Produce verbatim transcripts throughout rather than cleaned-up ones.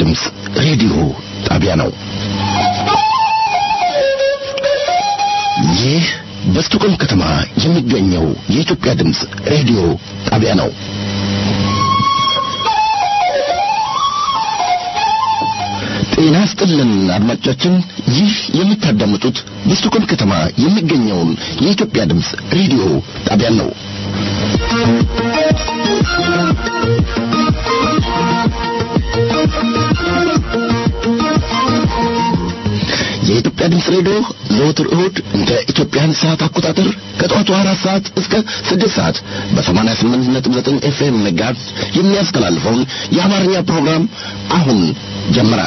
ድምጽ ሬዲዮ ጣቢያ ነው። ይህ በስቱቆም ከተማ የሚገኘው የኢትዮጵያ ድምጽ ሬዲዮ ጣቢያ ነው። ጤና ይስጥልን አድማጮቻችን፣ ይህ የምታዳምጡት በስቱቆም ከተማ የሚገኘውን የኢትዮጵያ ድምጽ ሬዲዮ ጣቢያ ነው። የኢትዮጵያ ድምጽ ሬዲዮ ዘወትር እሁድ እንደ ኢትዮጵያን ሰዓት አቆጣጠር ከጠዋቱ አራት ሰዓት እስከ ስድስት ሰዓት በሰማንያ ስምንት ነጥብ ዘጠኝ ኤፍኤም ሜጋሄርዝ የሚያስተላልፈውን የአማርኛ ፕሮግራም አሁን ጀመረ።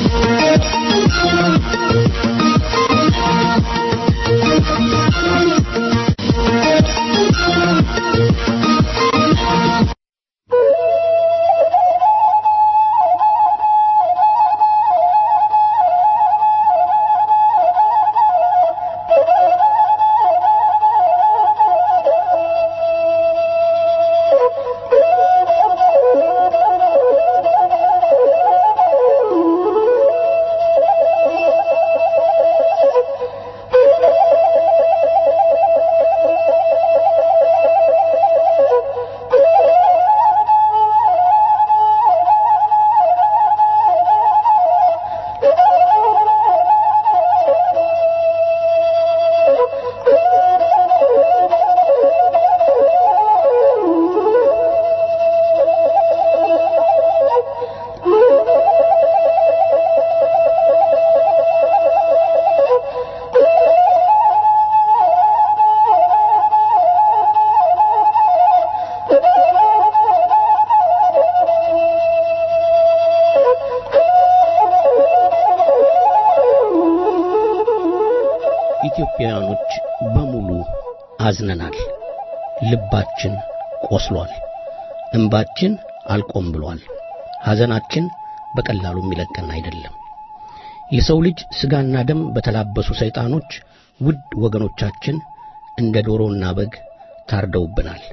ኢትዮጵያኖች በሙሉ አዝነናል። ልባችን ቆስሏል። እንባችን አልቆም ብሏል። ሐዘናችን በቀላሉ የሚለቀን አይደለም። የሰው ልጅ ስጋና ደም በተላበሱ ሰይጣኖች ውድ ወገኖቻችን እንደ ዶሮና በግ ታርደውብናል።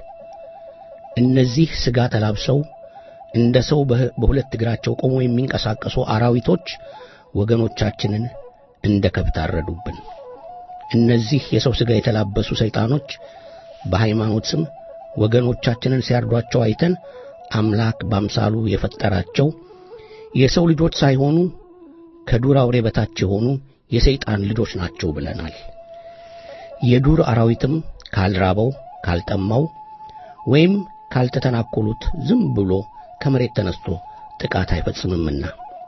እነዚህ ስጋ ተላብሰው እንደ ሰው በሁለት እግራቸው ቆመው የሚንቀሳቀሱ አራዊቶች ወገኖቻችንን እንደ ከብት አረዱብን። እነዚህ የሰው ስጋ የተላበሱ ሰይጣኖች በሃይማኖት ስም ወገኖቻችንን ሲያርዷቸው አይተን አምላክ በአምሳሉ የፈጠራቸው የሰው ልጆች ሳይሆኑ ከዱር አውሬ በታች የሆኑ የሰይጣን ልጆች ናቸው ብለናል። የዱር አራዊትም ካልራበው ካልጠማው ወይም ካልተተናኮሉት ዝም ብሎ ከመሬት ተነስቶ ጥቃት አይፈጽምምና።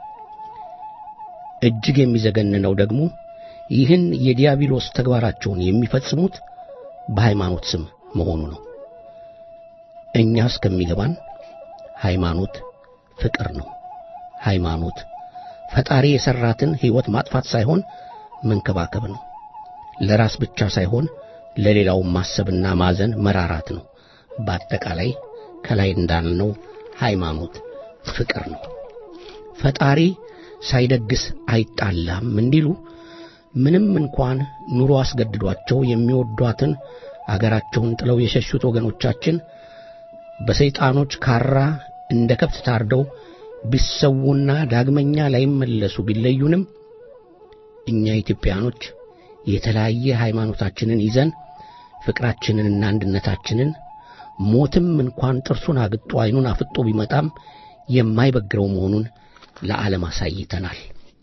እጅግ የሚዘገንነው ደግሞ ይህን የዲያብሎስ ተግባራቸውን የሚፈጽሙት በሃይማኖት ስም መሆኑ ነው። እኛ እስከሚገባን ሃይማኖት ፍቅር ነው። ሃይማኖት ፈጣሪ የሰራትን ሕይወት ማጥፋት ሳይሆን መንከባከብ ነው። ለራስ ብቻ ሳይሆን ለሌላው ማሰብና ማዘን መራራት ነው። በአጠቃላይ ከላይ እንዳልነው ሃይማኖት ፍቅር ነው። ፈጣሪ ሳይደግስ አይጣላም እንዲሉ ምንም እንኳን ኑሮ አስገድዷቸው የሚወዷትን አገራቸውን ጥለው የሸሹት ወገኖቻችን በሰይጣኖች ካራ እንደ ከብት ታርደው ቢሰውና ዳግመኛ ላይመለሱ ቢለዩንም እኛ ኢትዮጵያኖች የተለያየ ሃይማኖታችንን ይዘን ፍቅራችንንና አንድነታችንን ሞትም እንኳን ጥርሱን አግጦ አይኑን አፍጦ ቢመጣም የማይበግረው መሆኑን ለዓለም አሳይተናል።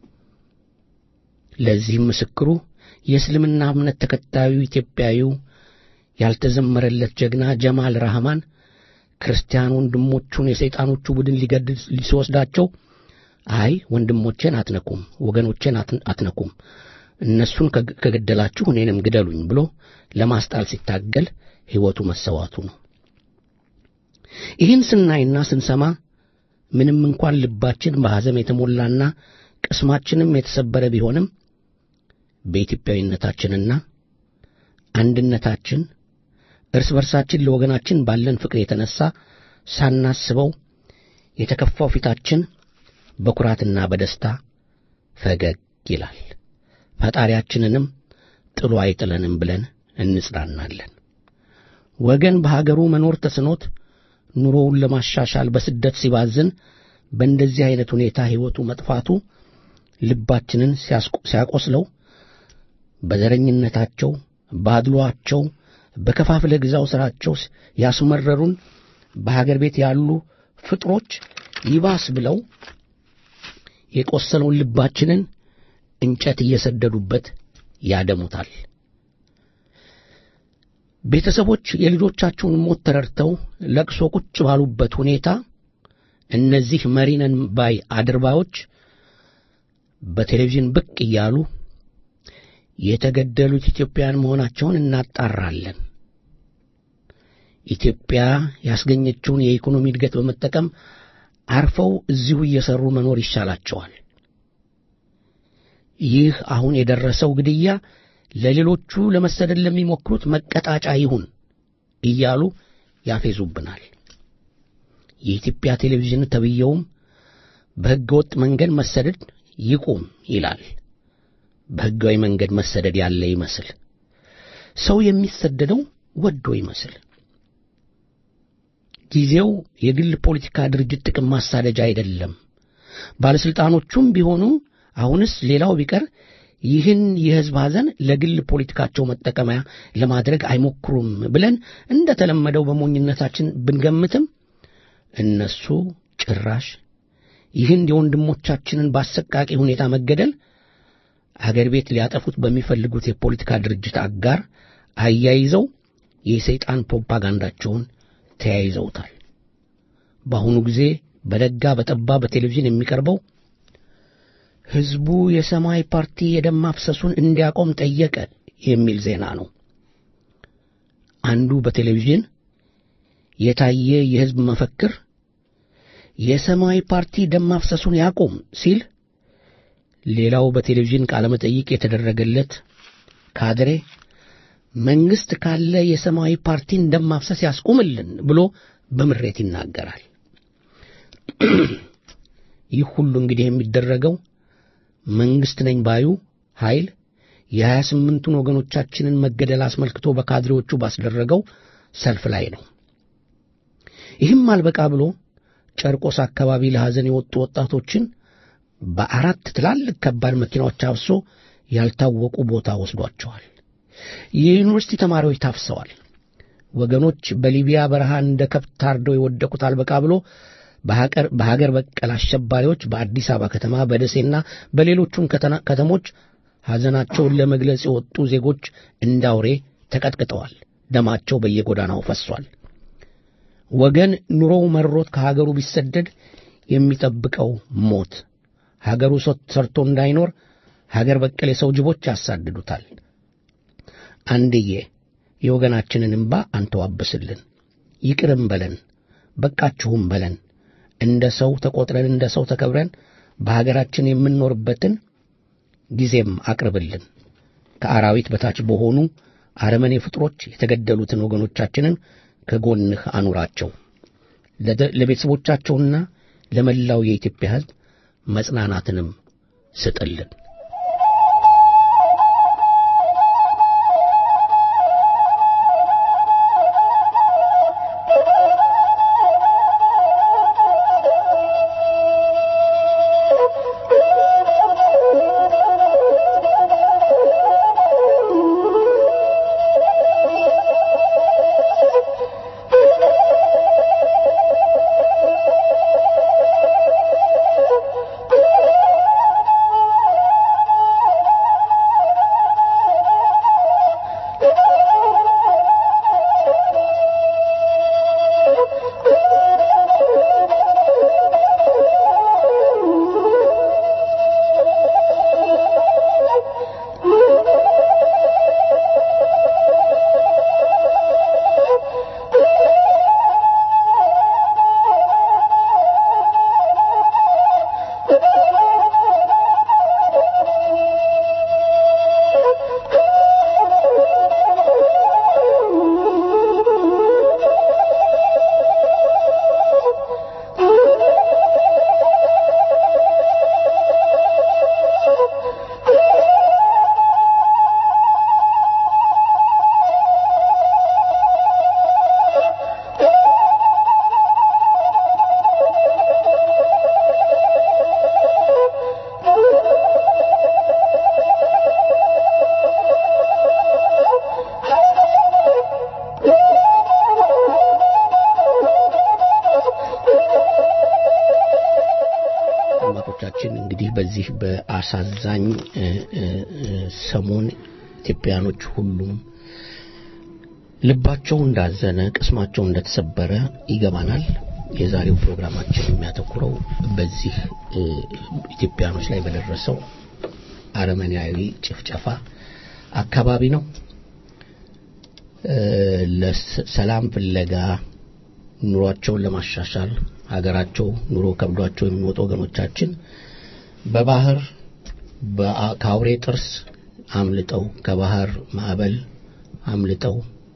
ለዚህም ምስክሩ የእስልምና እምነት ተከታዩ ኢትዮጵያዊው ያልተዘመረለት ጀግና ጀማል ራህማን ክርስቲያን ወንድሞቹን የሰይጣኖቹ ቡድን ሊገድል ሊወስዳቸው አይ ወንድሞቼን አትነኩም፣ ወገኖቼን አትነኩም፣ እነሱን ከገደላችሁ እኔንም ግደሉኝ ብሎ ለማስጣል ሲታገል ሕይወቱ መሰዋቱ ነው። ይህን ስናይና ስንሰማ ምንም እንኳን ልባችን በሐዘን የተሞላና ቅስማችንም የተሰበረ ቢሆንም በኢትዮጵያዊነታችንና አንድነታችን እርስ በርሳችን ለወገናችን ባለን ፍቅር የተነሳ ሳናስበው የተከፋው ፊታችን በኩራትና በደስታ ፈገግ ይላል። ፈጣሪያችንንም ጥሎ አይጥለንም ብለን እንጽናናለን። ወገን በሀገሩ መኖር ተስኖት ኑሮውን ለማሻሻል በስደት ሲባዝን በእንደዚህ አይነት ሁኔታ ህይወቱ መጥፋቱ ልባችንን ሲያቆስለው በዘረኝነታቸው ባድሏቸው በከፋፍለ ግዛው ስራቸው ያስመረሩን በሀገር ቤት ያሉ ፍጥሮች ይባስ ብለው የቆሰለውን ልባችንን እንጨት እየሰደዱበት ያደሙታል። ቤተሰቦች የልጆቻቸውን ሞት ተረድተው ለቅሶ ቁጭ ባሉበት ሁኔታ እነዚህ መሪነን ባይ አድርባዮች በቴሌቪዥን ብቅ እያሉ የተገደሉት ኢትዮጵያውያን መሆናቸውን እናጣራለን፣ ኢትዮጵያ ያስገኘችውን የኢኮኖሚ እድገት በመጠቀም አርፈው እዚሁ እየሰሩ መኖር ይሻላቸዋል፣ ይህ አሁን የደረሰው ግድያ ለሌሎቹ ለመሰደድ ለሚሞክሩት መቀጣጫ ይሁን እያሉ ያፌዙብናል። የኢትዮጵያ ቴሌቪዥን ተብየውም በህገወጥ መንገድ መሰደድ ይቁም ይላል። በህጋዊ መንገድ መሰደድ ያለ ይመስል ሰው የሚሰደደው ወዶ ይመስል ጊዜው የግል ፖለቲካ ድርጅት ጥቅም ማሳደጃ አይደለም። ባለስልጣኖቹም ቢሆኑ አሁንስ ሌላው ቢቀር ይህን የህዝብ ሐዘን ለግል ፖለቲካቸው መጠቀሚያ ለማድረግ አይሞክሩም ብለን እንደተለመደው በሞኝነታችን ብንገምትም እነሱ ጭራሽ ይህን የወንድሞቻችንን ባሰቃቂ ሁኔታ መገደል አገር ቤት ሊያጠፉት በሚፈልጉት የፖለቲካ ድርጅት አጋር አያይዘው የሰይጣን ፕሮፓጋንዳቸውን ተያይዘውታል። በአሁኑ ጊዜ በደጋ በጠባ በቴሌቪዥን የሚቀርበው ህዝቡ የሰማያዊ ፓርቲ የደም ማፍሰሱን እንዲያቆም ጠየቀ የሚል ዜና ነው። አንዱ በቴሌቪዥን የታየ የህዝብ መፈክር የሰማያዊ ፓርቲ ደም ማፍሰሱን ያቆም ሲል፣ ሌላው በቴሌቪዥን ቃለ መጠይቅ የተደረገለት ካድሬ መንግስት ካለ የሰማያዊ ፓርቲን ደም ማፍሰስ ያስቆምልን ብሎ በምሬት ይናገራል። ይህ ሁሉ እንግዲህ የሚደረገው መንግስት ነኝ ባዩ ኃይል የሀያ ስምንቱን ወገኖቻችንን መገደል አስመልክቶ በካድሬዎቹ ባስደረገው ሰልፍ ላይ ነው። ይህም አልበቃ ብሎ ጨርቆስ አካባቢ ለሐዘን የወጡ ወጣቶችን በአራት ትላልቅ ከባድ መኪናዎች አብሶ ያልታወቁ ቦታ ወስዷቸዋል። የዩኒቨርሲቲ ተማሪዎች ታፍሰዋል። ወገኖች በሊቢያ በረሃ እንደ ከብት ታርደው የወደቁት አልበቃ ብሎ በሀገር በሀገር በቀል አሸባሪዎች በአዲስ አበባ ከተማ በደሴና በሌሎችም ከተሞች ሐዘናቸውን ለመግለጽ የወጡ ዜጎች እንዳውሬ ተቀጥቅጠዋል። ደማቸው በየጎዳናው ፈሷል። ወገን ኑሮው መሮት ከሀገሩ ቢሰደድ የሚጠብቀው ሞት፣ ሀገሩ ሰርቶ እንዳይኖር ሀገር በቀል የሰው ጅቦች ያሳድዱታል። አንድዬ የወገናችንን እንባ አንተው አብስልን፣ ይቅርም በለን፣ በቃችሁም በለን። እንደ ሰው ተቆጥረን እንደ ሰው ተከብረን በሀገራችን የምንኖርበትን ጊዜም አቅርብልን። ከአራዊት በታች በሆኑ አረመኔ ፍጥሮች የተገደሉትን ወገኖቻችንን ከጎንህ አኑራቸው። ለቤተሰቦቻቸውና ለመላው የኢትዮጵያ ሕዝብ መጽናናትንም ስጥልን። አድማጮቻችን እንግዲህ በዚህ በአሳዛኝ ሰሞን ኢትዮጵያኖች ሁሉም ልባቸው እንዳዘነ ቅስማቸው እንደተሰበረ ይገባናል። የዛሬው ፕሮግራማችን የሚያተኩረው በዚህ ኢትዮጵያኖች ላይ በደረሰው አረመኔያዊ ጭፍጨፋ አካባቢ ነው። ለሰላም ፍለጋ ኑሯቸውን ለማሻሻል ሀገራቸው ኑሮ ከብዷቸው የሚወጡ ወገኖቻችን በባህር ከአውሬ ጥርስ አምልጠው ከባህር ማዕበል አምልጠው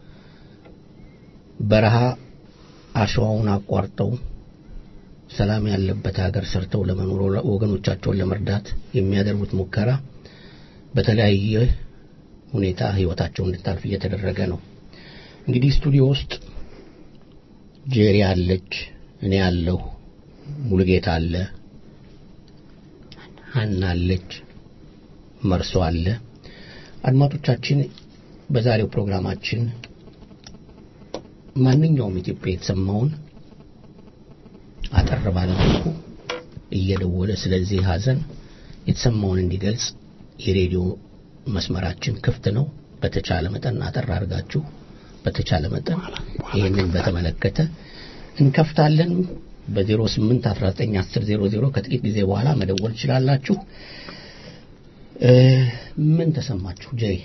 በረሃ አሸዋውን አቋርጠው ሰላም ያለበት ሀገር ሰርተው ለመኖር ወገኖቻቸውን ለመርዳት የሚያደርጉት ሙከራ በተለያየ ሁኔታ ህይወታቸው እንድታልፍ እየተደረገ ነው። እንግዲህ ስቱዲዮ ውስጥ ጄሪ አለች፣ እኔ ያለሁ፣ ሙሉጌታ አለ፣ ሀና አለች፣ መርሶ አለ። አድማጮቻችን በዛሬው ፕሮግራማችን ማንኛውም ኢትዮጵያ የተሰማውን አጠር ባለ መልኩ እየደወለ ስለዚህ ሀዘን የተሰማውን እንዲገልጽ የሬዲዮ መስመራችን ክፍት ነው። በተቻለ መጠን አጠር አድርጋችሁ በተቻለ መጠን ይሄንን በተመለከተ እንከፍታለን። በዜሮ ስምንት አስራ ዘጠኝ አስር ዜሮ ዜሮ ከጥቂት ጊዜ በኋላ መደወል ትችላላችሁ። ምን ተሰማችሁ ጄሪ?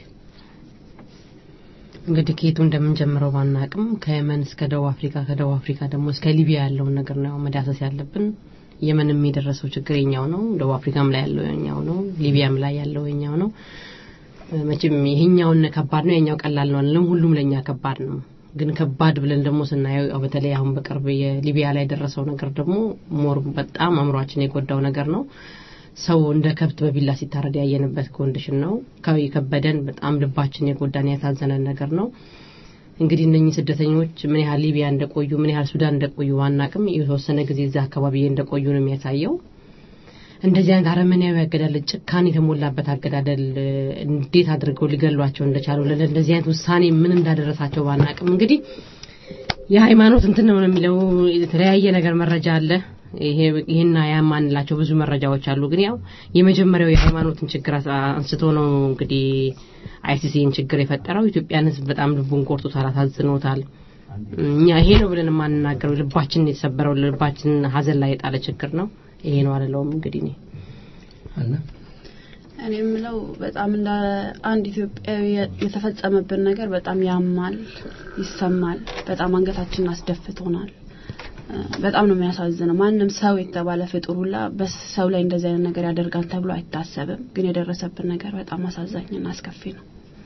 እንግዲህ ከየቱ እንደምንጀምረው ባናቅም ከየመን እስከ ደቡብ አፍሪካ ከደቡብ አፍሪካ ደግሞ እስከ ሊቢያ ያለውን ነገር ነው መዳሰስ ያለብን። የመንም የደረሰው ችግር የኛው ነው፣ ደቡብ አፍሪካም ላይ ያለው የኛው ነው፣ ሊቢያም ላይ ያለው የኛው ነው። መቼም ይሄኛውን ከባድ ነው የኛው ቀላል ነው አይደለም፣ ሁሉም ለኛ ከባድ ነው። ግን ከባድ ብለን ደግሞ ስናየው በተለይ አሁን በቅርብ የሊቢያ ላይ ደረሰው ነገር ደግሞ ሞር በጣም አምሯችን የጎዳው ነገር ነው። ሰው እንደ ከብት በቢላ ሲታረድ ያየንበት ኮንዲሽን ነው። ካይ ከበደን በጣም ልባችን የጎዳን ያሳዘነን ነገር ነው። እንግዲህ እነኚህ ስደተኞች ምን ያህል ሊቢያ እንደቆዩ ምን ያህል ሱዳን እንደቆዩ ዋናቅም የተወሰነ ጊዜ እዛ አካባቢ እንደቆዩ ነው የሚያሳየው። እንደዚህ አይነት አረመኔያዊ አገዳደል ጭካኔ የተሞላበት አገዳደል እንዴት አድርገው ሊገሏቸው እንደቻሉ ለእንደዚህ አይነት ውሳኔ ምን እንዳደረሳቸው ባናቅም እንግዲህ የሃይማኖት እንትን ነው የሚለው የተለያየ ነገር መረጃ አለ። ይሄ ይሄና ያማንላቸው ብዙ መረጃዎች አሉ። ግን ያው የመጀመሪያው የሃይማኖትን ችግር አንስቶ ነው እንግዲህ አይሲሲን ችግር የፈጠረው። ኢትዮጵያን ህዝብ በጣም ልቡን ቆርጦታል፣ አሳዝኖታል። እኛ ይሄ ነው ብለን ማንናገረው ልባችን የተሰበረው ልባችን ሀዘን ላይ የጣለ ችግር ነው። ይሄ ነው አይደለም እንግዲህ ነው አና እኔ የምለው በጣም እንደ አንድ ኢትዮጵያዊ የተፈጸመብን ነገር በጣም ያማል፣ ይሰማል፣ በጣም አንገታችንን አስደፍቶናል። በጣም ነው የሚያሳዝነው። ማንንም ሰው የተባለ ፍጡር ሁላ በሰው ላይ እንደዚህ አይነት ነገር ያደርጋል ተብሎ አይታሰብም። ግን የደረሰብን ነገር በጣም አሳዛኝና አስከፊ ነው።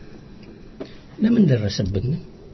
ለምን ደረሰብን?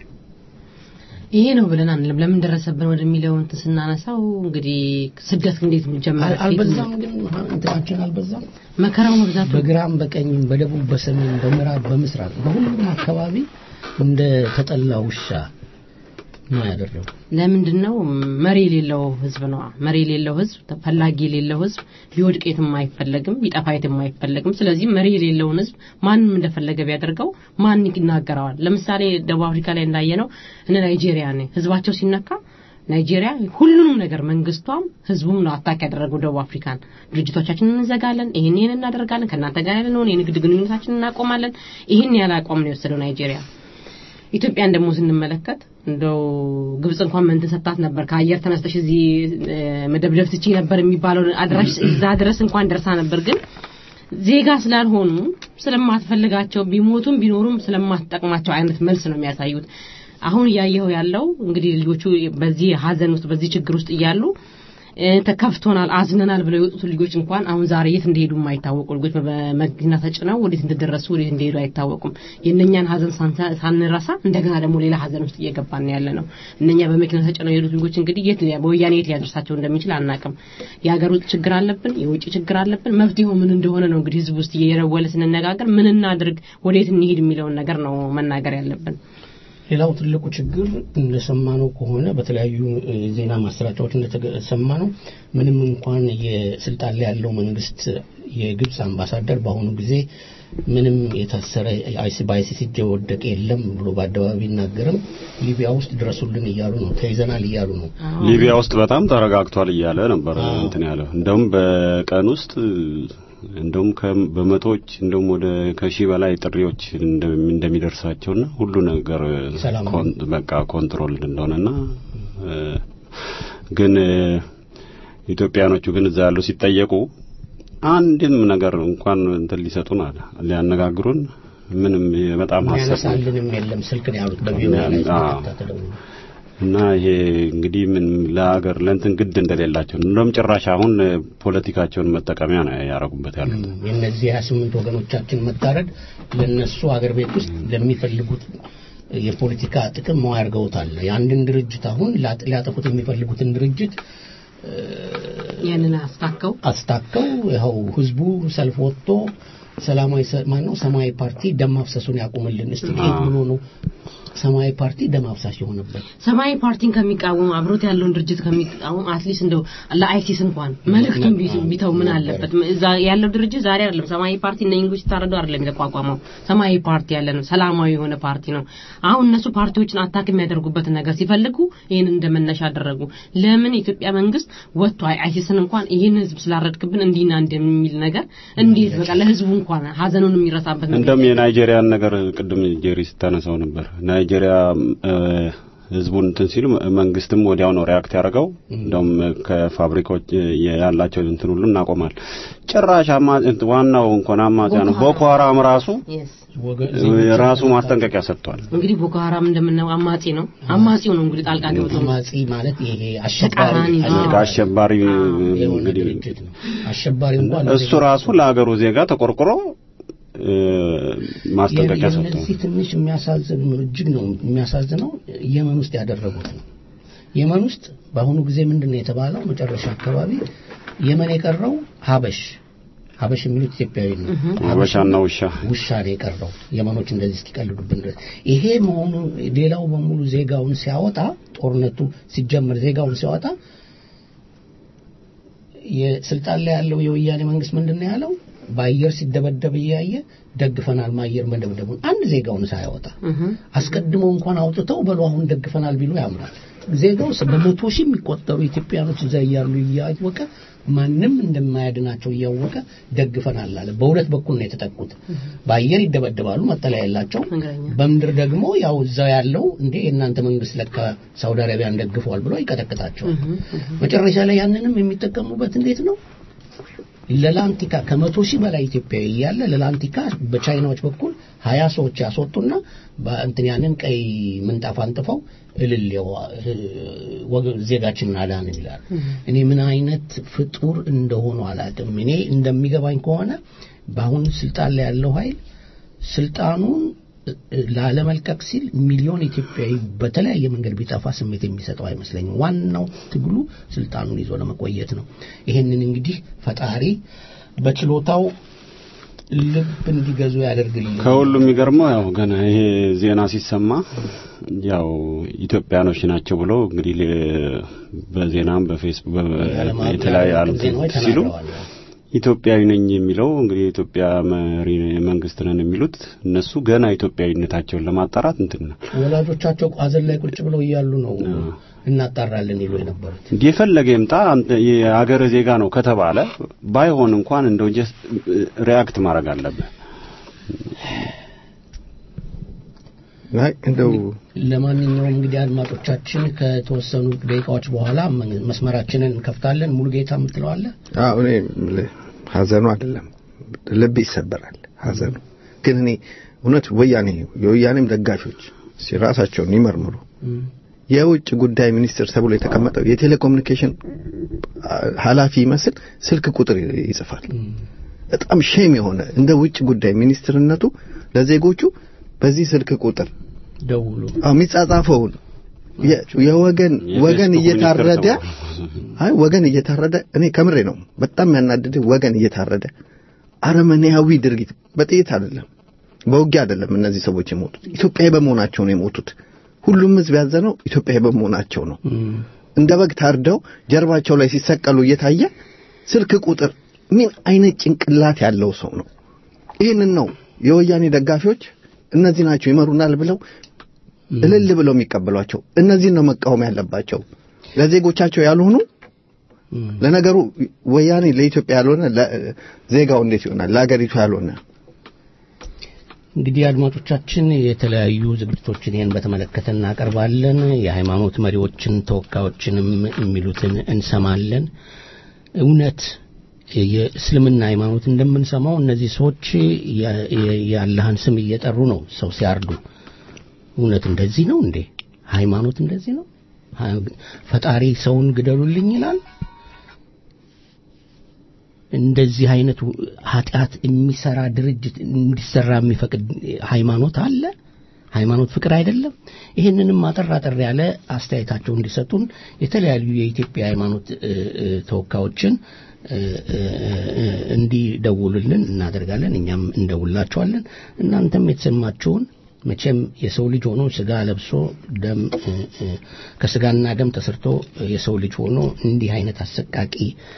ይሄ ነው ብለን አንልም። ለምን ደረሰብን ወደሚለው እንትን ስናነሳው እንግዲህ ስደት እንዴት ጀመረ? አልበዛም? ግን እንትናችን አልበዛም? መከራው መብዛቱ በግራም በቀኝም በደቡብ በሰሜን በምዕራብ በምስራቅ በሁሉም አካባቢ እንደ ተጠላው ውሻ ነው ያደረው። ለምንድነው? መሪ የሌለው ህዝብ ነው። መሪ የሌለው ህዝብ ተፈላጊ የሌለው ህዝብ ሊወድቅ የትም አይፈልግም፣ ሊጠፋ የትም አይፈልግም። ስለዚህ መሪ የሌለው ህዝብ ማንንም እንደፈለገ ቢያደርገው ማን ይናገራዋል? ለምሳሌ ደቡብ አፍሪካ ላይ እንዳየነው እነ ናይጄሪያ ነው ህዝባቸው ሲነካ ናይጄሪያ ሁሉንም ነገር መንግስቷም ህዝቡም ነው አታክ ያደረገው። ደቡብ አፍሪካን ድርጅቶቻችንን እንዘጋለን፣ ይሄን ይሄን እናደርጋለን፣ ከናንተ ጋር ያለነው የንግድ ግንኙነታችንን እናቆማለን፣ ይሄን ያላቆም ነው የወሰደው ናይጄሪያ። ኢትዮጵያን ደግሞ ስንመለከት እንደው ግብጽ እንኳን ምን ተሰጣት ነበር ከአየር ተነስተሽ እዚ መደብደብ ትቺ ነበር የሚባለው አድራሽ እዛ ድረስ እንኳን ደርሳ ነበር። ግን ዜጋ ስላልሆኑ ስለማትፈልጋቸው ቢሞቱም ቢኖሩም ስለማትጠቅማቸው አይነት መልስ ነው የሚያሳዩት። አሁን ያየው ያለው እንግዲህ ልጆቹ በዚህ ሀዘን ውስጥ በዚህ ችግር ውስጥ ይያሉ ተከፍቶናል አዝነናል ብለው የወጡት ልጆች እንኳን አሁን ዛሬ የት እንደሄዱ የማይታወቁ ልጆች በመኪና ተጭነው ወዴት እንደደረሱ ወዴት እንደሄዱ አይታወቁም። የነኛን ሀዘን ሳንረሳ እንደገና ደግሞ ሌላ ሀዘን ውስጥ እየገባን ያለ ነው። እነኛ በመኪና ተጭነው የሄዱት ልጆች እንግዲህ የት በወያኔ የት ሊያደርሳቸው እንደሚችል አናውቅም። የሀገር ውስጥ ችግር አለብን፣ የውጭ ችግር አለብን። መፍትሄው ምን እንደሆነ ነው እንግዲህ ህዝብ ውስጥ እየረወለ ስንነጋገር ምን እናድርግ ወዴት እንሄድ የሚለውን ነገር ነው መናገር ያለብን። ሌላው ትልቁ ችግር እንደሰማነው ከሆነ በተለያዩ ዜና ማሰራጫዎች እንደተሰማነው ምንም እንኳን የስልጣን ላይ ያለው መንግስት የግብጽ አምባሳደር በአሁኑ ጊዜ ምንም የታሰረ አይሲባይሲሲ ወደቀ የለም ብሎ በአደባባይ ይናገርም ሊቢያ ውስጥ ድረሱልን እያሉ ነው ተይዘናል እያሉ ነው ሊቢያ ውስጥ በጣም ተረጋግቷል እያለ ነበር እንትን ያለው እንደውም በቀን ውስጥ እንደውም በመቶዎች እንደውም ወደ ከሺህ በላይ ጥሪዎች እንደሚደርሳቸውና ሁሉ ነገር በቃ ኮንትሮል እንደሆነና ግን ኢትዮጵያኖቹ ግን እዛ ያለው ሲጠየቁ አንድም ነገር እንኳን እንትን ሊሰጡን አለ ሊያነጋግሩን ምንም በጣም ሐሳብንም የለም ስልክ ነው ያሉት በቪዲዮ ላይ እና ይሄ እንግዲህ ምን ለሀገር ለእንትን ግድ እንደሌላቸው እንደውም ጭራሽ አሁን ፖለቲካቸውን መጠቀሚያ ነው ያረጉበት ያሉት የነዚህ ሃያ ስምንት ወገኖቻችን መታረድ ለነሱ ሀገር ቤት ውስጥ ለሚፈልጉት የፖለቲካ ጥቅም ነው ያርገውታል ያንድን ድርጅት አሁን ሊያጠፉት የሚፈልጉትን ድርጅት ያንን አስታከው አስታከው ይኸው ህዝቡ ሰልፍ ወጥቶ ሰላማዊ ማን ነው ሰማያዊ ፓርቲ ደም ማፍሰሱን ያቆምልን እስቲ ከየት ብሎ ነው ሰማያዊ ፓርቲ ደም አፍሳሽ የሆነበት ሰማያዊ ፓርቲን ከሚቃወም አብሮት ያለውን ድርጅት ከሚቃወም አትሊስት እንደው ለአይሲስ እንኳን መልእክቱን ቢተው ምን አለበት እዛ ያለው ድርጅት ዛሬ አይደለም ሰማያዊ ፓርቲ እና እንግሊዝ ታረዱ አይደለም የተቋቋመው ሰማያዊ ፓርቲ ያለ ነው ሰላማዊ የሆነ ፓርቲ ነው አሁን እነሱ ፓርቲዎችን አታክ የሚያደርጉበት ነገር ሲፈልጉ ይሄን እንደመነሻ አደረጉ ለምን ኢትዮጵያ መንግስት ወጥቶ አይሲስን እንኳን ይሄን ህዝብ ስላረድክብን እንዲና እንደሚል ነገር እንዴት በቃ ለህዝቡ እንኳን ሀዘኑን የሚረሳበት ነገር እንደም የናይጄሪያን ነገር ቅድም ጄሪ ስታነሳው ነበር ናይጄሪያ ህዝቡን እንትን ሲሉ መንግስትም ወዲያው ነው ሪአክት ያደርገው እንደም ከፋብሪካዎች ያላቸው እንትን ሁሉ እናቆማል ጭራሽ ዋናው እንኳን አማጺያን ቦኮ ሃራም ራሱ ራሱ ማስጠንቀቂያ ሰጥቷል እንግዲህ ቦኮ ሃራም እንደምናው አማጺ ነው አማጺው ነው እንግዲህ ጣልቃ ገብቶ አማጺ ማለት ይሄ አሸባሪ አሸባሪ እንግዲህ አሸባሪ እንኳን እሱ ራሱ ለሀገሩ ዜጋ ተቆርቆሮ ማስጠንቀቂያ ሰጥቷል እዚህ ትንሽ የሚያሳዝን እጅግ ነው የሚያሳዝነው የመን ውስጥ ያደረጉት ነው የመን ውስጥ በአሁኑ ጊዜ ምንድነው የተባለው መጨረሻ አካባቢ የመን የቀረው ሀበሽ ሀበሽ የሚሉት ኢትዮጵያዊ ነው ሀበሻና ውሻ ውሻ ነው የቀረው የመኖች እንደዚህ እስኪቀልዱብን ድረስ ይሄ መሆኑ ሌላው በሙሉ ዜጋውን ሲያወጣ ጦርነቱ ሲጀመር ዜጋውን ሲያወጣ የስልጣን ላይ ያለው የወያኔ መንግስት ምንድነው ያለው ባየር ሲደበደብ ያያየ ደግፈናል ማየር መደብደቡን አንድ ዜጋውን ሳይወጣ አስቀድሞ እንኳን አውጥተው በሉ አሁን ደግፈናል ቢሉ ያምራል ዜጋው በመቶ ሺህ የሚቆጠሩ ኢትዮጵያኖች እዛ ያሉ ያወቀ ማንንም እንደማያድናቸው ያወቀ ደግፈናል አለ በሁለት በኩል ነው የተጠቁት ባየር ይደበደባሉ መጠለያ ያላቸው በመድር ደግሞ ያው እዛ ያለው እንዴ እናንተ መንግስት ለካ ሳውዲ አረቢያ እንደግፈዋል ብሎ ይቀጠቅጣቸው መጨረሻ ላይ ያንንም የሚጠቀሙበት እንዴት ነው ለላንቲካ ከመቶ ሺህ በላይ ኢትዮጵያዊ ያለ ለላንቲካ በቻይናዎች በኩል ሀያ ሰዎች ያስወጡና በእንትን ያንን ቀይ ምንጣፍ አንጥፈው እልልየው ዜጋችንን አዳን ይላል እኔ ምን አይነት ፍጡር እንደሆነ አላውቅም እኔ እንደሚገባኝ ከሆነ በአሁን ስልጣን ላይ ያለው ኃይል ስልጣኑን ላለመልቀቅ ሲል ሚሊዮን ኢትዮጵያዊ በተለያየ መንገድ ቢጠፋ ስሜት የሚሰጠው አይመስለኝም ዋናው ትግሉ ስልጣኑን ይዞ ለመቆየት ነው ይሄንን እንግዲህ ፈጣሪ በችሎታው ልብ እንዲገዙ ያደርግልኝ ከሁሉም የሚገርመው ያው ገና ይሄ ዜና ሲሰማ ያው ኢትዮጵያኖች ናቸው ብሎ እንግዲህ በዜናም በፌስቡክ በተለያዩ ሲሉ ኢትዮጵያዊ ነኝ የሚለው እንግዲህ ኢትዮጵያ መሪ መንግስት ነን የሚሉት እነሱ ገና ኢትዮጵያዊነታቸውን ለማጣራት እንትን ነው ወላጆቻቸው ቋዘን ላይ ቁጭ ብለው ይያሉ ነው እናጣራለን ይሉ የነበሩት የፈለገ ይምጣ የሀገር ዜጋ ነው ከተባለ ባይሆን እንኳን እንደው ጀስት ሪአክት ማድረግ አለበት ላይ እንደው ለማንኛውም እንግዲህ አድማጮቻችን ከተወሰኑ ደቂቃዎች በኋላ መስመራችንን እንከፍታለን ሙሉ ጌታ ምትለዋለ አዎ እኔ ሀዘኑ አይደለም ልብ ይሰበራል ሀዘኑ ግን እኔ እውነት ወያኔ የወያኔም ደጋፊዎች ሲራሳቸውን ይመርምሩ የውጭ ጉዳይ ሚኒስትር ተብሎ የተቀመጠው የቴሌኮሙኒኬሽን ኃላፊ ይመስል ስልክ ቁጥር ይጽፋል በጣም ሼም የሆነ እንደ ውጭ ጉዳይ ሚኒስትርነቱ ለዜጎቹ በዚህ ስልክ ቁጥር ደውሉ አሚጻጻፈው የወገን ወገን እየታረደ አይ ወገን እየታረደ እኔ ከምሬ ነው በጣም ያናደደ ወገን እየታረደ አረመኔያዊ ድርጊት በጥይት አይደለም በውጊያ አይደለም እነዚህ ሰዎች የሞቱት ኢትዮጵያዊ በመሆናቸው ነው የሞቱት ሁሉም ህዝብ ያዘነው ኢትዮጵያዊ በመሆናቸው ነው። እንደ በግ ታርደው ጀርባቸው ላይ ሲሰቀሉ እየታየ ስልክ ቁጥር ምን አይነት ጭንቅላት ያለው ሰው ነው? ይሄንን ነው የወያኔ ደጋፊዎች እነዚህ ናቸው ይመሩናል ብለው እልል ብለው የሚቀበሏቸው። እነዚህ ነው መቃወም ያለባቸው ለዜጎቻቸው ያልሆኑ። ለነገሩ ወያኔ ለኢትዮጵያ ያልሆነ ዜጋው እንዴት ይሆናል? ለሀገሪቱ ያልሆነ። እንግዲህ አድማጮቻችን የተለያዩ ዝግጅቶችን ይሄን በተመለከተ እናቀርባለን። የሃይማኖት መሪዎችን ተወካዮችንም የሚሉትን እንሰማለን። እውነት የእስልምና ሃይማኖት እንደምንሰማው እነዚህ ሰዎች የአላህን ስም እየጠሩ ነው ሰው ሲያርዱ። እውነት እንደዚህ ነው እንዴ? ሃይማኖት እንደዚህ ነው? ፈጣሪ ሰውን ግደሉልኝ ይላል? እንደዚህ አይነት ኃጢአት የሚሰራ ድርጅት እንዲሰራ የሚፈቅድ ሃይማኖት አለ? ሃይማኖት ፍቅር አይደለም? ይሄንንም አጠር አጠር ያለ አስተያየታቸው እንዲሰጡን የተለያዩ የኢትዮጵያ ሃይማኖት ተወካዮችን እንዲደውሉልን እናደርጋለን። እኛም እንደውላቸዋለን። እናንተም የተሰማችሁን መቼም የሰው ልጅ ሆኖ ስጋ ለብሶ ደም ከስጋና ደም ተሰርቶ የሰው ልጅ ሆኖ እንዲህ አይነት አሰቃቂ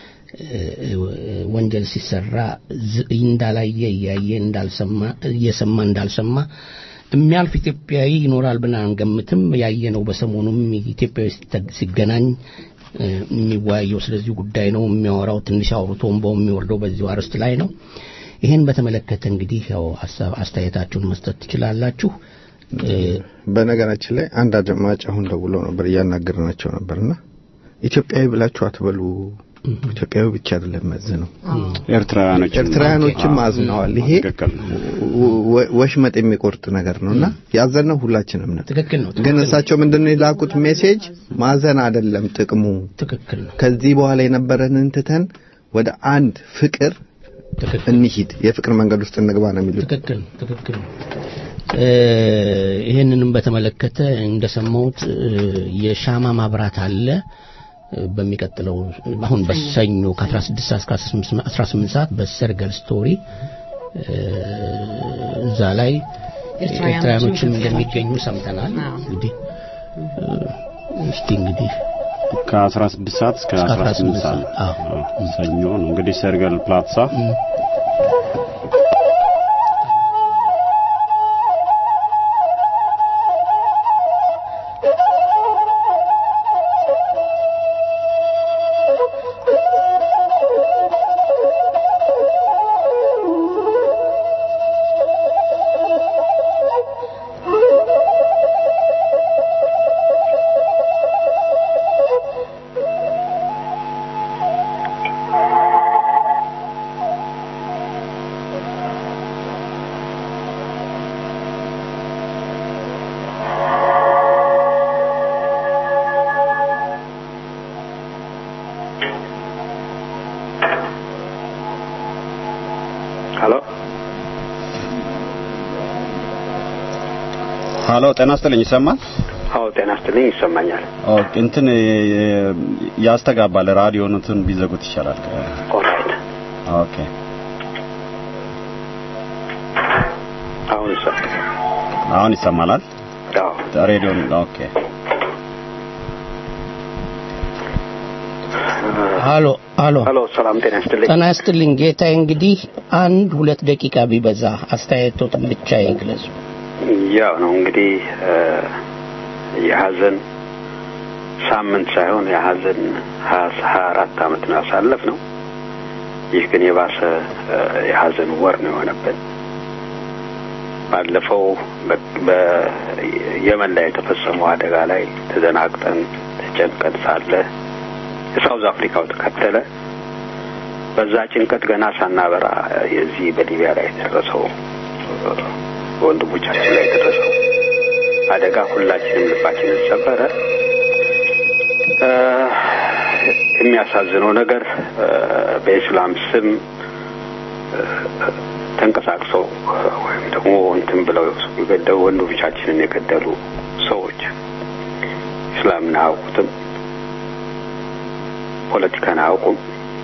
ወንጀል ሲሰራ እንዳላየ ያየ እንዳልሰማ እየሰማ እንዳልሰማ የሚያልፍ ኢትዮጵያዊ ይኖራል ብለን አንገምትም። ያየነው በሰሞኑም ኢትዮጵያዊ ሲገናኝ የሚወያየው ስለዚህ ጉዳይ ነው የሚያወራው። ትንሽ አውርቶም በሚወርደው በዚህ አርስት ላይ ነው። ይሄን በተመለከተ እንግዲህ ያው አስተያየታችሁን መስጠት ትችላላችሁ። በነገራችን ላይ አንድ አድማጭ አሁን ደውሎ ነበር ያናገርናቸው ነበርና ኢትዮጵያዊ ብላችሁ አትበሉ፣ ኢትዮጵያዊ ብቻ አይደለም መዝነው ኤርትራውያኖች ኤርትራውያኖችም አዝነዋል። ይሄ ወሽመጥ የሚቆርጥ ነገር ነውና ያዘነው ሁላችንም ነው። ትክክል ነው። ግን እሳቸው ምንድነው የላኩት ሜሴጅ? ማዘን አይደለም ጥቅሙ። ትክክል ነው። ከዚህ በኋላ የነበረንን ትተን ወደ አንድ ፍቅር እንሂድ፣ የፍቅር መንገድ ውስጥ እንግባ ነው የሚሉት። ትክክል ትክክል። ይሄንንም በተመለከተ እንደሰማሁት የሻማ ማብራት አለ በሚቀጥለው አሁን በሰኞ ከ16 ሰዓት እስከ አስራ ስምንት ሰዓት በሰርገል ስቶሪ እዛ ላይ ኤርትራውያኖችም እንደሚገኙ ሰምተናል። እንግዲህ እስቲ እንግዲህ ከ16 ሰዓት እስከ አስራ ስምንት ሰዓት ሰኞ ነው እንግዲህ ሰርገል ፕላትሳ ሃሎ ጤና ይስጥልኝ ይሰማል? አዎ ጤና ይስጥልኝ ይሰማኛል። ኦኬ እንትን ያስተጋባል ራዲዮኑን ቢዘጉት ይሻላል። ኦራይት ኦኬ አሁን ይሰማል? አሁን ይሰማላል? አዎ ሬዲዮን ኦኬ ሃሎ ሃሎ ሃሎ ሰላም ጤና ይስጥልኝ። ጤና ይስጥልኝ ጌታዬ። እንግዲህ አንድ ሁለት ደቂቃ ቢበዛ አስተያየቶትን ብቻ ይግለጹ። ያው ነው እንግዲህ የሐዘን ሳምንት ሳይሆን የሐዘን ሀያ አራት አመት ነው ያሳለፍነው። ይህ ግን የባሰ የሐዘን ወር ነው የሆነብን። ባለፈው በየመን ላይ የተፈጸመው አደጋ ላይ ተደናግጠን ተጨንቀን ሳለ የሳውዝ አፍሪካው ተከተለ። በዛ ጭንቀት ገና ሳናበራ የዚህ በሊቢያ ላይ የተደረሰው ወንድሞቻችን ላይ የተደረሰው አደጋ ሁላችንም ልባችንን ሰበረ። የሚያሳዝነው ነገር በእስላም ስም ተንቀሳቅሰው ወይም ደግሞ እንትን ብለው የገደሉ ወንድሞቻችንን የገደሉ ሰዎች እስላምን አያውቁትም፣ ፖለቲካን አያውቁም።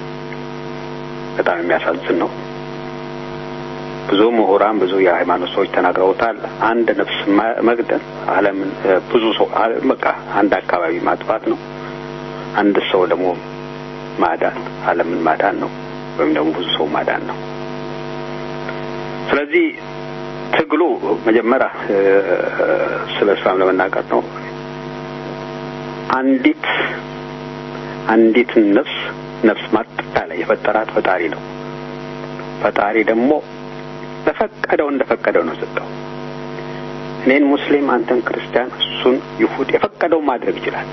በጣም የሚያሳዝን ነው። ብዙ ምሁራን ብዙ የሃይማኖት ሰዎች ተናግረውታል። አንድ ነፍስ መግደል ዓለምን ብዙ ሰው በቃ አንድ አካባቢ ማጥፋት ነው። አንድ ሰው ደግሞ ማዳን ዓለምን ማዳን ነው ወይም ደግሞ ብዙ ሰው ማዳን ነው። ስለዚህ ትግሉ መጀመሪያ ስለ እስላም ለመናገር ነው። አንዲት አንዲት ነፍስ ነፍስ ማጥፋት የፈጠራት ፈጣሪ ነው። ፈጣሪ ደግሞ ለፈቀደው እንደፈቀደው ነው ሰጠው። እኔን ሙስሊም አንተን ክርስቲያን እሱን ይሁድ የፈቀደው ማድረግ ይችላል።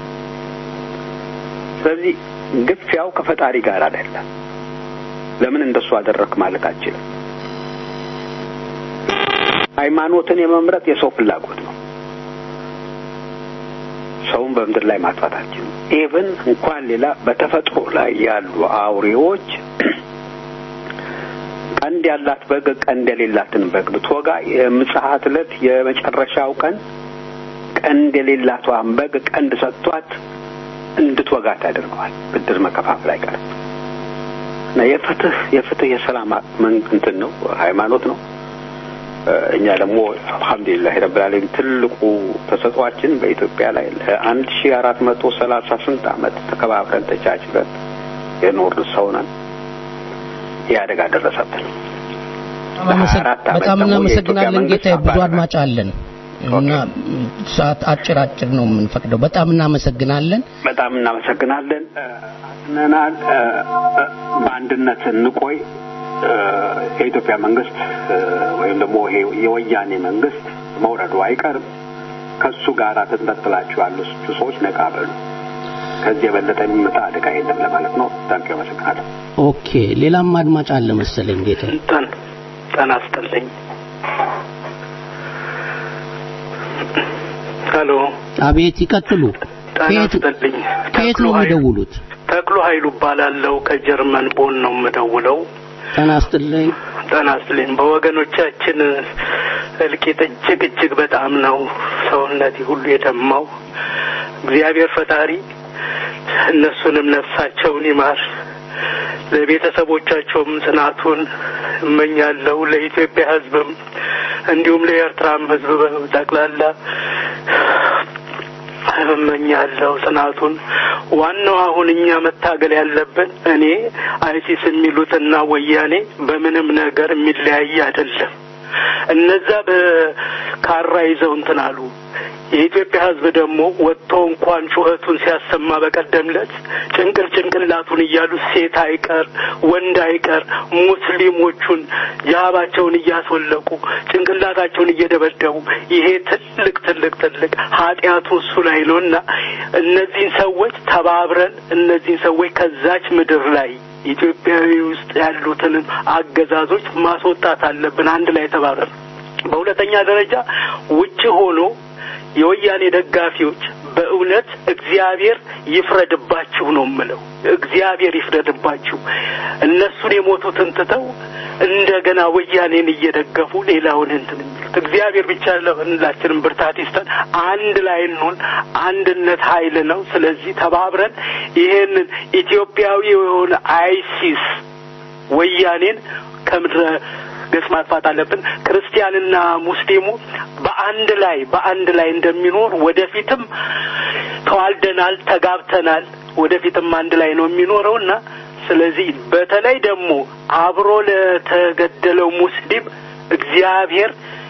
ስለዚህ ግፊያው ከፈጣሪ ጋር አይደለም። ለምን እንደሱ አደረክ ማለት አችልም። ሃይማኖትን የመምረጥ የሰው ፍላጎት ነው። ሰውን በምድር ላይ ማጥፋት አችልም። ኢቭን እንኳን ሌላ በተፈጥሮ ላይ ያሉ አውሬዎች ቀንድ ያላት በግ ቀንድ የሌላትን በግ ብትወጋ የምጽአት ዕለት የመጨረሻው ቀን ቀንድ የሌላቷን በግ ቀንድ ሰጥቷት እንድትወጋ ታደርገዋል። ብድር መከፋፈል አይቀርም። እና የፍትህ የፍትህ የሰላም መንግስት ነው፣ ሃይማኖት ነው። እኛ ደግሞ አልহামዱሊላህ ረብል ዓለሚን ትልቁ ተሰጥቷችን በኢትዮጵያ ላይ አንድ ሺህ አራት መቶ ሰላሳ ስምንት ዓመት ተከባብረን ተቻችለን የኖር ሰው ነን። ያደጋ ደረሰብን። በጣም እናመሰግናለን ጌታዬ። ብዙ አድማጭ አለን እና ሰዓት አጭር አጭር ነው የምንፈቅደው። በጣም እናመሰግናለን። በጣም እናመሰግናለን። ነና በአንድነት እንቆይ። የኢትዮጵያ መንግስት ወይም ደግሞ ይሄ የወያኔ መንግስት መውረዱ አይቀርም። ከሱ ጋር ተንጠልጥላችሁ ያሉት ሰዎች ነቃ በሉ። ከዚህ የበለጠ የሚመጣ አደጋ የለም ለማለት ነው። ታንክ ዩ አመሰግናለሁ። ኦኬ ሌላም አድማጭ አለ መሰለኝ ጌታ። እንትን ተናስተልኝ። ሄሎ አቤት ይቀጥሉ። ተናስተልኝ። ከየት ነው የሚደውሉት? ተክሉ ኃይሉ ባላለው ከጀርመን ቦን ነው የምደውለው። ተናስተልኝ። ተናስተልኝ። በወገኖቻችን እልቂት እጅግ እጅግ በጣም ነው ሰውነቴ ሁሉ የደማው። እግዚአብሔር ፈጣሪ እነሱንም ነፍሳቸውን ይማር፣ ለቤተሰቦቻቸውም ጽናቱን እመኛለሁ። ለኢትዮጵያ ሕዝብም እንዲሁም ለኤርትራም ሕዝብ ጠቅላላ እመኛለሁ ጽናቱን። ዋናው አሁን እኛ መታገል ያለብን እኔ አይሲስ የሚሉትና ወያኔ በምንም ነገር የሚለያይ አይደለም። እነዛ በካራ ይዘው እንትን አሉ። የኢትዮጵያ ሕዝብ ደግሞ ወጥቶ እንኳን ጩኸቱን ሲያሰማ በቀደምለት ጭንቅል ጭንቅላቱን እያሉ ሴት አይቀር ወንድ አይቀር ሙስሊሞቹን ጃባቸውን እያስወለቁ ጭንቅላታቸውን እየደበደቡ ይሄ ትልቅ ትልቅ ትልቅ ኃጢያቱ እሱ ላይ ነውና እነዚህን ሰዎች ተባብረን እነዚህን ሰዎች ከዛች ምድር ላይ ኢትዮጵያዊ ውስጥ ያሉትን አገዛዞች ማስወጣት አለብን አንድ ላይ ተባብረን። በሁለተኛ ደረጃ ውጪ ሆኖ የወያኔ ደጋፊዎች በእውነት እግዚአብሔር ይፍረድባችሁ ነው የምለው። እግዚአብሔር ይፍረድባችሁ። እነሱን የሞቱትን ትተው እንደገና ወያኔን እየደገፉ ሌላውን እንትን የሚሉት እግዚአብሔር ብቻ ለሁላችንም ብርታት ይስጠን። አንድ ላይ እንሁን። አንድነት ኃይል ነው። ስለዚህ ተባብረን ይሄንን ኢትዮጵያዊ የሆነ አይሲስ ወያኔን ከምድረ ገጽ ማጥፋት አለብን። ክርስቲያንና ሙስሊሙ በአንድ ላይ በአንድ ላይ እንደሚኖር ወደፊትም ተዋልደናል፣ ተጋብተናል፣ ወደፊትም አንድ ላይ ነው የሚኖረውና ስለዚህ በተለይ ደግሞ አብሮ ለተገደለው ሙስሊም እግዚአብሔር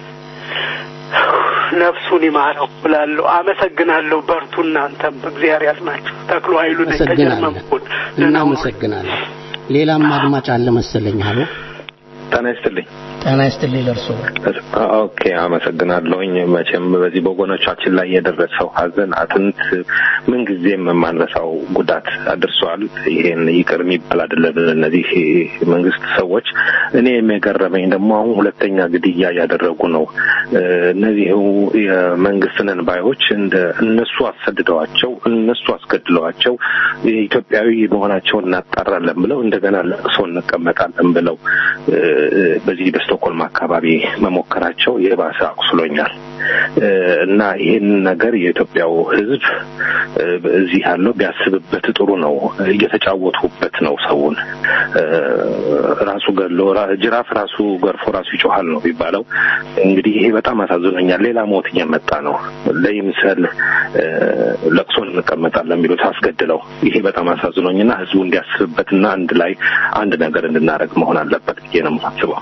ነፍሱን ይማረው ብላለሁ። አመሰግናለሁ። በርቱ እናንተም እግዚአብሔር ያጽናችሁ። ተክሉ ኃይሉ ነኝ ከጀርመን። እናመሰግናለን። ሌላም አድማጭ አለ መሰለኝ። አሎ ጤና ይስጥልኝ። ጤና ይስጥልኝ ለርሶ። ኦኬ አመሰግናለሁኝ። መቼም በዚህ በጎኖቻችን ላይ የደረሰው ሀዘን አጥንት ምን ጊዜም የማንረሳው ጉዳት አድርሷል። ይሄን ይቅር የሚባል አይደለም። እነዚህ መንግስት ሰዎች እኔ የሚገርመኝ ደግሞ አሁን ሁለተኛ ግድያ ያደረጉ ነው። እነዚህ የመንግስትንን ባዮች እንደ እነሱ አሰድደዋቸው እነሱ አስገድለዋቸው ኢትዮጵያዊ መሆናቸውን እናጣራለን ብለው እንደገና ለቅሶ እንቀመጣለን ብለው በዚህ በስቶክሆልም አካባቢ መሞከራቸው የባሰ አቁስሎኛል። እና ይሄን ነገር የኢትዮጵያው ህዝብ እዚህ ያለው ቢያስብበት ጥሩ ነው። እየተጫወቱበት ነው ሰውን ራሱ ገሎ ጅራፍ ራሱ ገርፎ ራሱ ይጮሃል ነው ቢባለው። እንግዲህ ይሄ በጣም አሳዝኖኛል። ሌላ ሞት እየመጣ ነው። ለይምሰል ለቅሶን እንቀመጣለን ቢሉት አስገድለው። ይሄ በጣም አሳዝኖኝና ህዝቡ እንዲያስብበትና አንድ ላይ አንድ ነገር እንድናረግ መሆን አለበት ብዬ ነው የማስበው።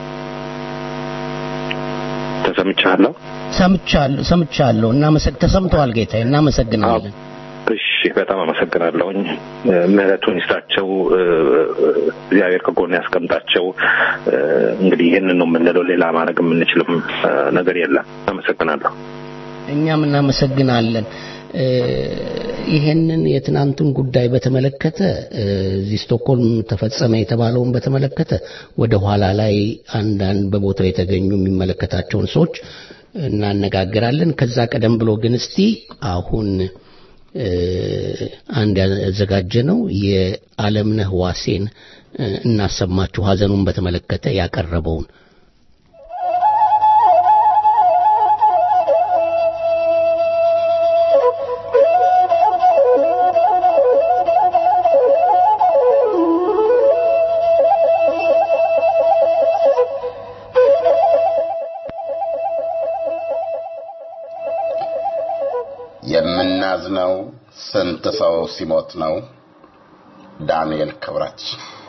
ተሰምቻለሁ ሰምቻለሁ ሰምቻለሁ እና መሰግ ተሰምቷል ጌታዬ እና መሰግናለን። እሺ በጣም አመሰግናለሁ። ምህረቱን ይስጣቸው እግዚአብሔር ከጎን ያስቀምጣቸው። እንግዲህ ይሄንን ነው የምንለው። ሌላ ማድረግ የምንችልም ነገር የለም። አመሰግናለሁ። እኛም እናመሰግናለን። ይሄንን የትናንቱን ጉዳይ በተመለከተ እዚህ ስቶክሆልም ተፈጸመ የተባለውን በተመለከተ ወደ ኋላ ላይ አንዳንድ በቦታው የተገኙ የሚመለከታቸውን ሰዎች እናነጋግራለን። ከዛ ቀደም ብሎ ግን እስቲ አሁን አንድ ያዘጋጀነው የዓለምነህ ዋሴን እናሰማችሁ ሀዘኑን በተመለከተ ያቀረበውን የምናዝነው ስንት ሰው ሲሞት ነው። ዳንኤል ክብረት።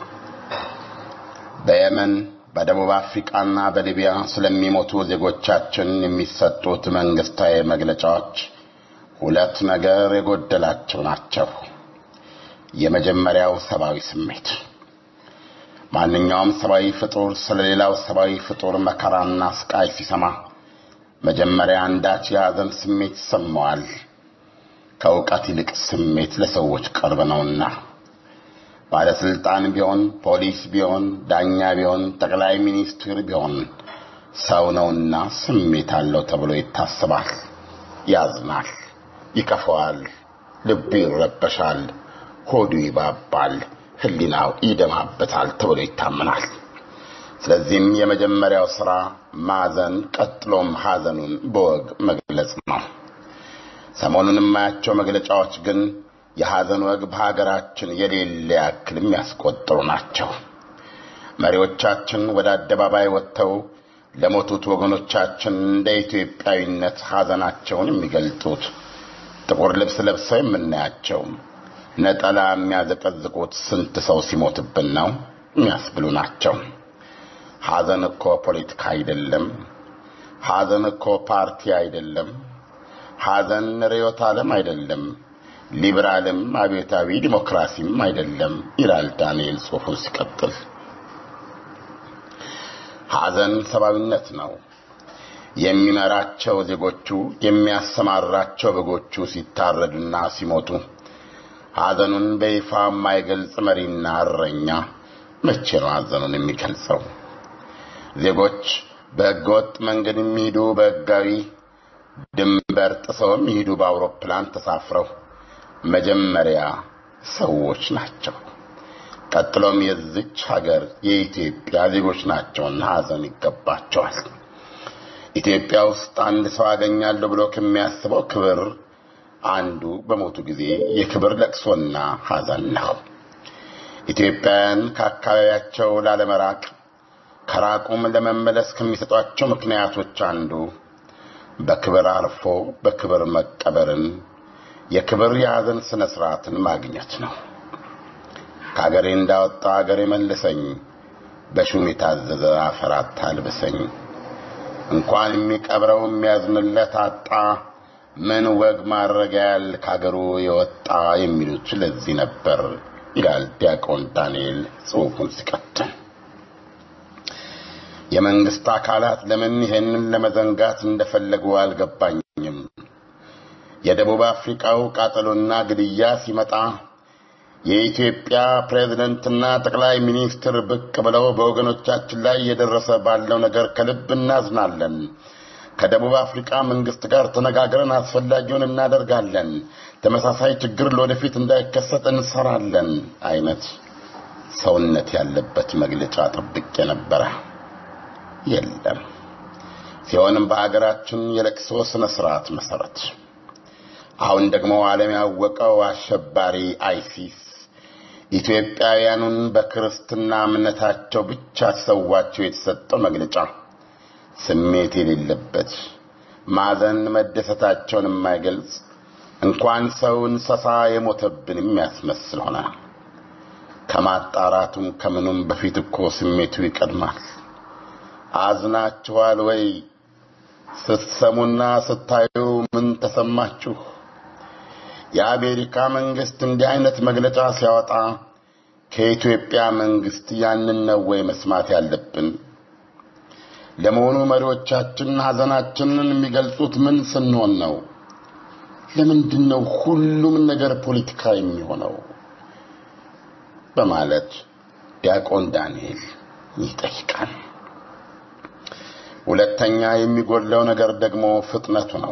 በየመን በደቡብ አፍሪካና በሊቢያ ስለሚሞቱ ዜጎቻችን የሚሰጡት መንግስታዊ መግለጫዎች ሁለት ነገር የጎደላቸው ናቸው። የመጀመሪያው ሰብአዊ ስሜት። ማንኛውም ሰብአዊ ፍጡር ስለሌላው ሰብአዊ ፍጡር መከራና ስቃይ ሲሰማ መጀመሪያ አንዳች የሐዘን ስሜት ይሰማዋል። ከእውቀት ይልቅ ስሜት ለሰዎች ቅርብ ነውና። ባለስልጣን ቢሆን፣ ፖሊስ ቢሆን፣ ዳኛ ቢሆን፣ ጠቅላይ ሚኒስትር ቢሆን ሰው ነውና ስሜት አለው ተብሎ ይታሰባል። ያዝናል፣ ይከፋዋል፣ ልቡ ይረበሻል፣ ሆዱ ይባባል፣ ህሊናው ይደማበታል ተብሎ ይታመናል። ስለዚህም የመጀመሪያው ሥራ ማዘን፣ ቀጥሎም ሐዘኑን በወግ መግለጽ ነው። ሰሞኑን የማያቸው መግለጫዎች ግን የሐዘን ወግ በሀገራችን የሌለ ያክል የሚያስቆጥሩ ናቸው። መሪዎቻችን ወደ አደባባይ ወጥተው ለሞቱት ወገኖቻችን እንደ ኢትዮጵያዊነት ሐዘናቸውን የሚገልጡት ጥቁር ልብስ ለብሰው የምናያቸው ነጠላ የሚያዘቀዝቁት ስንት ሰው ሲሞትብን ነው የሚያስብሉ ናቸው። ሐዘን እኮ ፖለቲካ አይደለም። ሐዘን እኮ ፓርቲ አይደለም። ሐዘን ርዕዮተ ዓለም አይደለም። ሊበራልም አብዮታዊ ዲሞክራሲም አይደለም ይላል ዳንኤል ጽሑፉን ሲቀጥል። ሐዘን ሰብአዊነት ነው። የሚመራቸው ዜጎቹ የሚያሰማራቸው በጎቹ ሲታረዱና ሲሞቱ ሐዘኑን በይፋ የማይገልጽ መሪና እረኛ መቼ ነው ሐዘኑን የሚገልጸው? ዜጎች በሕገወጥ መንገድ የሚሄዱ በሕጋዊ ድንበር ጥሰው የሚሄዱ በአውሮፕላን ተሳፍረው መጀመሪያ ሰዎች ናቸው። ቀጥሎም የዚች ሀገር የኢትዮጵያ ዜጎች ናቸውና ሐዘን ይገባቸዋል። ኢትዮጵያ ውስጥ አንድ ሰው አገኛለሁ ብሎ ከሚያስበው ክብር አንዱ በሞቱ ጊዜ የክብር ለቅሶና ሐዘን ነው። ኢትዮጵያን ከአካባቢያቸው ላለመራቅ ከራቁም ለመመለስ ከሚሰጧቸው ምክንያቶች አንዱ በክብር አርፎ በክብር መቀበርን የክብር የሐዘን ስነ ስርዓትን ማግኘት ነው። ከአገሬ እንዳወጣ አገሬ መልሰኝ፣ በሹም የታዘዘ አፈር አታልብሰኝ፣ እንኳን የሚቀብረው የሚያዝንለት አጣ፣ ምን ወግ ማረጋያል ከአገሩ የወጣ የሚሉት ለዚህ ነበር ይላል ዲያቆን ዳንኤል ጽሑፉን ሲቀጥል። የመንግስት አካላት ለምን ይሄንን ለመዘንጋት እንደፈለጉ አልገባኝም። የደቡብ አፍሪካው ቃጠሎና ግድያ ሲመጣ የኢትዮጵያ ፕሬዝዳንትና ጠቅላይ ሚኒስትር ብቅ ብለው በወገኖቻችን ላይ የደረሰ ባለው ነገር ከልብ እናዝናለን፣ ከደቡብ አፍሪካ መንግስት ጋር ተነጋግረን አስፈላጊውን እናደርጋለን፣ ተመሳሳይ ችግር ለወደፊት እንዳይከሰት እንሰራለን አይነት ሰውነት ያለበት መግለጫ ጠብቄ ነበር። የለም። ሲሆንም በአገራችን የለቅሶ ስነ ስርዓት መሰረት አሁን ደግሞ ዓለም ያወቀው አሸባሪ አይሲስ ኢትዮጵያውያኑን በክርስትና እምነታቸው ብቻ ሰዋቸው የተሰጠው መግለጫ ስሜት የሌለበት ማዘን መደሰታቸውን የማይገልጽ እንኳን ሰው እንስሳ የሞተብን የሚያስመስል ሆነ። ከማጣራቱም ከምኑም በፊት እኮ ስሜቱ ይቀድማል። አዝናችኋል ወይ? ስትሰሙና ስታዩ ምን ተሰማችሁ? የአሜሪካ መንግስት እንዲህ አይነት መግለጫ ሲያወጣ ከኢትዮጵያ መንግስት ያንን ነው ወይ መስማት ያለብን? ለመሆኑ መሪዎቻችን ሐዘናችንን የሚገልጹት ምን ስንሆን ነው? ለምንድነው ሁሉም ነገር ፖለቲካ የሚሆነው? በማለት ዲያቆን ዳንኤል ይጠይቃል። ሁለተኛ የሚጎለው ነገር ደግሞ ፍጥነቱ ነው።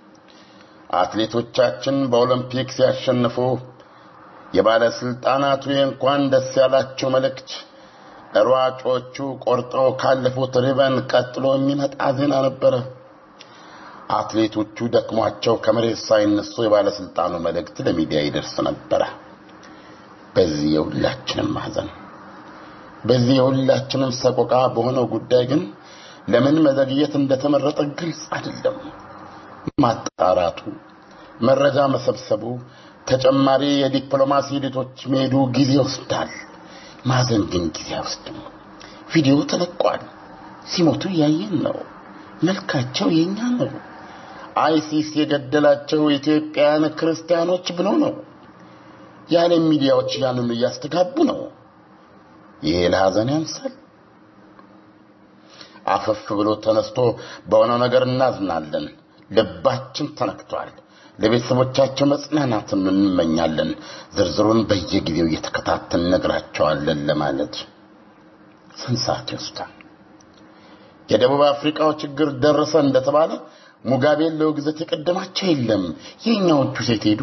አትሌቶቻችን በኦሎምፒክ ሲያሸንፉ የባለስልጣናቱ እንኳን ደስ ያላቸው መልእክት ሯጮቹ ቆርጠው ካለፉት ሪበን ቀጥሎ የሚመጣ ዜና ነበር። አትሌቶቹ ደክሟቸው ከመሬት ሳይነሱ የባለስልጣኑ መልእክት ለሚዲያ ይደርስ ነበር። በዚህ የሁላችንም ማዘን በዚህ የሁላችንም ሰቆቃ በሆነው ጉዳይ ግን ለምን መዘግየት እንደተመረጠ ግልጽ አይደለም። ማጣራቱ፣ መረጃ መሰብሰቡ፣ ተጨማሪ የዲፕሎማሲ ሂደቶች መሄዱ ጊዜ ይወስዳል። ማዘን ግን ጊዜ አይወስድም። ቪዲዮ ተለቋል። ሲሞቱ ያየን ነው። መልካቸው የኛ ነው። አይሲስ የገደላቸው ኢትዮጵያውያን ክርስቲያኖች ብሎ ነው። ያለ ሚዲያዎች ያንን እያስተጋቡ ነው። ይሄ ለሐዘን ያንሳል። አፈፍ ብሎ ተነስቶ በሆነ ነገር እናዝናለን። ልባችን ተነክቷል። ለቤተሰቦቻቸው መጽናናትን እንመኛለን። ዝርዝሩን በየጊዜው እየተከታተልን ነግራቸዋለን ለማለት ስንት ሰዓት ይወስዳል? የደቡብ አፍሪካው ችግር ደረሰ እንደተባለ ሙጋቤ ለውግዘት የቀደማቸው የለም። የኛዎቹ ሴት ሄዱ።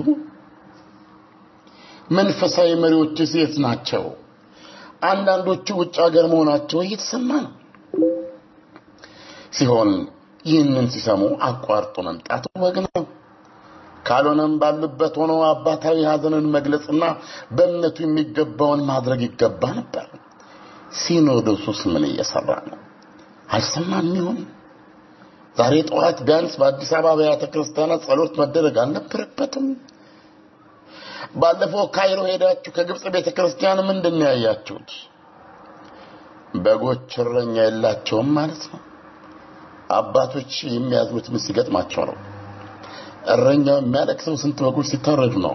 መንፈሳዊ መሪዎች ሴት ናቸው። አንዳንዶቹ ውጭ ሀገር መሆናቸው እየተሰማ ነው። ሲሆን ይህንን ሲሰሙ አቋርጦ መምጣት ወግ ነው። ካልሆነም ባሉበት ሆኖ አባታዊ ሐዘንን መግለጽና በእምነቱ የሚገባውን ማድረግ ይገባ ነበር። ሲኖዶሱስ ምን እየሰራ ነው? አልሰማም ይሆን? ዛሬ ጠዋት ቢያንስ በአዲስ አበባ አብያተ ክርስቲያናት ጸሎት መደረግ አልነበረበትም? ባለፈው ካይሮ ሄዳችሁ ከግብጽ ቤተ ክርስቲያን ምንድን ነው ያያችሁት? በጎች እረኛ የላቸውም ማለት ነው። አባቶች የሚያዝኑት ምን ሲገጥማቸው ነው? እረኛው የሚያለቅሰው ስንት በጎች ሲታረዱ ነው?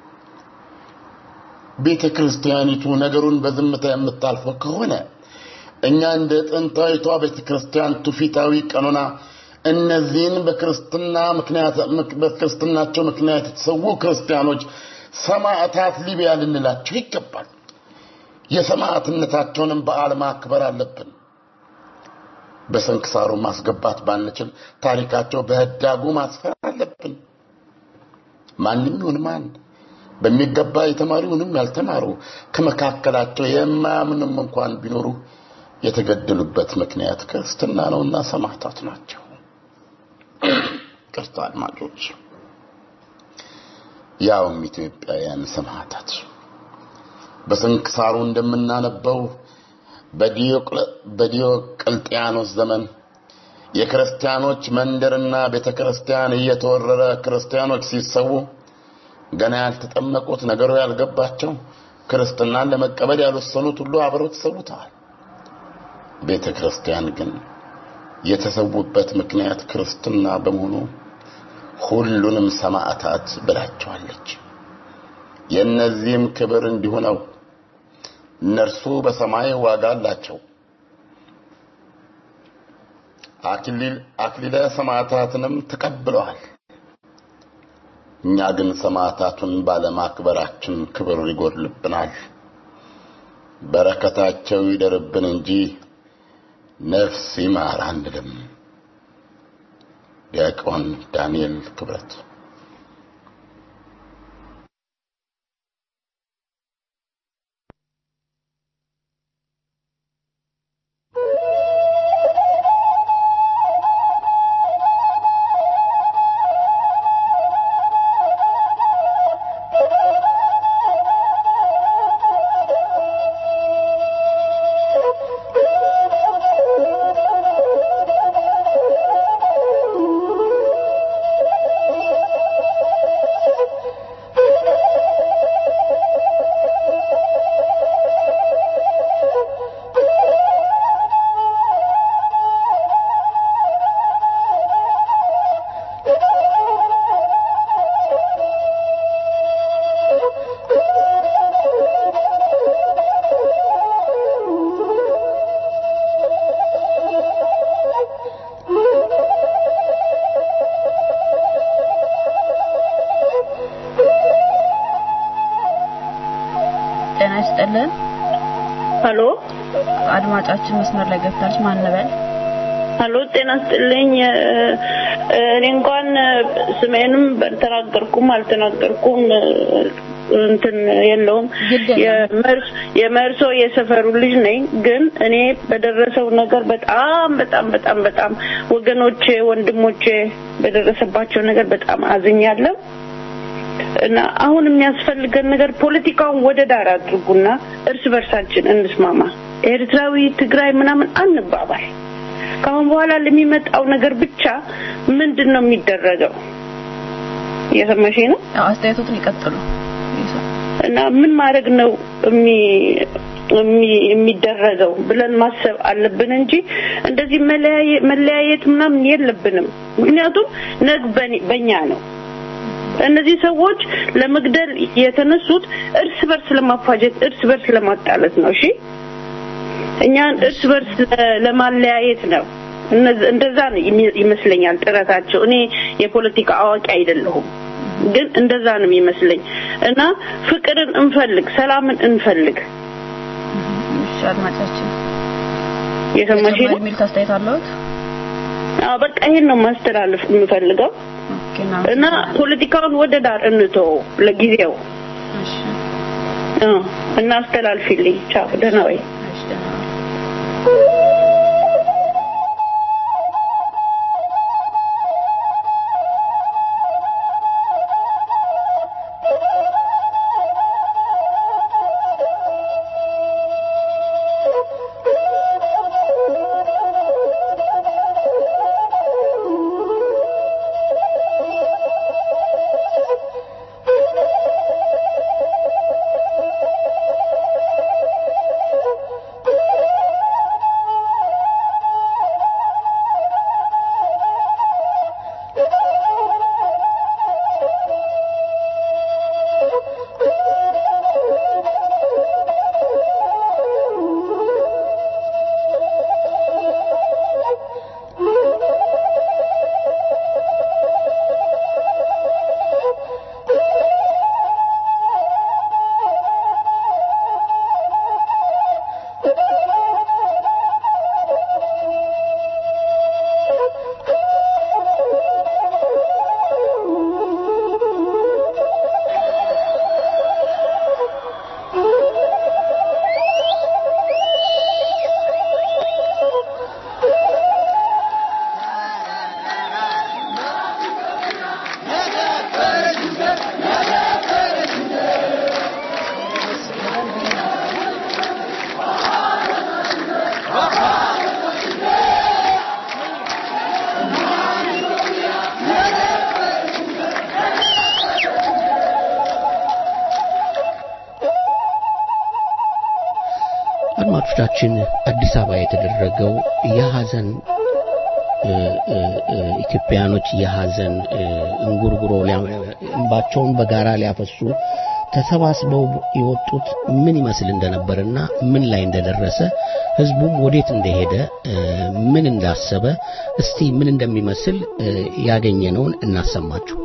ቤተ ክርስቲያኒቱ ነገሩን በዝምታ የምታልፈው ከሆነ እኛ እንደ ጥንታዊቷ ቤተ ክርስቲያን ትውፊታዊ ቀኖና እነዚህን በክርስትና ምክንያት በክርስትናቸው ምክንያት የተሰዉ ክርስቲያኖች ሰማዕታት ሊቢያ ልንላቸው ይገባል። የሰማዕትነታቸውንም በዓል ማክበር አለብን። በስንክሳሩ ማስገባት ባንችል ታሪካቸው በህዳጉ ማስፈር አለብን። ማንም ይሁን ማን በሚገባ የተማሩንም ያልተማሩ ከመካከላቸው የማያምኑም እንኳን ቢኖሩ የተገደሉበት ምክንያት ክርስትና ነውና ሰማዕታት ናቸው። ክርስቲያን ማጆች ያውም ኢትዮጵያውያን ሰማዕታት በስንክሳሩ እንደምናነበው በዲዮቅልጥያኖስ ዘመን የክርስቲያኖች መንደርና ቤተክርስቲያን እየተወረረ ክርስቲያኖች ሲሰዉ ገና ያልተጠመቁት ነገሩ ያልገባቸው ክርስትናን ለመቀበል ያልወሰኑት ሁሉ አብረው ተሰውተዋል። ቤተክርስቲያን ግን የተሰዉበት ምክንያት ክርስትና በመሆኑ ሁሉንም ሰማዕታት ብላቸዋለች። የነዚህም ክብር እንዲሁ ነው። እነርሱ በሰማይ ዋጋ አላቸው። አክሊል አክሊለ ሰማዕታትንም ተቀብለዋል። እኛ ግን ሰማዕታቱን ባለማክበራችን ክብር ይጎድልብናል። በረከታቸው ይደርብን እንጂ ነፍስ ይማር አንልም። ዲያቆን ዳንኤል ክብረት ይስጥልን ሄሎ አድማጫችን መስመር ላይ ገብታለች ማን ነበር ሄሎ ጤና ይስጥልኝ እኔ እንኳን ስሜንም ተናገርኩም አልተናገርኩም እንትን የለውም የመርስ የመርሶ የሰፈሩ ልጅ ነኝ ግን እኔ በደረሰው ነገር በጣም በጣም በጣም በጣም ወገኖቼ ወንድሞቼ በደረሰባቸው ነገር በጣም አዝኛለሁ እና አሁን የሚያስፈልገን ነገር ፖለቲካውን ወደ ዳር አድርጉና እርስ በርሳችን እንስማማ ኤርትራዊ ትግራይ ምናምን አንባባል ካሁን በኋላ ለሚመጣው ነገር ብቻ ምንድነው የሚደረገው የሰማሽ ነው አስተያየቱን ይቀጥሉ እና ምን ማድረግ ነው እሚ የሚደረገው ብለን ማሰብ አለብን እንጂ እንደዚህ መለያየት ምናምን የለብንም ምክንያቱም ነግ በእኛ ነው እነዚህ ሰዎች ለመግደል የተነሱት እርስ በርስ ለማፋጀት እርስ በርስ ለማጣላት ነው እሺ እኛን እርስ በርስ ለማለያየት ነው እንደዛ ነው ይመስለኛል ጥረታቸው እኔ የፖለቲካ አዋቂ አይደለሁም ግን እንደዛ ነው የሚመስለኝ እና ፍቅርን እንፈልግ ሰላምን እንፈልግ ሻድማጫችን የሰማሽ ነው ሚል ታስተያየታለሁት አዎ በቃ ይሄን ነው ማስተላለፍ የምፈልገው እና ፖለቲካውን ወደ ዳር እንተው ለጊዜው እሺ እና አስተላልፊልኝ ቻው ደህና ወይ አድማጮቻችን አዲስ አበባ የተደረገው የሐዘን ኢትዮጵያኖች የሐዘን እንጉርጉሮ እንባቸውን በጋራ ሊያፈሱ ተሰባስበው የወጡት ምን ይመስል እንደነበርና ምን ላይ እንደደረሰ ህዝቡም ወዴት እንደሄደ ምን እንዳሰበ እስቲ ምን እንደሚመስል ያገኘነውን እናሰማችሁ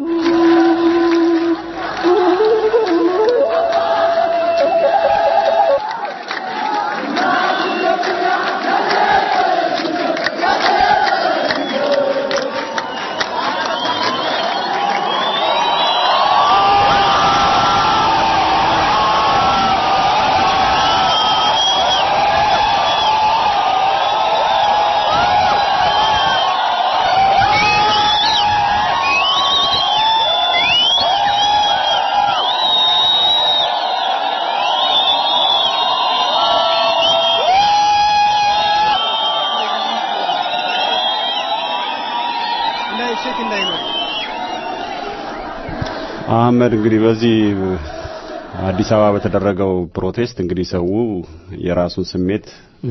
አህመድ እንግዲህ በዚህ አዲስ አበባ በተደረገው ፕሮቴስት እንግዲህ ሰው የራሱን ስሜት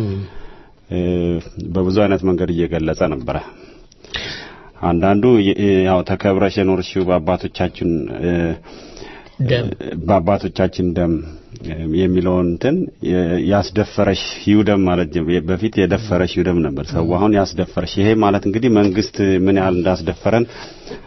በብዙ አይነት መንገድ እየገለጸ ነበር አንዳንዱ ያው ተከብረሽ የኖርሽው በአባቶቻችን ደም በአባቶቻችን ደም የሚለውን እንትን ያስደፈረሽ ይውደም ማለት በፊት የደፈረሽ ይውደም ነበር ሰው አሁን ያስደፈረሽ ይሄ ማለት እንግዲህ መንግስት ምን ያህል እንዳስደፈረን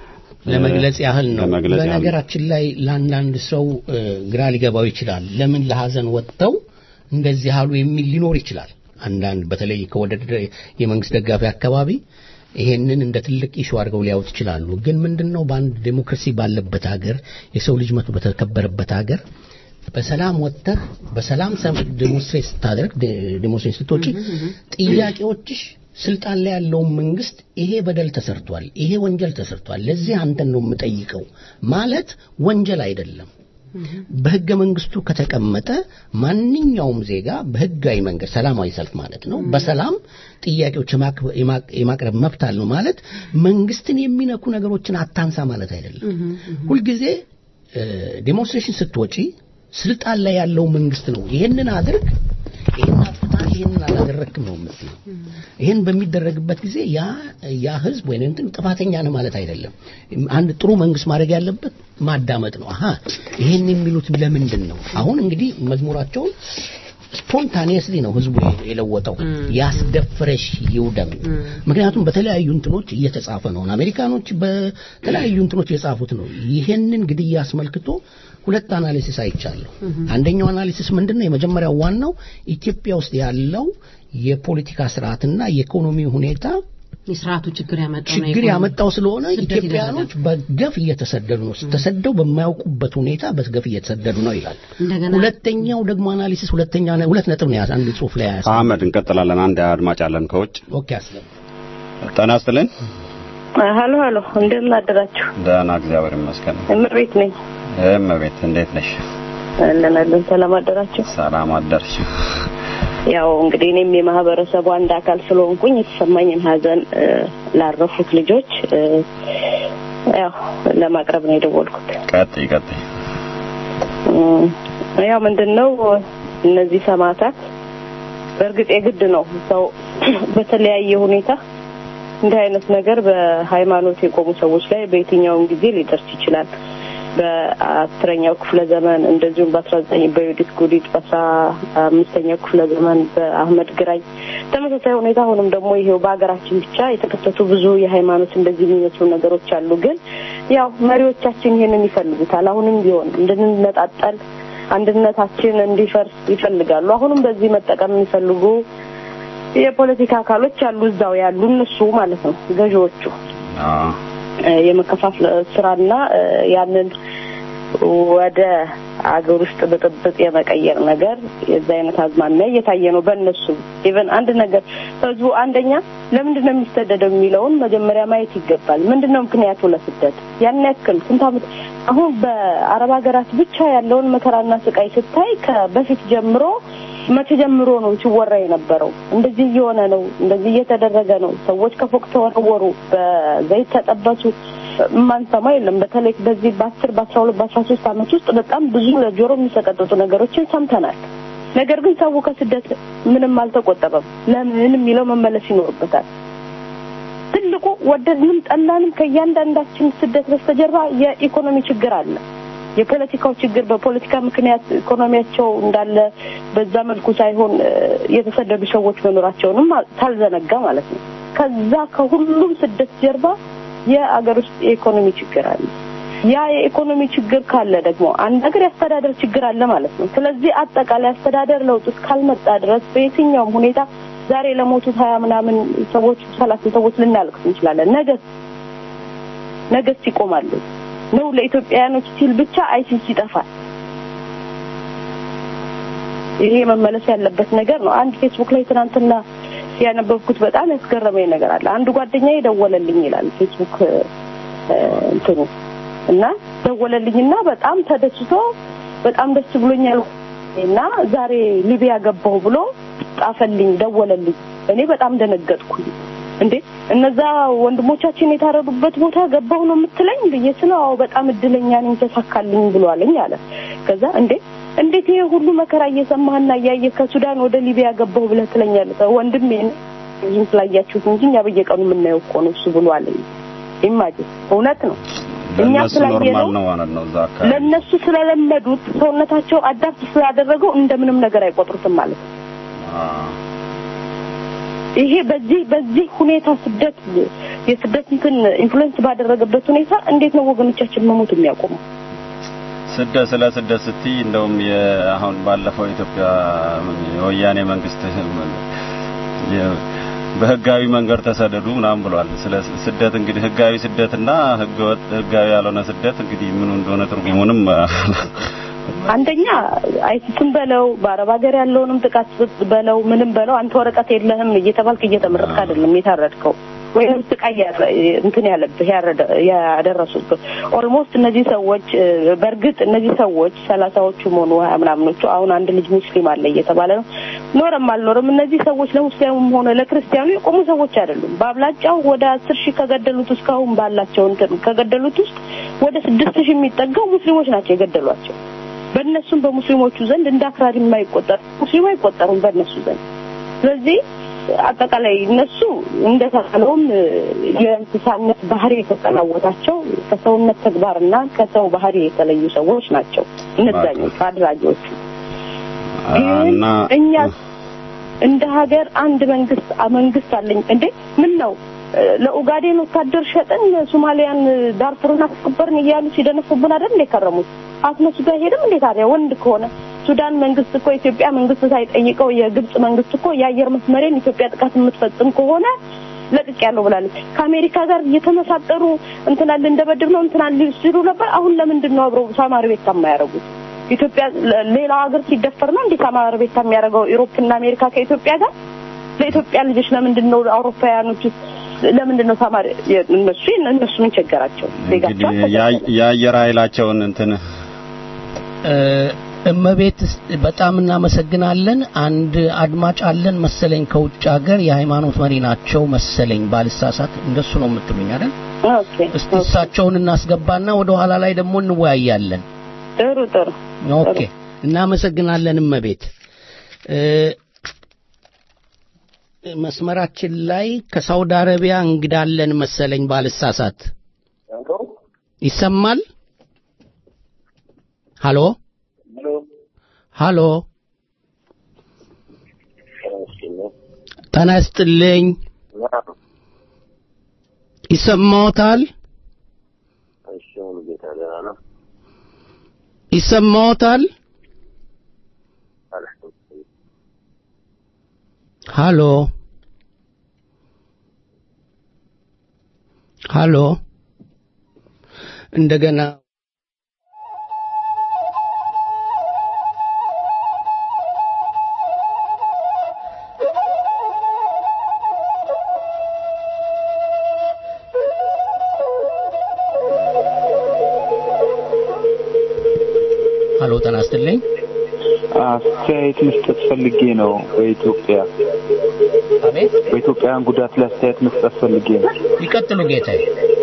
ለመግለጽ ያህል ነው በነገራችን ላይ ለአንዳንድ ሰው ግራ ሊገባው ይችላል ለምን ለሐዘን ወጥተው እንደዚህ ያሉ የሚል ሊኖር ይችላል አንዳንድ በተለይ ከወደደ የመንግስት ደጋፊ አካባቢ ይሄንን እንደ ትልቅ ኢሹ አድርገው ሊያውት ይችላሉ ግን ምንድነው በአንድ ዲሞክራሲ ባለበት ሀገር የሰው ልጅ መብት በተከበረበት ሀገር በሰላም ወጥተህ በሰላም ዲሞንስትሬት ታደርግ ዲሞንስትሬት ስትወጪ ጥያቄዎችሽ ስልጣን ላይ ያለው መንግስት ይሄ በደል ተሰርቷል ይሄ ወንጀል ተሰርቷል ለዚህ አንተን ነው የምጠይቀው ማለት ወንጀል አይደለም በህገ መንግስቱ ከተቀመጠ ማንኛውም ዜጋ በህጋዊ መንገድ ሰላማዊ ሰልፍ ማለት ነው በሰላም ጥያቄዎች የማቅረብ መብት አለው ማለት መንግስትን የሚነኩ ነገሮችን አታንሳ ማለት አይደለም ሁሉ ጊዜ ዲሞንስትሬሽን ስትወጪ ስልጣን ላይ ያለው መንግስት ነው ይሄንን አድርግ ይሄን አጥፍታ ይሄን አላደረክም ነው ማለት ይሄን በሚደረግበት ጊዜ ያ ያ ህዝብ ወይ እንትን ጥፋተኛ ነው ማለት አይደለም አንድ ጥሩ መንግስት ማድረግ ያለበት ማዳመጥ ነው አሃ ይሄን የሚሉት ለምንድን ነው አሁን እንግዲህ መዝሙራቸው ስፖንታኒየስሊ ነው ህዝቡ የለወጠው ያስደፍረሽ ይውደም ምክንያቱም በተለያዩ እንትኖች እየተጻፈ ነው አሜሪካኖች በተለያዩ እንትኖች የጻፉት ነው ይሄንን ግድያ አስመልክቶ ሁለት አናሊሲስ አይቻለሁ አንደኛው አናሊሲስ ምንድነው የመጀመሪያው ዋናው ኢትዮጵያ ውስጥ ያለው የፖለቲካ ስርዓትና የኢኮኖሚ ሁኔታ የስርዓቱ ችግር ያመጣው ነው ችግር ያመጣው ስለሆነ ኢትዮጵያኖች በገፍ እየተሰደዱ ነው ተሰደው በማያውቁበት ሁኔታ በገፍ እየተሰደዱ ነው ይላል ሁለተኛው ደግሞ አናሊሲስ ሁለተኛ ሁለት ነጥብ ነው ያስ አንድ ጽሁፍ ላይ ያስ አህመድ እንቀጥላለን አንድ አድማጭ አለን ከውጭ ኦኬ አስለም ተናስተልን ሃሎ ሃሎ እንደምን አደራችሁ ደህና እግዚአብሔር ይመስገን እመቤት ነኝ እመቤት እንዴት ነሽ ለነለን ሰላም አደራችሁ ሰላም አደርሽ ያው እንግዲህ እኔም የማህበረሰቡ አንድ አካል ስለሆንኩኝ የተሰማኝን ሀዘን ላረፉት ልጆች ያው ለማቅረብ ነው የደወልኩት ቀጥይ ቀጥይ ያው ምንድነው እነዚህ ሰማዕታት በእርግጥ የግድ ነው ሰው በተለያየ ሁኔታ እንደ አይነት ነገር በሃይማኖት የቆሙ ሰዎች ላይ በየትኛውም ጊዜ ሊደርስ ይችላል በአስረኛው ክፍለ ዘመን እንደዚሁም በ19 በዩዲት ጉዲት በ15ኛው ክፍለ ዘመን በአህመድ ግራኝ ተመሳሳይ ሁኔታ ሆነም ደግሞ ይሄው በአገራችን ብቻ የተከሰቱ ብዙ የሃይማኖት እንደዚህ የሚመስሉ ነገሮች አሉ ግን ያው መሪዎቻችን ይሄንን ይፈልጉታል አሁንም ቢሆን እንድንነጣጣል አንድነታችን እንዲፈርስ ይፈልጋሉ አሁንም በዚህ መጠቀም የሚፈልጉ የፖለቲካ አካሎች አሉ እዛው ያሉ እነሱ ማለት ነው ገዢዎቹ አዎ የመከፋፈል ስራና ያንን ወደ አገር ውስጥ በጥብጥ የመቀየር ነገር የዛ አይነት አዝማሚያ እየታየ ነው በእነሱ ኢቭን አንድ ነገር ህዝቡ አንደኛ ለምንድን ነው የሚስተደደው የሚለውን መጀመሪያ ማየት ይገባል ምንድነው ምክንያቱ ለስደት ያን ያክል ስንት ዓመት አሁን በአረብ ሀገራት ብቻ ያለውን መከራና ስቃይ ስታይ ከበፊት ጀምሮ መቼ ጀምሮ ነው ሲወራ የነበረው እንደዚህ እየሆነ ነው እንደዚህ እየተደረገ ነው ሰዎች ከፎቅ ተወረወሩ በዘይት ተጠበሱ ማን ሰማይ የለም በተለይ በዚህ በ10 በ12 በ13 አመት ውስጥ በጣም ብዙ ለጆሮ የሚሰቀጥጡ ነገሮችን ሰምተናል ነገር ግን ሰው ከስደት ምንም አልተቆጠበም ለምን የሚለው መመለስ ይኖርበታል ትልቁ ወደድንም ጠላንም ከያንዳንዳችን ስደት በስተጀርባ የኢኮኖሚ ችግር አለ የፖለቲካው ችግር በፖለቲካ ምክንያት ኢኮኖሚያቸው እንዳለ በዛ መልኩ ሳይሆን የተሰደዱ ሰዎች መኖራቸውንም ታልዘነጋ ማለት ነው ከዛ ከሁሉም ስደት ጀርባ የአገር ውስጥ የኢኮኖሚ ችግር አለ ያ የኢኮኖሚ ችግር ካለ ደግሞ አንድ ሀገር ያስተዳደር ችግር አለ ማለት ነው ስለዚህ አጠቃላይ አስተዳደር ለውጥ እስካልመጣ ድረስ በየትኛውም ሁኔታ ዛሬ ለሞቱት ሀያ ምናምን ሰዎች ሰላሳ ሰዎች ልናልቅስ እንችላለን ነገ ነገ ይቆማሉ ነው ለኢትዮጵያኖች ሲል ብቻ አይሲሲ ይጠፋል ይሄ መመለስ ያለበት ነገር ነው አንድ ፌስቡክ ላይ ትናንትና ያነበብኩት በጣም ያስገረመኝ ነገር አለ አንድ ጓደኛዬ ደወለልኝ ይላል ፌስቡክ እንትኑ እና ደወለልኝና በጣም ተደስቶ በጣም ደስ ብሎኛል እና ዛሬ ሊቢያ ገባሁ ብሎ ጣፈልኝ ደወለልኝ እኔ በጣም ደነገጥኩኝ እንዴ እነዛ ወንድሞቻችን የታረዱበት ቦታ ገባሁ ነው የምትለኝ በየስለው አው በጣም እድለኛ ነኝ ተሳካልኝ ብሏልኝ አለ ከዛ እንዴ እንዴት ይሄ ሁሉ መከራ እየሰማህና ያየ ከሱዳን ወደ ሊቢያ ገባሁ ብለህ ትለኛለህ ወንድሜ ይህን ስላያችሁት እንጂ እኛ በየቀኑ የምናየው እኮ ነው እሱ ብሏልኝ ኢማጂን እውነት ነው እኛ ስላየነው ለነሱ ስለለመዱት ሰውነታቸው አዳፕት ስላደረገው እንደምንም ነገር አይቆጥሩትም ማለት ነው ይሄ በዚህ በዚህ ሁኔታ ስደት የስደት እንትን ኢንፍሉዌንስ ባደረገበት ሁኔታ እንዴት ነው ወገኖቻችን መሞት የሚያቆመው? ስደት ስለ ስደት ስትይ እንደውም የአሁን ባለፈው ኢትዮጵያ የወያኔ መንግስት በህጋዊ መንገድ ተሰደዱ ምናምን ብሏል። ስለ ስደት እንግዲህ ህጋዊ ስደትና ህገወጥ ህጋዊ ያልሆነ ስደት እንግዲህ ምን እንደሆነ ትርጉሙንም አንደኛ አይሲስም በለው በአረብ ሀገር ያለውንም ጥቃት በለው ምንም በለው አንተ ወረቀት የለህም እየተባልክ እየተመረጥክ አይደለም የታረድከው ወይም ስቃይ እንትን ያለብህ ያደረሱት ኦልሞስት እነዚህ ሰዎች በርግጥ እነዚህ ሰዎች ሰላሳዎቹ ሆኑ ምናምኖቹ አሁን አንድ ልጅ ሙስሊም አለ እየተባለ ነው ኖርም አልኖርም እነዚህ ሰዎች ለሙስሊሙም ሆነ ለክርስቲያኑ የቆሙ ሰዎች አይደሉም በአብላጫው ወደ አስር ሺህ ከገደሉት እስካሁን ባላቸው እንትን ከገደሉት ውስጥ ወደ ስድስት ሺህ የሚጠጋው ሙስሊሞች ናቸው የገደሏቸው በእነሱም በሙስሊሞቹ ዘንድ እንዳክራሪ የማይቆጠር ሙስሊም አይቆጠሩም በእነሱ ዘንድ ስለዚህ አጠቃላይ እነሱ እንደተባለውም የእንስሳነት ባህሪ የተጠናወታቸው ከሰውነት ተግባርና ከሰው ባህሪ የተለዩ ሰዎች ናቸው እነዛኞቹ አድራጊዎቹ እና እኛ እንደ ሀገር አንድ መንግስት መንግስት አለኝ እንዴ ምን ነው ለኡጋዴን ወታደር ሸጠን ሶማሊያን ዳርፉርን አስከበርን ይያሉ ሲደነፉብን አይደል ለከረሙት አስነሱ ጋር ሄደም እንዴ ታዲያ ወንድ ከሆነ ሱዳን መንግስት እኮ ኢትዮጵያ መንግስት ሳይጠይቀው የግብጽ መንግስት እኮ የአየር መስመሬን ኢትዮጵያ ጥቃት የምትፈጽም ከሆነ ለጥቅ ያለው ብላለች ከአሜሪካ ጋር እየተመሳጠሩ እንትናል እንደበድር ነው እንትናል ሲሉ ነበር አሁን ለምንድን ነው አብረው ሳማር ቤት ታማያረጉት ኢትዮጵያ ሌላ ሀገር ሲደፈር ነው እንዴ ሳማር ቤት ታሚያረጋው ዩሮፕና አሜሪካ ከኢትዮጵያ ጋር ለኢትዮጵያ ልጆች ለምንድን ነው አውሮፓውያኖች ለምንድን ነው ሳማር እነሱ እነሱ ምን ቸገራቸው ዜጋቸው የአየር ኃይላቸውን እንትን እመቤት በጣም እናመሰግናለን አንድ አድማጭ አለን መሰለኝ ከውጭ ሀገር የሃይማኖት መሪ ናቸው መሰለኝ ባልሳሳት እንደሱ ነው የምትሉኝ አይደል ኦኬ እስቲ እሳቸውን እናስገባና ወደ ኋላ ላይ ደግሞ እንወያያለን ጥሩ ጥሩ ኦኬ እናመሰግናለን እመቤት መስመራችን ላይ ከሳውዲ አረቢያ እንግዳለን መሰለኝ ባልሳሳት ይሰማል ሃሎ ሃሎ ተናስተልኝ ይሰማዎታል ይሰማዎታል ሃሎ ሃሎ እንደገና ሃሎ ተናስተልኝ አስተያየት መስጠት ፈልጌ ነው በኢትዮጵያ አቤት በኢትዮጵያን ጉዳት ላይ አስተያየት መስጠት ፈልጌ ነው ይቀጥሉ ጌታዬ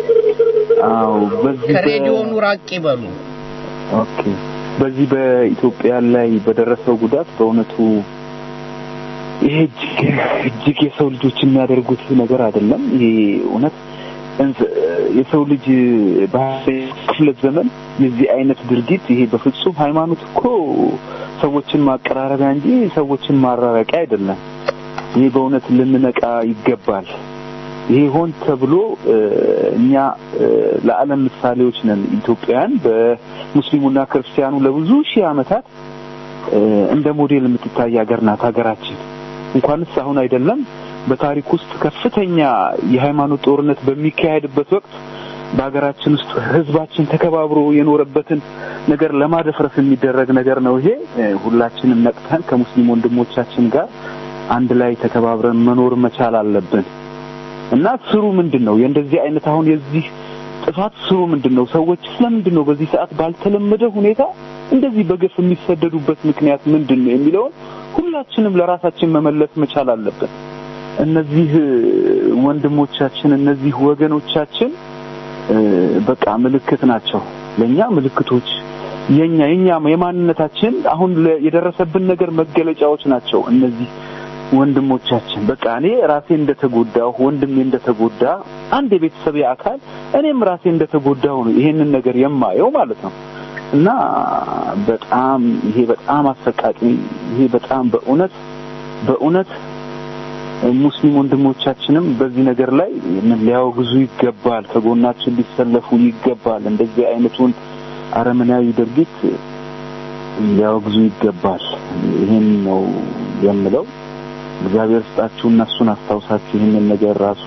አው በዚህ ከሬዲዮኑ ራቅ ይበሉ ኦኬ በዚህ በኢትዮጵያ ላይ በደረሰው ጉዳት በእውነቱ ይሄ እጅግ የሰው ልጆች የሚያደርጉት ነገር አይደለም ይሄ እውነት የሰው ልጅ በክፍለ ዘመን የዚህ አይነት ድርጊት ይሄ በፍጹም ሃይማኖት እኮ ሰዎችን ማቀራረቢያ እንጂ ሰዎችን ማራራቂያ አይደለም ይሄ በእውነት ልንነቃ ይገባል ይሄ ሆን ተብሎ እኛ ለዓለም ምሳሌዎች ነን ኢትዮጵያን በሙስሊሙና ክርስቲያኑ ለብዙ ሺህ አመታት እንደ ሞዴል የምትታይ ሀገር ናት ሀገራችን እንኳንስ አሁን አይደለም በታሪክ ውስጥ ከፍተኛ የሃይማኖት ጦርነት በሚካሄድበት ወቅት በአገራችን ውስጥ ህዝባችን ተከባብሮ የኖረበትን ነገር ለማደፍረስ የሚደረግ ነገር ነው ይሄ ሁላችንም ነቅተን ከሙስሊም ወንድሞቻችን ጋር አንድ ላይ ተከባብረን መኖር መቻል አለብን እና ስሩ ምንድነው የእንደዚህ አይነት አሁን የዚህ ጥፋት ስሩ ምንድነው ሰዎች ስለምንድነው በዚህ ሰዓት ባልተለመደ ሁኔታ እንደዚህ በገፍ የሚሰደዱበት ምክንያት ምንድነው የሚለው ሁላችንም ለራሳችን መመለስ መቻል አለብን እነዚህ ወንድሞቻችን እነዚህ ወገኖቻችን በቃ ምልክት ናቸው ለኛ ምልክቶች የኛ የኛ የማንነታችን አሁን የደረሰብን ነገር መገለጫዎች ናቸው እነዚህ ወንድሞቻችን በቃ እኔ ራሴ እንደተጎዳው ወንድሜ እንደተጎዳ አንድ የቤተሰብ አካል እኔም ራሴ እንደተጎዳው ነው ይሄንን ነገር የማየው ማለት ነው እና በጣም ይሄ በጣም አሰቃቂ ይሄ በጣም በእውነት በእውነት ሙስሊም ወንድሞቻችንም በዚህ ነገር ላይ ሊያወግዙ ይገባል ከጎናችን ሊሰለፉ ይገባል እንደዚህ አይነቱን አረመናዊ ድርጊት ሊያወግዙ ይገባል ይሄን ነው የምለው እግዚአብሔር ስጣችሁ እነሱን አስተዋውሳችሁ ይሄን ነገር ራሱ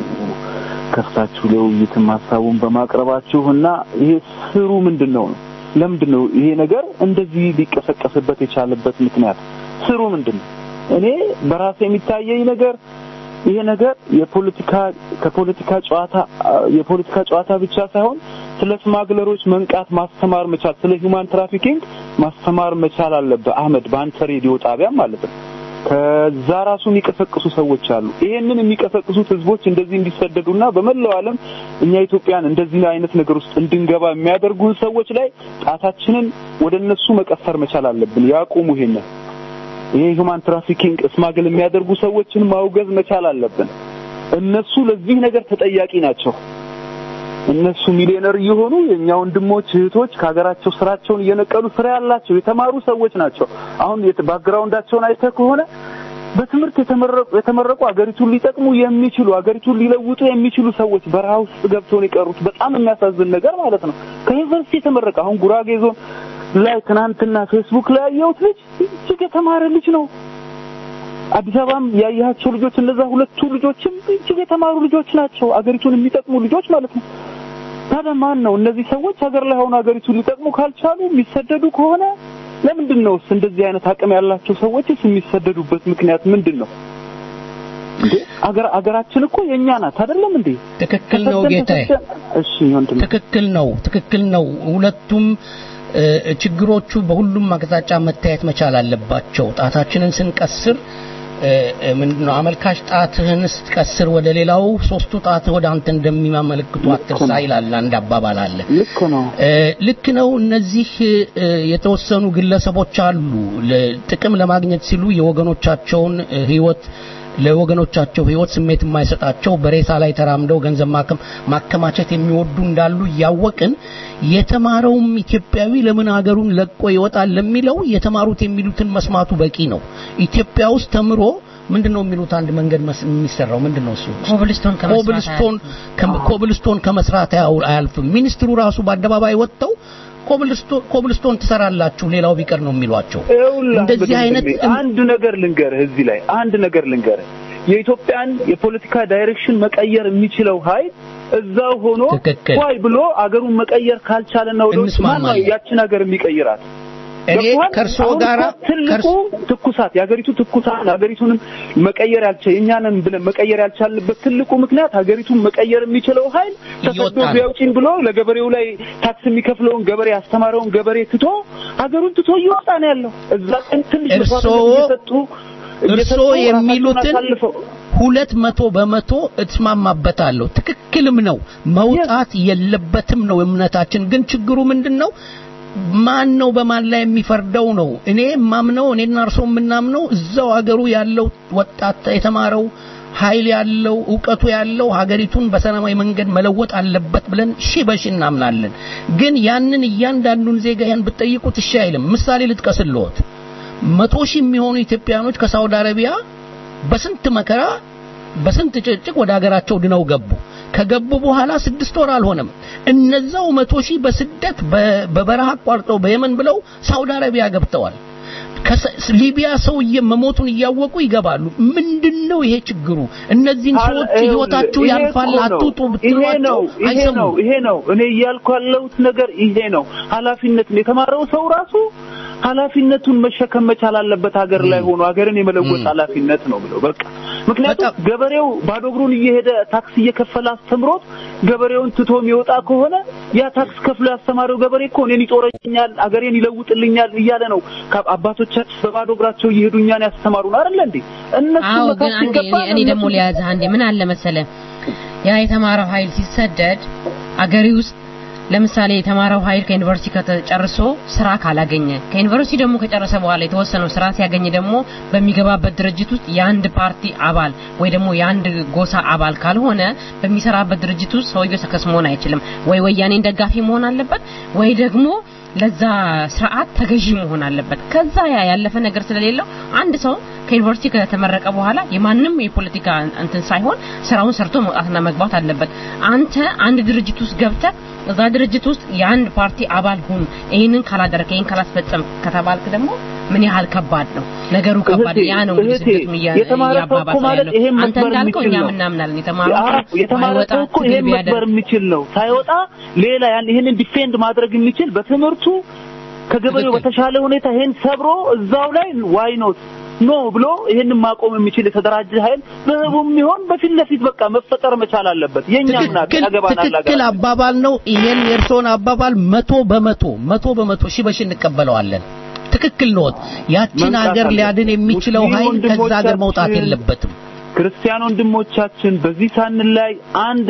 ከፍታችሁ ለውይይት ማሳቡን በማቅረባችሁና ይሄ ስሩ ምንድነው ለምንድነው ይሄ ነገር እንደዚህ ሊቀሰቀስበት የቻለበት ምክንያት ስሩ ምንድነው እኔ በራሴ የሚታየኝ ነገር ይሄ ነገር የፖለቲካ ከፖለቲካ ጨዋታ የፖለቲካ ጨዋታ ብቻ ሳይሆን ስለ ስማግለሮች መንቃት ማስተማር መቻል ስለ ሂውማን ትራፊኪንግ ማስተማር መቻል አለበት አህመድ ባንተ ሬዲዮ ጣቢያ ማለት ነው ከዛ ራሱ የሚቀሰቅሱ ሰዎች አሉ ይሄንን የሚቀሰቅሱት ህዝቦች እንደዚህ እንዲሰደዱና በመላው ዓለም እኛ ኢትዮጵያን እንደዚህ አይነት ነገር ውስጥ እንድንገባ የሚያደርጉ ሰዎች ላይ ጣታችንን ወደነሱ መቀፈር መቻል አለብን ያቁሙ ይሄንን ይሄ ሂውማን ትራፊኪንግ ስማግል የሚያደርጉ ሰዎችን ማውገዝ መቻል አለብን እነሱ ለዚህ ነገር ተጠያቂ ናቸው እነሱ ሚሊዮነር የሆኑ የኛ ወንድሞች እህቶች ከሀገራቸው ስራቸውን እየነቀሉ ስራ ያላቸው የተማሩ ሰዎች ናቸው አሁን የባክግራውንዳቸውን አይተህ ከሆነ በትምህርት የተመረቁ የተመረቁ ሀገሪቱን ሊጠቅሙ የሚችሉ ሀገሪቱን ሊለውጡ የሚችሉ ሰዎች በረሃ ውስጥ ገብተው የቀሩት በጣም የሚያሳዝን ነገር ማለት ነው ከዩኒቨርሲቲ የተመረቀ አሁን ጉራጌ ዞን ላይ ትናንትና ፌስቡክ ላይ ያየሁት ልጅ እጅግ የተማረ ልጅ ነው አዲስ አበባም ያያቸው ልጆች እነዛ ሁለቱ ልጆችም እጅግ የተማሩ ልጆች ናቸው አገሪቱን የሚጠቅሙ ልጆች ማለት ነው ታዲያ ማን ነው እነዚህ ሰዎች ሀገር ላይ ሆነ አገሪቱን ሊጠቅሙ ካልቻሉ የሚሰደዱ ከሆነ ለምንድነው እንደዚህ አይነት አቅም ያላቸው ሰዎችስ የሚሰደዱበት ምክንያት ምንድነው አገር አገራችን እኮ የኛ ናት አይደለም እንዴ ትክክል ነው ጌታዬ እሺ ወንድም ትክክል ነው ትክክል ነው ሁለቱም ችግሮቹ በሁሉም አቅጣጫ መታየት መቻል አለባቸው ጣታችንን ስንቀስር ምንድነው አመልካች ጣትህን ስትቀስር ወደ ሌላው ሶስቱ ጣት ወደ አንተ እንደሚያመለክቱ አትርሳ ይላል አንድ አባባል አለ ልክ ነው ልክ ነው እነዚህ የተወሰኑ ግለሰቦች አሉ ጥቅም ለማግኘት ሲሉ የወገኖቻቸውን ህይወት ለወገኖቻቸው ህይወት ስሜት የማይሰጣቸው በሬሳ ላይ ተራምደው ገንዘብ ማከማቸት የሚወዱ እንዳሉ ያወቅን የተማረውም ኢትዮጵያዊ ለምን ሀገሩን ለቆ ይወጣል ለሚለው የተማሩት የሚሉትን መስማቱ በቂ ነው ኢትዮጵያ ውስጥ ተምሮ ምንድነው የሚሉት አንድ መንገድ የሚሰራው ምንድነው እሱ ኮብልስቶን ኮብልስቶን ኮብልስቶን ከመስራት አያልፍም ሚኒስትሩ ራሱ በአደባባይ ወጥተው ኮብልስቶን ኮብልስቶን ተሰራላችሁ ሌላው ቢቀር ነው የሚሏቸው እንደዚህ አይነት አንድ ነገር ልንገርህ እዚህ ላይ አንድ ነገር ልንገርህ የኢትዮጵያን የፖለቲካ ዳይሬክሽን መቀየር የሚችለው ኃይል እዛው ሆኖ ቆይ ብሎ አገሩን መቀየር ካልቻለና ወደ ማን ነው ያችን ሀገር የሚቀይራት እኔ ከርሶ ጋራ ትልቁ ትኩሳት ያገሪቱ ትኩሳት ሀገሪቱንም መቀየር ያልቻለ እኛንም ብለን መቀየር ያልቻለበት ትልቁ ምክንያት ሀገሪቱን መቀየር የሚችለው ኃይል ተሰዶ ቢያውጪን ብሎ ለገበሬው ላይ ታክስ የሚከፍለውን ገበሬ አስተማረውን ገበሬ ትቶ ሀገሩን ትቶ ይወጣ ነው ያለው እዛ ቀን ትንሽ እርሶ እርሶ የሚሉትን ሁለት መቶ በመቶ እትስማማበታለሁ ትክክልም ነው መውጣት የለበትም ነው እምነታችን ግን ችግሩ ምንድነው ማን ነው በማን ላይ የሚፈርደው ነው እኔ ማምነው እኔና እርሶ ምናምነው እዛው ሀገሩ ያለው ወጣት የተማረው ኃይል ያለው ዕውቀቱ ያለው ሀገሪቱን በሰላማዊ መንገድ መለወጥ አለበት ብለን ሺ በሺ እናምናለን ግን ያንን እያንዳንዱን ዜጋ ያን በጠይቁት እሺ አይልም ምሳሌ ልጥቀስልዎት መቶ ሺህ የሚሆኑ ኢትዮጵያኖች ከሳውዲ አረቢያ በስንት መከራ በስንት ጭጭቅ ወደ ሀገራቸው ድነው ገቡ ከገቡ በኋላ ስድስት ወር አልሆነም እነዛው መቶ ሺህ በስደት በበረሃ አቋርጠው በየመን ብለው ሳውዲ አረቢያ ገብተዋል ከሊቢያ ሰው መሞቱን እያወቁ ይገባሉ ምንድነው ይሄ ችግሩ እነዚህን ሰዎች ህይወታቸው ያልፋል አጥጡ ብትሏቸው አይሰሙ ይሄ ነው እኔ ያልኳለሁት ነገር ይሄ ነው ኃላፊነት የተማረው ሰው ራሱ ኃላፊነቱን መሸከም መቻል አለበት ሀገር ላይ ሆኖ ሀገርን የመለወጥ ኃላፊነት ነው ብለው በቃ ምክንያቱም ገበሬው ባዶ እግሩን እየሄደ ታክስ እየከፈለ አስተምሮት ገበሬውን ትቶ የሚወጣ ከሆነ ያ ታክስ ከፍሎ ያስተማረው ገበሬ እኮ እኔን ይጦረኛል ሀገሬን ይለውጥልኛል እያለ ነው አባቶቻችን በባዶ እግራቸው እየሄዱኛን ያስተማሩን አይደል እንዴ እነሱ መካከል ሲገባ እኔ ደግሞ ሊያዝ አንዴ ምን አለ መሰለ ያ የተማረው ኃይል ሲሰደድ አገሪ ውስጥ ለምሳሌ የተማረው ኃይል ከዩኒቨርሲቲ ከተጨርሶ ስራ ካላገኘ ከዩኒቨርሲቲ ደግሞ ከጨረሰ በኋላ የተወሰነው ስራ ሲያገኝ ደግሞ በሚገባበት ድርጅት ውስጥ የአንድ ፓርቲ አባል ወይ ደግሞ የአንድ ጎሳ አባል ካልሆነ በሚሰራበት ድርጅት ውስጥ ሰውየው ሰከስ መሆን አይችልም ወይ ወያኔን ደጋፊ መሆን አለበት ወይ ደግሞ ለዛ ስርዓት ተገዢ መሆን አለበት ከዛ ያ ያለፈ ነገር ስለሌለው አንድ ሰው ከዩኒቨርሲቲ ከተመረቀ በኋላ የማንም የፖለቲካ እንትን ሳይሆን ስራውን ሰርቶ መውጣትና መግባት አለበት አንተ አንድ ድርጅት ውስጥ ገብተህ እዛ ድርጅት ውስጥ የአንድ ፓርቲ አባል ሁን ይሄንን ካላደረከ ይሄን ካላስፈጸም ከተባልክ ደግሞ ምን ያህል ከባድ ነው ነገሩ ከባድ ያ ነው ስደቱን ያባባሰ ያለው አንተ እንዳልከው እኛ ምናምናለን የተማረው የተማረው እኮ ይሄን መስበር የሚችል ነው ሳይወጣ ሌላ ያን ይሄንን ዲፌንድ ማድረግ የሚችል በትምህርቱ ከገበሬው በተሻለ ሁኔታ ይሄን ሰብሮ እዛው ላይ ዋይ ኖት ኖ ብሎ ይሄንን ማቆም የሚችል የተደራጀ ኃይል በህቡም ይሆን በፊት ለፊት በቃ መፈጠር መቻል አለበት የኛም ናት ያገባናል ትክክል አባባል ነው ይሄን የርሶን አባባል መቶ በመቶ መቶ በመቶ ሺ በሺ እንቀበለዋለን ትክክል ነው ያቺን ሀገር ሊያድን የሚችለው ኃይል ከዛ ሀገር መውጣት የለበትም ክርስቲያን ወንድሞቻችን በዚህ ሳን ላይ አንድ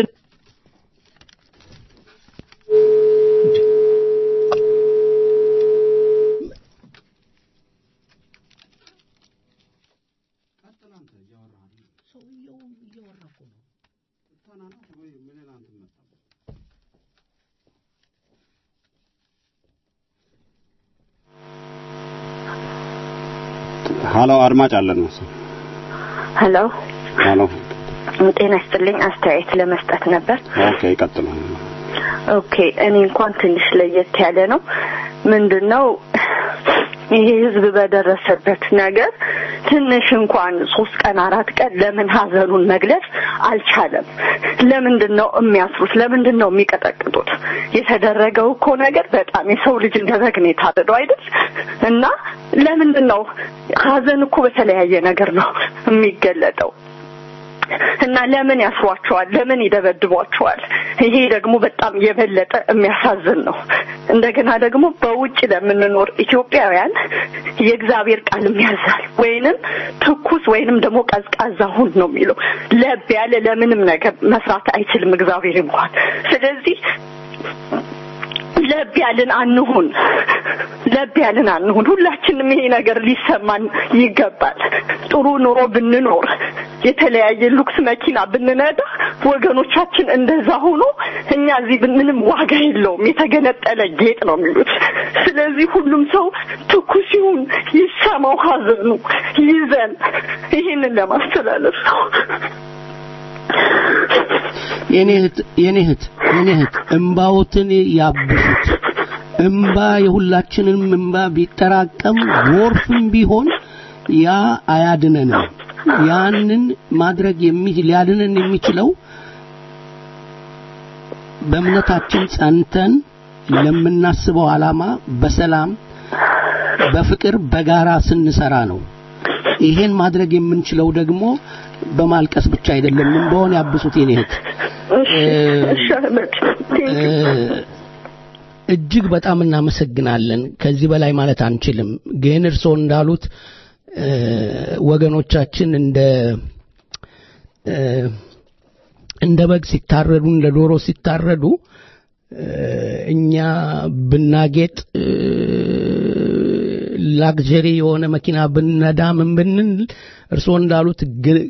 ሃሎ አድማጭ አለን ነው ሃሎ ሃሎ ጤና ይስጥልኝ አስተያየት ለመስጠት ነበር ኦኬ ቀጥሉ ኦኬ እኔ እንኳን ትንሽ ለየት ያለ ነው ምንድነው ይሄ ህዝብ በደረሰበት ነገር ትንሽ እንኳን ሶስት ቀን አራት ቀን ለምን ሀዘኑን መግለጽ አልቻለም ለምንድነው የሚያስሩት ለምንድነው የሚቀጠቅጡት የተደረገው እኮ ነገር በጣም የሰው ልጅ እንደበግኔ ታደዶ አይደል እና ለምንድነው ሀዘን እኮ በተለያየ ነገር ነው የሚገለጠው እና ለምን ያስሯቸዋል ለምን ይደበድቧቸዋል ይሄ ደግሞ በጣም የበለጠ የሚያሳዝን ነው እንደገና ደግሞ በውጭ ለምንኖር ኢትዮጵያውያን የእግዚአብሔር ቃል የሚያዛል ወይንም ትኩስ ወይንም ደግሞ ቀዝቃዛ ሁን ነው የሚለው ለብ ያለ ለምንም ነገር መስራት አይችልም እግዚአብሔር እንኳን ስለዚህ ለብ ያለን አንሁን ለብ ያለን አንሁን ሁላችንም ይሄ ነገር ሊሰማን ይገባል ጥሩ ኑሮ ብንኖር የተለያየ ሉክስ መኪና ብንነዳ ወገኖቻችን እንደዛ ሆኖ እኛ እዚህ ምንም ዋጋ የለውም የተገነጠለ ጌጥ ነው የሚሉት ስለዚህ ሁሉም ሰው ትኩስ ይሁን ይሰማው ሀዘኑ ይዘን ይሄንን ለማስተላለፍ ነው የኔህት የኔህት የኔህት እንባውትን ያብሱት እንባ የሁላችንም እንባ ቢጠራቀም ጎርፍም ቢሆን ያ አያድነንም ያንን ማድረግ የሚችል ሊያድነን የሚችለው በእምነታችን ጸንተን ለምናስበው ዓላማ በሰላም በፍቅር በጋራ ስንሰራ ነው ይሄን ማድረግ የምንችለው ደግሞ በማልቀስ ብቻ አይደለም እንባውን ያብሱት የኔህት እጅግ በጣም እናመሰግናለን ከዚህ በላይ ማለት አንችልም ግን እርሶ እንዳሉት ወገኖቻችን እንደ እንደ በግ ሲታረዱ እንደ ዶሮ ሲታረዱ እኛ ብናጌጥ ላክጀሪ የሆነ መኪና ብንነዳ ምን ብንል እርሶ እንዳሉት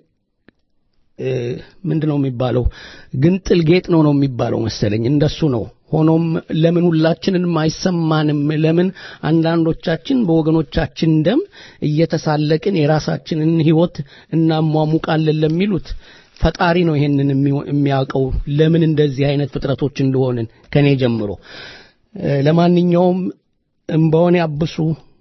ምንድነው የሚባለው ግንጥል ጌጥ ነው ነው የሚባለው መሰለኝ እንደሱ ነው ሆኖም ለምን ሁላችንንም አይሰማንም ለምን አንዳንዶቻችን በወገኖቻችን ደም እየተሳለቅን የራሳችንን ህይወት እናሟሙቃለን ለሚሉት ፈጣሪ ነው ይሄንን የሚያውቀው ለምን እንደዚህ አይነት ፍጥረቶች እንደሆንን ከኔ ጀምሮ ለማንኛውም እንባውን ያብሱ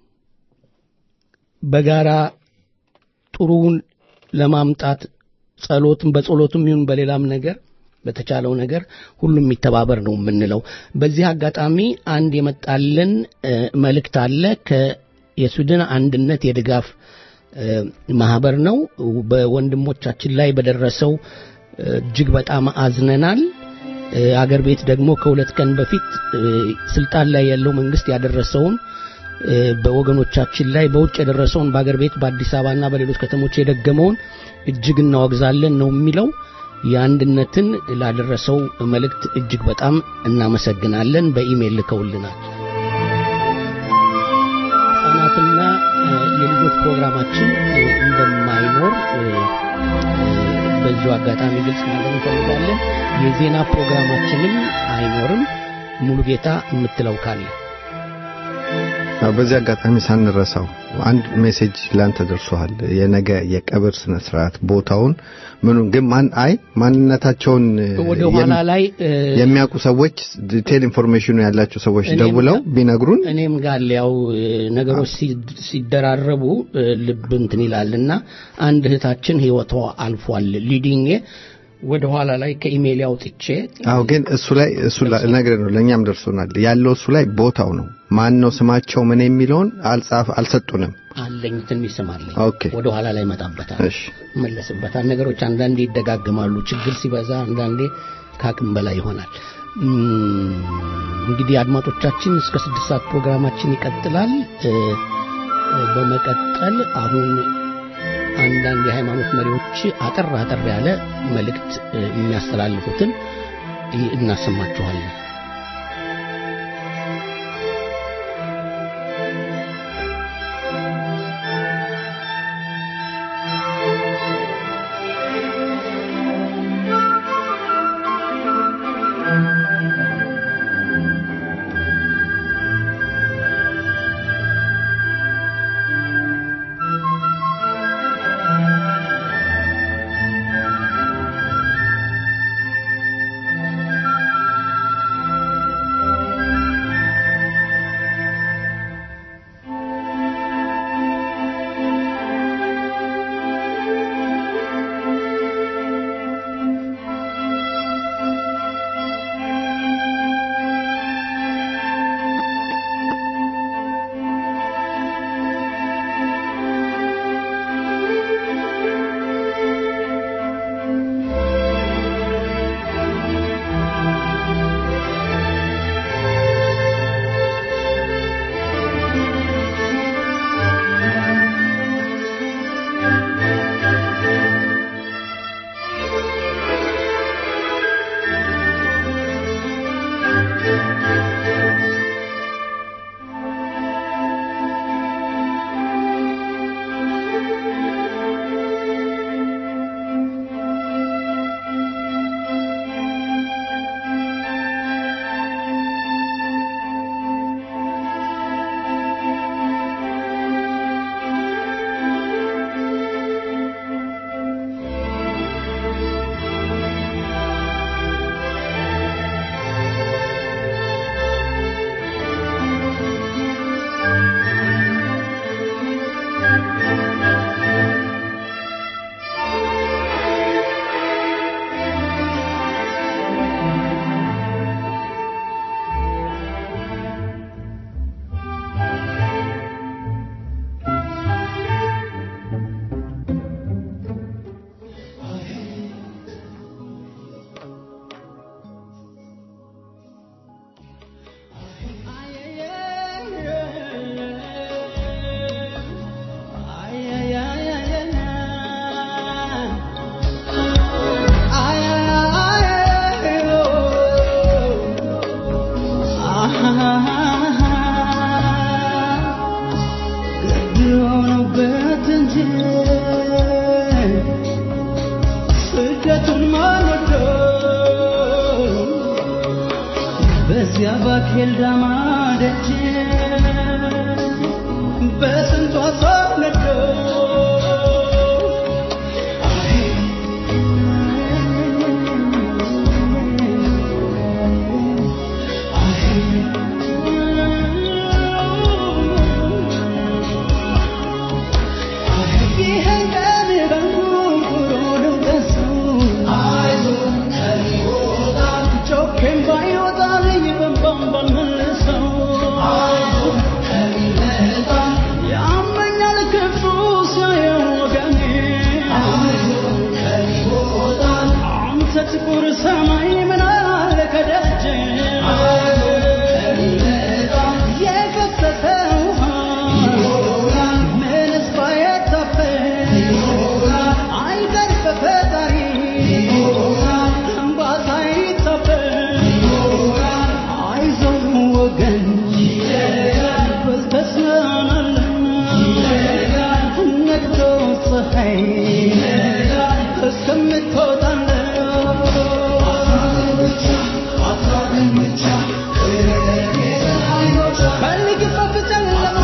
በጋራ ጥሩን ለማምጣት ጸሎትም በጸሎትም ይሁን በሌላም ነገር በተቻለው ነገር ሁሉም የሚተባበር ነው የምንለው በዚህ አጋጣሚ አንድ የመጣልን መልእክት አለ ከየሱዳን አንድነት የድጋፍ ማህበር ነው በወንድሞቻችን ላይ በደረሰው እጅግ በጣም አዝነናል አገር ቤት ደግሞ ከሁለት ቀን በፊት ስልጣን ላይ ያለው መንግስት ያደረሰውን በወገኖቻችን ላይ በውጭ የደረሰውን በአገር ቤት በአዲስ አበባና በሌሎች ከተሞች የደገመውን እጅግ እናወግዛለን ነው የሚለው የአንድነትን ላደረሰው መልእክት እጅግ በጣም እናመሰግናለን በኢሜል ልከውልናል ህጻናትና የልጆች ፕሮግራማችን እንደማይኖር በዚሁ አጋጣሚ ግልጽ ማድረግ እንፈልጋለን የዜና ፕሮግራማችንም አይኖርም ሙሉ ጌታ የምትለው ካለ በዚህ አጋጣሚ ሳንረሳው አንድ ሜሴጅ ላንተ ደርሷል የነገ የቀብር ስነ ስርዓት ቦታውን ምኑን ግን ማን አይ ማንነታቸውን ወደ ኋላ ላይ የሚያውቁ ሰዎች ዲቴል ኢንፎርሜሽን ያላቸው ሰዎች ደውለው ቢነግሩን እኔም ጋር ያው ነገሮች ሲደራረቡ ልብ እንትን ይላልና አንድ እህታችን ህይወቷ አልፏል ሊዲንግ ወደ ኋላ ላይ ከኢሜል ያውጥቼ አው ግን እሱ ላይ እሱ ላይ ነገር ነው ለኛም ደርሶናል ያለው እሱ ላይ ቦታው ነው ማን ነው ስማቸው ምን የሚለውን አልጻፍ አልሰጡንም አለኝ ትንሽ ስማለኝ ወደ ኋላ ላይ መጣበታል እሺ መለስበታል ነገሮች አንዳንዴ ይደጋግማሉ ችግር ሲበዛ አንዳንዴ ካቅም በላይ ይሆናል እንግዲህ አድማጮቻችን እስከ ስድስት ሰዓት ፕሮግራማችን ይቀጥላል በመቀጠል አሁን አንዳንድ የሃይማኖት መሪዎች አጠር አጠር ያለ መልእክት የሚያስተላልፉትን እናሰማችኋለን Bye.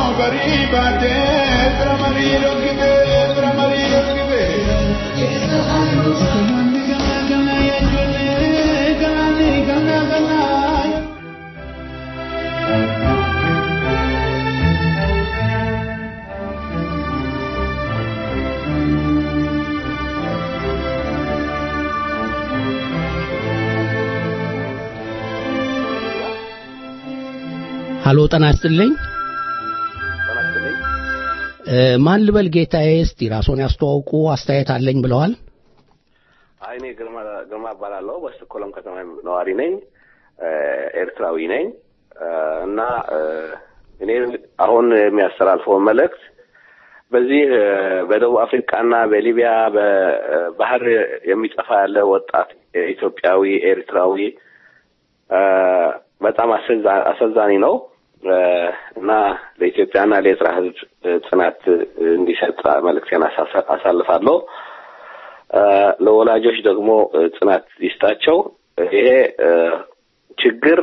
ሃሎ ጤና ይስጥልኝ ማን ልበል ጌታዬ እስቲ ራስዎን ያስተዋውቁ አስተያየት አለኝ ብለዋል አይኔ ግርማ ግርማ ባላለው በስኮለም ከተማ ነዋሪ ነኝ ኤርትራዊ ነኝ እና እኔ አሁን የሚያስተላልፈው መልእክት በዚህ በደቡብ አፍሪካና በሊቢያ በባህር የሚጠፋ ያለ ወጣት ኢትዮጵያዊ ኤርትራዊ በጣም አሳዛኝ ነው እና ለኢትዮጵያና ለኤርትራ ህዝብ ጽናት እንዲሰጥ መልእክቴን አሳልፋለሁ ለወላጆች ደግሞ ጽናት ይስጣቸው ይሄ ችግር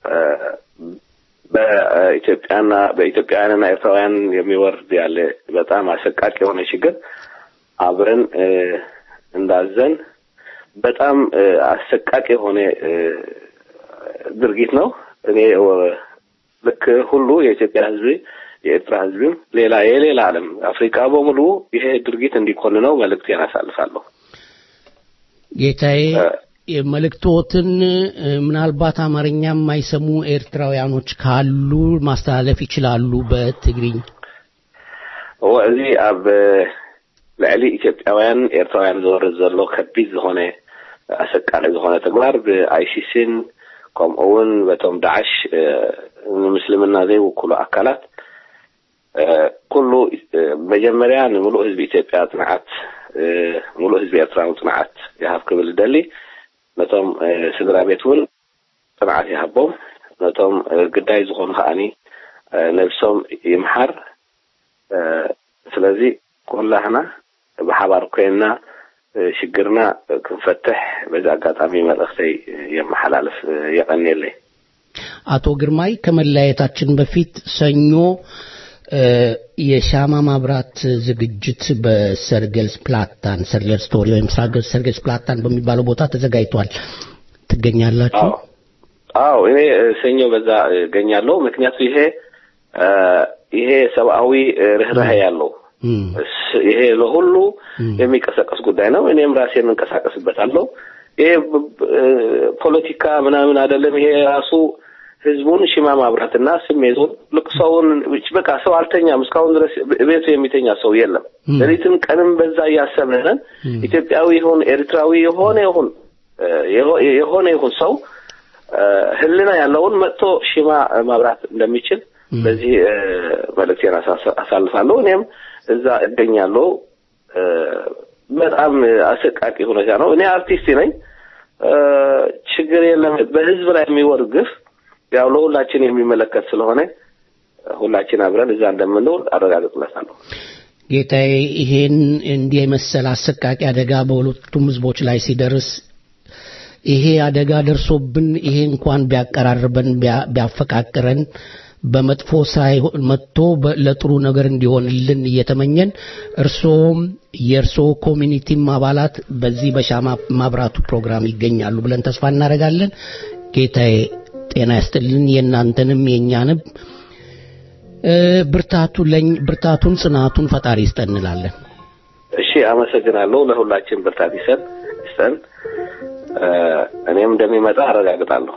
በኢትዮጵያና በኢትዮጵያውያንና ኤርትራውያን የሚወርድ ያለ በጣም አሰቃቂ የሆነ ችግር አብረን እንዳዘን በጣም አሰቃቂ የሆነ ድርጊት ነው እኔ ልክ ሁሉ የኢትዮጵያ ህዝብ የኤርትራ ህዝብ ሌላ የሌላ ዓለም አፍሪካ በሙሉ ይሄ ድርጊት እንዲኮንነው መልእክቴን አሳልፋለሁ ጌታዬ የመልእክቶትን ምናልባት አማርኛ የማይሰሙ ኤርትራውያኖች ካሉ ማስተላለፍ ይችላሉ በትግርኛ ወዚህ አብ ለዓሊ ኢትዮጵያውያን ኤርትራውያን ዘወርድ ዘሎ ከቢድ ሆነ አሰቃቂ ሆነ ተግባር በአይሲሲን ከምኡውን በቶም ዳዕሽ ሙስሊምና ዘይውክሉ አካላት ኩሉ መጀመሪያ ንሙሉ ህዝብ ኢትዮጵያ ጽናዓት ሙሉ ህዝብ ኤርትራ ጽናዓት ያሃብ ክብል ደሊ ነቶም ስድራ ቤቱን ጽናዓት ያሃቦም ነቶም ግዳይ ዝኾኑ ኸኣኒ ነብሶም ይምሓር ስለዚህ ኩላህና በሓባር ኮይና ሽግርና ክንፈትሕ በዛ አጋጣሚ መልእክተይ የመሐላለፍ የቀነለይ አቶ ግርማይ ከመለያየታችን በፊት ሰኞ የሻማ ማብራት ዝግጅት በሰርገልስ ፕላታን ሰርገልስ ስቶሪ ወይም ሰርገልስ ፕላታን በሚባለው ቦታ ተዘጋጅቷል ትገኛላችሁ አዎ እኔ ሰኞ በዛ ገኛለሁ ምክንያቱም ይሄ ይሄ ሰብአዊ ርህራሄ ያለው ይሄ ለሁሉ የሚቀሰቀስ ጉዳይ ነው እኔም ራሴ እንንቀሳቀስበታለሁ ይሄ ፖለቲካ ምናምን አይደለም ይሄ ራሱ ህዝቡን ሽማ ማብራትና ስሜቱን ልቅሶውን በቃ ሰው አልተኛም እስካሁን ድረስ ቤቱ የሚተኛ ሰው የለም ለሊትም ቀንም በዛ ያሰብነን ኢትዮጵያዊ ይሁን ኤርትራዊ የሆነ ይሁን የሆነ ይሁን ሰው ህልና ያለውን መጥቶ ሽማ ማብራት እንደሚችል በዚህ መልእክቴን አሳልፋለሁ እኔም እዛ እገኛለሁ በጣም አሰቃቂ ሁኔታ ነው እኔ አርቲስት ነኝ ችግር የለም በህዝብ ላይ የሚወርግፍ ያው ለሁላችን የሚመለከት ስለሆነ ሁላችን አብረን እዛ እንደምንውል አረጋግጥለታለሁ ጌታዬ ይሄን እንዲህ መሰል አሰቃቂ አደጋ በሁለቱም ህዝቦች ላይ ሲደርስ ይሄ አደጋ ደርሶብን ይሄ እንኳን ቢያቀራርበን ቢያፈቃቅረን በመጥፎ ሳይሆን መጥቶ ለጥሩ ነገር እንዲሆንልን እየተመኘን እርሶም የርሶ ኮሚኒቲም አባላት በዚህ በሻማ ማብራቱ ፕሮግራም ይገኛሉ ብለን ተስፋ እናደርጋለን ጌታዬ ጤና ይስጥልን የናንተንም የኛንም ብርታቱ ለኝ ብርታቱን ጽናቱን ፈጣሪ ይስጠንላለን እሺ አመሰግናለሁ ለሁላችን ብርታት ይሰጥ ይስጠን እኔም እንደሚመጣ አረጋግጣለሁ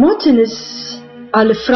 ሞትንስ አልፍራ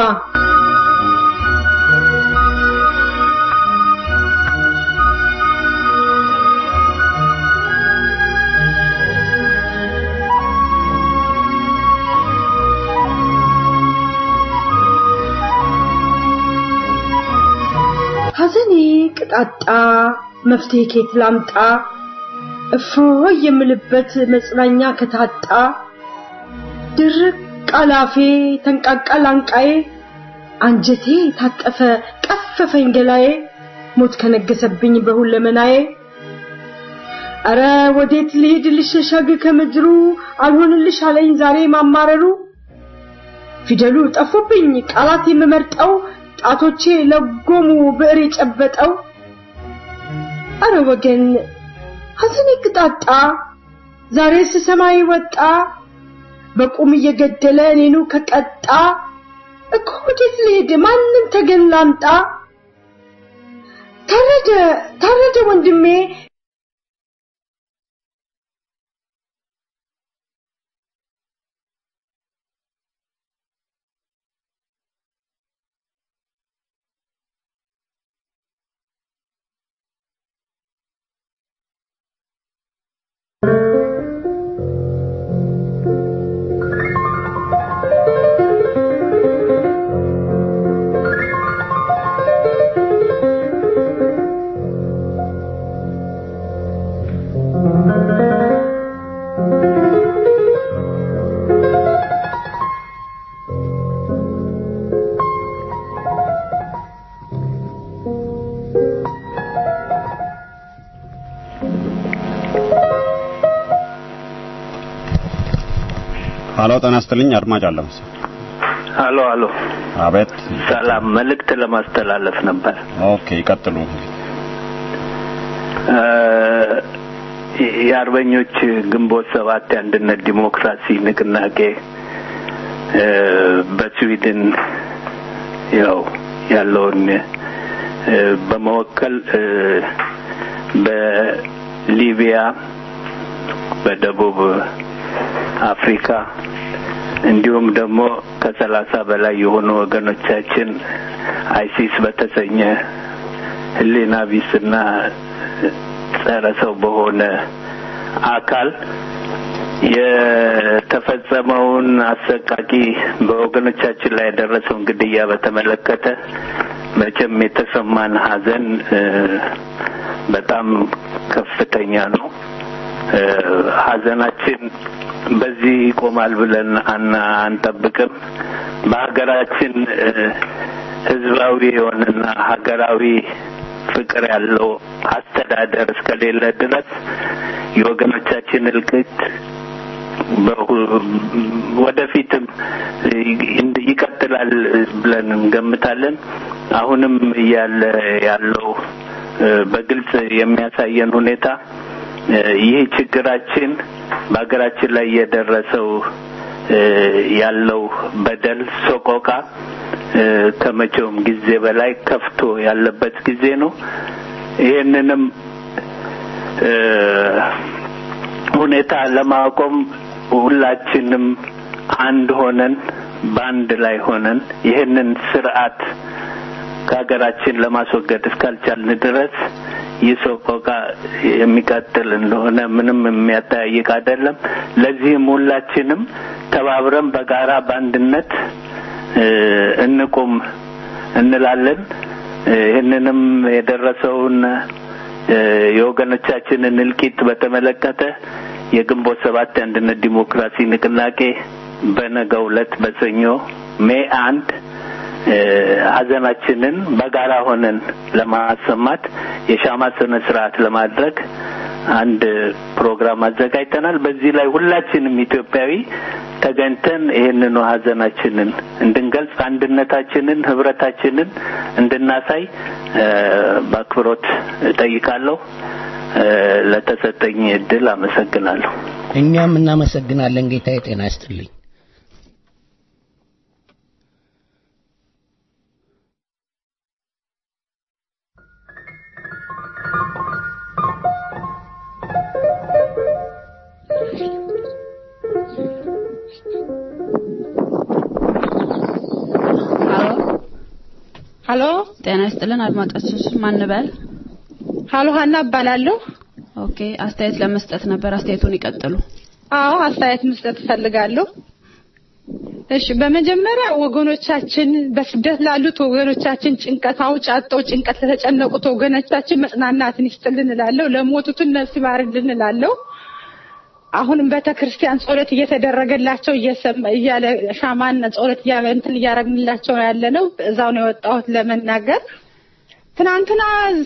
ሐዘኔ ቅጣጣ መፍትሄ ከየት ላምጣ እፎይ የምልበት መጽናኛ ከታጣ ድርቅ ቃላፌ ተንቃቃል አንቃዬ አንጀቴ ታጠፈ ቀፈፈኝ ገላዬ ሞት ከነገሰብኝ በሁለመናዬ አረ ወዴት ልሂድ ልሸሸግ ከምድሩ አልሆንልሽ አለኝ ዛሬ ማማረሩ ፊደሉ ጠፉብኝ ቃላት የምመርጠው ጣቶቼ ለጎሙ ብዕር የጨበጠው አረ ወገን ሐዘኔ ቅጣጣ ዛሬስ ሰማይ ወጣ በቁም እየገደለ እኔኑ ከቀጣ እኮ ወዴት ልሄድ ማንን ተገን ላምጣ ታረደ ታረደ ወንድሜ ሃሎ ተናስተልኝ አድማጭ አለ መሰለኝ ሃሎ ሃሎ አቤት ሰላም መልእክት ለማስተላለፍ ነበር ኦኬ ይቀጥሉ የአርበኞች ግንቦት ሰባት አንድነት ዲሞክራሲ ንቅናቄ በስዊድን ያው ያለውን በመወከል በሊቢያ በደቡብ አፍሪካ እንዲሁም ደግሞ ከሰላሳ በላይ የሆኑ ወገኖቻችን አይሲስ በተሰኘ ህሊና ቢስና ጸረ ሰው በሆነ አካል የተፈጸመውን አሰቃቂ በወገኖቻችን ላይ የደረሰውን ግድያ በተመለከተ መቼም የተሰማን ሐዘን በጣም ከፍተኛ ነው። ሐዘናችን በዚህ ይቆማል ብለን አንጠብቅም። በሀገራችን ህዝባዊ የሆነና ሀገራዊ ፍቅር ያለው አስተዳደር እስከሌለ ድረስ የወገኖቻችን እልቂት ወደፊትም ይቀጥላል ብለን እንገምታለን። አሁንም ያለ ያለው በግልጽ የሚያሳየን ሁኔታ ይህ ችግራችን በሀገራችን ላይ የደረሰው ያለው በደል ሰቆቃ ከመቼውም ጊዜ በላይ ከፍቶ ያለበት ጊዜ ነው። ይሄንንም ሁኔታ ለማቆም ሁላችንም አንድ ሆነን በአንድ ላይ ሆነን ይሄንን ስርዓት ከሀገራችን ለማስወገድ እስካልቻልን ድረስ ይሰቆቃ የሚቀጥል እንደሆነ ምንም የሚያጠያይቅ አይደለም። ለዚህም ሁላችንም ተባብረን በጋራ በአንድነት እንቁም እንላለን። ይህንንም የደረሰውን የወገኖቻችንን እልቂት በተመለከተ የግንቦት ሰባት አንድነት ዲሞክራሲ ንቅናቄ በነገው ዕለት በሰኞ ሜይ አንድ ሐዘናችንን በጋራ ሆነን ለማሰማት የሻማ ስነ ስርዓት ለማድረግ አንድ ፕሮግራም አዘጋጅተናል። በዚህ ላይ ሁላችንም ኢትዮጵያዊ ተገኝተን ይሄንን ሐዘናችንን እንድንገልጽ አንድነታችንን ህብረታችንን እንድናሳይ በአክብሮት እጠይቃለሁ። ለተሰጠኝ እድል አመሰግናለሁ። እኛም እናመሰግናለን። ጌታዬ ጤና ይስጥልኝ። ሀሎ ጤና ይስጥልን አድማጮች ማን በል ሀሎ ሀና እባላለሁ ኦኬ አስተያየት ለመስጠት ነበር አስተያየቱን ይቀጥሉ አዎ አስተያየት መስጠት ፈልጋለሁ እሺ በመጀመሪያ ወገኖቻችን በስደት ላሉት ወገኖቻችን ጭንቀት አውጫጣው ጭንቀት ለተጨነቁት ወገኖቻችን መጽናናትን ይስጥልን እላለሁ ለሞቱት ነፍስ ይማርልን እላለሁ አሁንም በተክርስቲያን ጸሎት እየተደረገላቸው እየሰማ እያለ ሻማን ጸሎት እንትን እያረግንላቸው ያለነው እዛው ነው የወጣሁት ለመናገር ትናንትና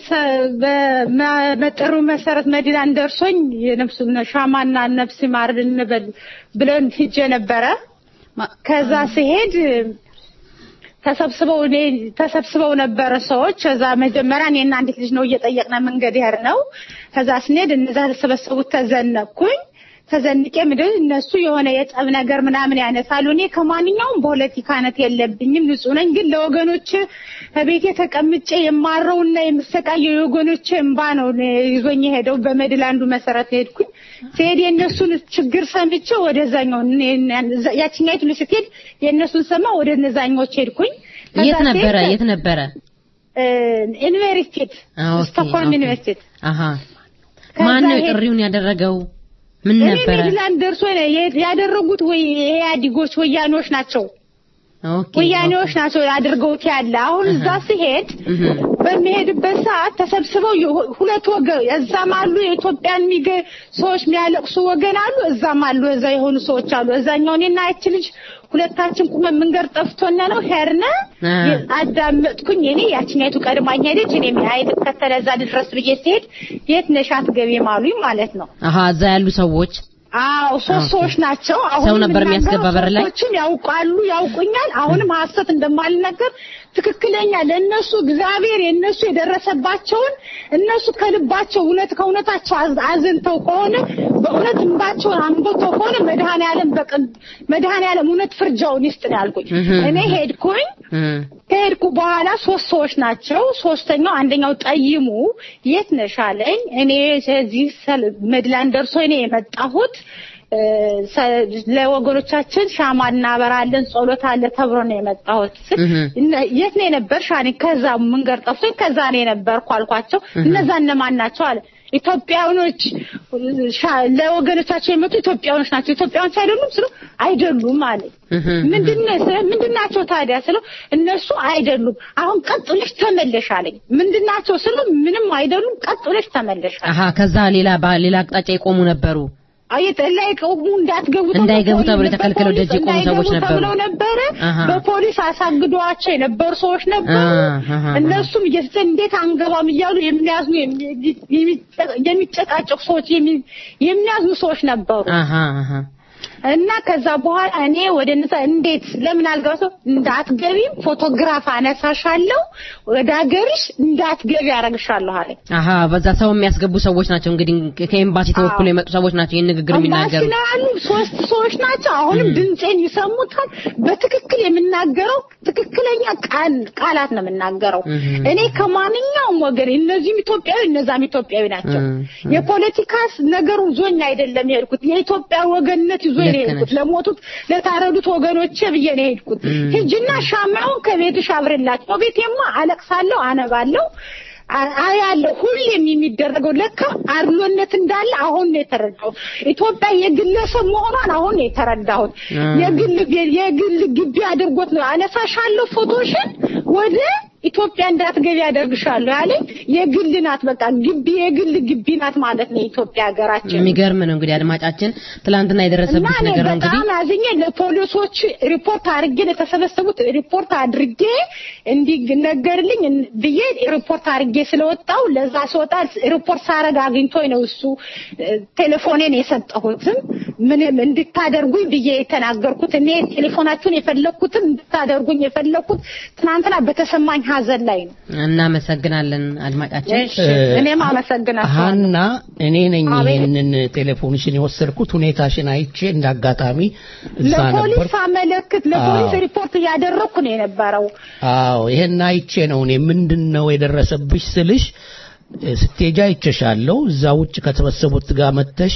በመጠሩ መሰረት መዲናን ደርሶኝ የነፍሱን ሻማና ነፍስ ይማርልን ብለን ሂጄ ነበረ ከዛ ሲሄድ ተሰብስበው እኔ ተሰብስበው ነበር ሰዎች ከዛ መጀመሪያ እኔና አንዲት ልጅ ነው እየጠየቅና መንገድ ያር ነው ከዛ ስንሄድ እነዛ ተሰበሰቡት ተዘነኩኝ ተዘንቄ ምድር እነሱ የሆነ የጸብ ነገር ምናምን ያነሳሉ እኔ ከማንኛውም ፖለቲካነት የለብኝም ንጹህ ነኝ ግን ለወገኖች በቤቴ ተቀምጬ የማረውና የምሰቃየው የወገኖች እንባ ነው ይዞኝ ሄደው በመድላንዱ መሰረት ሄድኩኝ ሲሄድ የነሱን ችግር ሰምቼ ወደዛኛው ያቺኛይቱ ልስትሄድ የነሱን ሰማ ወደ ነዛኞች ሄድኩኝ የት ነበረ የት ነበረ ዩኒቨርሲቲ ስቶክሆልም ዩኒቨርሲቲ አሃ ማን ነው ጥሪውን ያደረገው ምን ነበር ሜድላንድ ደርሶ ያደረጉት ወይ ያዲጎች ወያኖች ናቸው ኦኬ ወያኖች ናቸው ያደርገውት ያለ አሁን እዛ ሲሄድ በሚሄድበት ሰዓት ተሰብስበው ሁለት ወገን እዛም አሉ የኢትዮጵያን ሚገ ሰዎች የሚያለቅሱ ወገን አሉ እዛም አሉ እዛ የሆኑ ሰዎች አሉ እዛኛው እኔና እቺ ልጅ ሁለታችን ቁመ መንገር ጠፍቶና ነው ሄርነ አዳመጥኩኝ እኔ ያቺኛይቱ ቀድማኝ ሄደች እኔ ማይት ከተለዛ ድረስ ብዬ ሲሄድ የት ነሻት ገቢ ማሉኝ ማለት ነው አሃ እዛ ያሉ ሰዎች አው ሶሶች ናቸው ሰው ነበር የሚያስገባ በር ላይ ሰዎችም ያውቃሉ ያውቁኛል አሁንም ሐሰት እንደማልነገር ትክክለኛ ለነሱ እግዚአብሔር የነሱ የደረሰባቸውን እነሱ ከልባቸው እውነት ከእውነታቸው አዘንተው ከሆነ በእውነት እንባቸው አንቦተው ከሆነ መድኃኔ ዓለም በቀን መድኃኔ ዓለም እውነት ፍርጃውን ይስጥን ያልኩኝ እኔ ሄድኩኝ ከሄድኩ በኋላ ሶስት ሰዎች ናቸው ሶስተኛው አንደኛው ጠይሙ የት ነሻለኝ እኔ እዚህ መድላን ደርሶ እኔ የመጣሁት ለወገኖቻችን ሻማ እናበራለን ጸሎት አለ ተብሮ ነው የመጣሁት የት ነው የነበርሽ አኔ ከዛ መንገር ጠፍቶኝ ከዛ ነው የነበርኩ አልኳቸው እነዛ እነማን ናቸው አለ ኢትዮጵያውያኖች ለወገኖቻቸው የመጡ ኢትዮጵያውያኖች ናቸው ኢትዮጵያውያኖች አይደሉም ስለ አይደሉም አለ ምንድነው ምንድናቸው ታዲያ ስለ እነሱ አይደሉም አሁን ቀጥለሽ ተመለሽ አለኝ ምንድናቸው ስለ ምንም አይደሉም ቀጥለሽ ተመለሽ አሃ ከዛ ሌላ ሌላ አቅጣጫ ይቆሙ ነበሩ አይተላይ ቆሙ እንዳትገቡ እንዳይገቡ ተብሎ ተከልክለው ደጅ ቆሙ ሰዎች ነበሩ ነበረ በፖሊስ አሳግዷቸው የነበሩ ሰዎች ነበሩ እነሱም እንዴት አንገባም እያሉ የሚያዝኑ የሚጨቃጨቁ ሰዎች የሚያዝኑ ሰዎች ነበሩ አሃ አሃ እና ከዛ በኋላ እኔ ወደ እነዛ እንዴት ለምን አልገባው እንዳትገቢም ፎቶግራፍ አነሳሻለሁ ወደ ሀገርሽ እንዳትገቢ ያረግሻለሁ አለ አሃ በዛ ሰው የሚያስገቡ ሰዎች ናቸው እንግዲህ ከኤምባሲ ተወክሎ የመጡ ሰዎች ናቸው ይሄን ንግግር የሚናገሩ አሉ ሶስት ሰዎች ናቸው አሁንም ድምጼን ይሰሙታል በትክክል የምናገረው ትክክለኛ ቃል ቃላት ነው የምናገረው እኔ ከማንኛውም ወገን እነዚህም ኢትዮጵያዊ እነዛም ኢትዮጵያዊ ናቸው የፖለቲካስ ነገሩ ዞኛ አይደለም የሄድኩት የኢትዮጵያ ወገንነት ይዞ የሄድኩት ለሞቱት ለታረዱት ወገኖቼ ብዬ ነው የሄድኩት ሂጅና ሻማውን ከቤትሽ አብርላቸው ቤቴማ አለቅሳለሁ አነባለሁ አያለሁ ሁሌም የሚደረገው ለካ አርሎነት እንዳለ አሁን ነው የተረዳሁት ኢትዮጵያ የግለሰብ መሆኗን አሁን ነው የተረዳሁት የግል የግል ግቢ አድርጎት ነው አነሳሻለሁ ፎቶሽን ወደ ኢትዮጵያ እንዳትገቢ ያደርግሻለሁ ያለ የግል ናት በቃ ግቢ የግል ግቢ ናት ማለት ነው ኢትዮጵያ ሀገራችን የሚገርም ነው እንግዲህ አድማጫችን ትላንትና የደረሰብሽ ነገር ነው እንግዲህ እና አዝኜ ለፖሊሶች ሪፖርት አድርጌ ለተሰበሰቡት ሪፖርት አድርጌ እንዲነገርልኝ ብዬ ሪፖርት አድርጌ ስለወጣው ለዛ ሲወጣ ሪፖርት ሳረግ አግኝቶኝ ነው እሱ ቴሌፎኔን የሰጠሁትም ምንም እንድታደርጉኝ ብዬ የተናገርኩት እኔ ቴሌፎናችሁን የፈለኩትም እንድታደርጉኝ የፈለኩት ትናንትና በተሰማኝ ሀዘን ላይ ነው እናመሰግናለን አድማጫችን እኔም አመሰግናለሁ ሀና እኔ ነኝ ይሄንን ቴሌፎንሽን የወሰድኩት ሁኔታሽን አይቼ እንዳጋጣሚ እዛ ነበር ለፖሊስ አመለክት ለፖሊስ ሪፖርት ያደረኩ ነው የነበረው አዎ ይሄን አይቼ ነው እኔ ምንድነው የደረሰብሽ ስልሽ ስትሄጃ ይቸሻለው እዛ ውጭ ከተሰበሰቡት ጋር መተሽ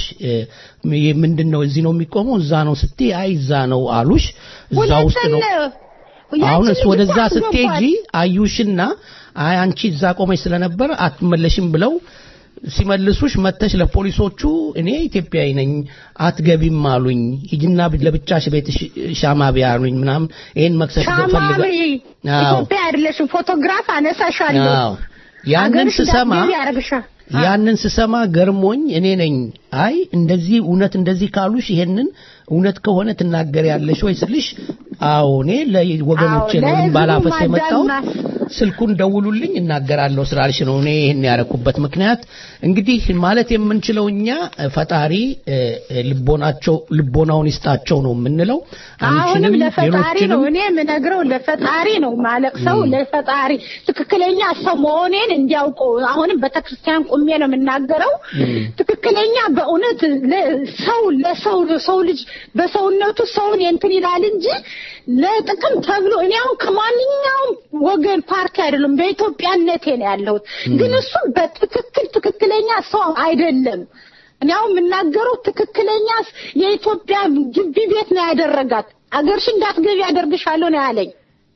ምንድነው እዚህ ነው የሚቆመው እዛ ነው ስትይ አይ እዛ ነው አሉሽ እዛ ውስጥ ነው አሁንስ ወደዛ ስትሄጂ አዩሽና አይ አንቺ እዛ ቆመሽ ስለነበር አትመለሽም ብለው ሲመልሱሽ መተሽ ለፖሊሶቹ እኔ ኢትዮጵያዊ ነኝ አትገቢም አሉኝ ሂጂና ለብቻሽ ቤትሽ ሻማ ቢያሩኝ ምናምን ይሄን መክሰስ ፈልገ ኢትዮጵያ አይደለሽም ፎቶግራፍ አነሳሻለሁ ያንን ስሰማ ያንን ስሰማ ገርሞኝ እኔ ነኝ አይ እንደዚህ እውነት እንደዚህ ካሉሽ ይሄንን እውነት ከሆነ ትናገሪያለሽ ወይ ስልሽ አዎ እኔ ለወገኖቼ ነው ባላፈስ የመጣው ስልኩን ደውሉልኝ እናገራለሁ ስላልሽ ነው እኔ ይሄን ያረኩበት ምክንያት እንግዲህ ማለት የምንችለውኛ ፈጣሪ ልቦናቸው ልቦናውን ይስጣቸው ነው የምንለው አንቺንም ለፈጣሪ ነው እኔ የምነግረው ለፈጣሪ ነው ማለት ሰው ለፈጣሪ ትክክለኛ ሰው መሆኔን እንዲያውቁ አሁንም በተክርስቲያን ቁሜ ነው የምናገረው ትክክለኛ በእውነት ሰው ለሰው ሰው ልጅ በሰውነቱ ሰውን እንትን ይላል እንጂ ለጥቅም ተብሎ እኔ አሁን ከማንኛውም ወገን ፓርቲ አይደለም በኢትዮጵያነቴ ነው ያለው ግን እሱ በትክክል ትክክለኛ ሰው አይደለም እኔ አሁን የምናገረው ትክክለኛ የኢትዮጵያ ግቢ ቤት ነው ያደረጋት አገርሽ እንዳትገቢ ያደርግሻለሁ ነው ያለኝ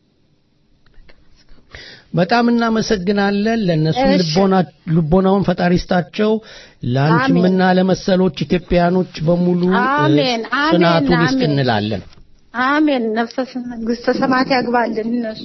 በጣም እናመሰግናለን ለነሱ ልቦና ልቦናውን ፈጣሪስታቸው ላንቺምና ለመሰሎች ኢትዮጵያኖች በሙሉ አሜን ጽናቱን ይስጥንላለን አሜን ነፍሰ መንግስተ ሰማያት ያግባልን እነሱ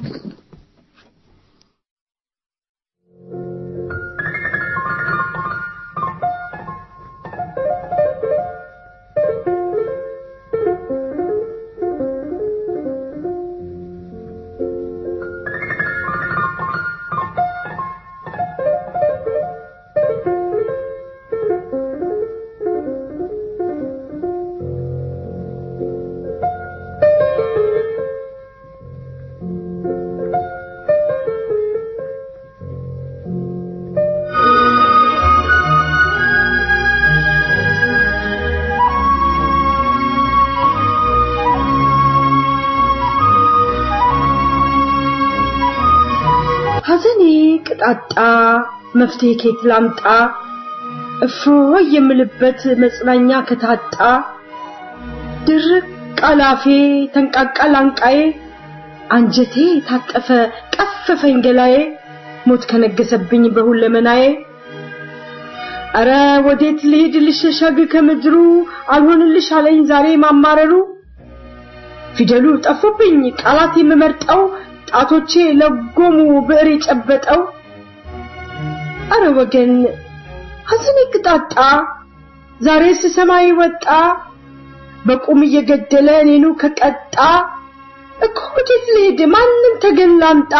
ሐዘኔ ቅጣጣ መፍትሄ ከየት ላምጣ እፎ የምልበት መጽናኛ ከታጣ ድርቅ ቃላፌ ተንቃቃል አንቃዬ አንጀቴ ታጠፈ ቀፈፈኝ ገላዬ ሞት ከነገሰብኝ በሁለመናዬ አረ ወዴት ልሂድ ልሸሸግ ከምድሩ አልሆንልሽ አለኝ ዛሬ ማማረሩ ፊደሉ ጠፉብኝ ቃላት የምመርጠው ጣቶቼ ለጎሙ ብዕር የጨበጠው አረ ወገን ሐዘኔ ቅጣጣ ዛሬስ ሰማይ ወጣ በቁም እየገደለ እኔኑ ከቀጣ እኮ ወዴት ልሂድ ማንን ተገላምጣ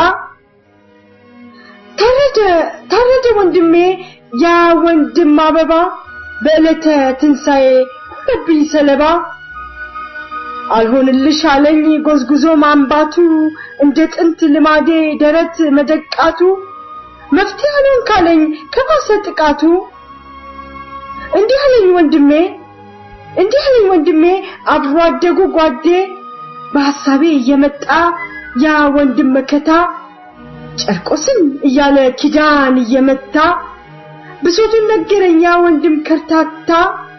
ታረደ ታረደ ወንድሜ ያ ወንድም አበባ በዕለተ ትንሣኤ ሆነብኝ ሰለባ አልሆንልሽ አለኝ ጎዝጉዞ ማንባቱ እንደ ጥንት ልማዴ ደረት መደቃቱ መፍትሄ አልሆን ካለኝ ከባሰ ጥቃቱ እንዲህ አለኝ ወንድሜ እንዲህ አለኝ ወንድሜ አብሮ አደጉ ጓዴ በሐሳቤ እየመጣ ያ ወንድም መከታ ጨርቆስን እያለ ኪዳን እየመታ ብሶቱን ነገረኛ ወንድም ከርታታ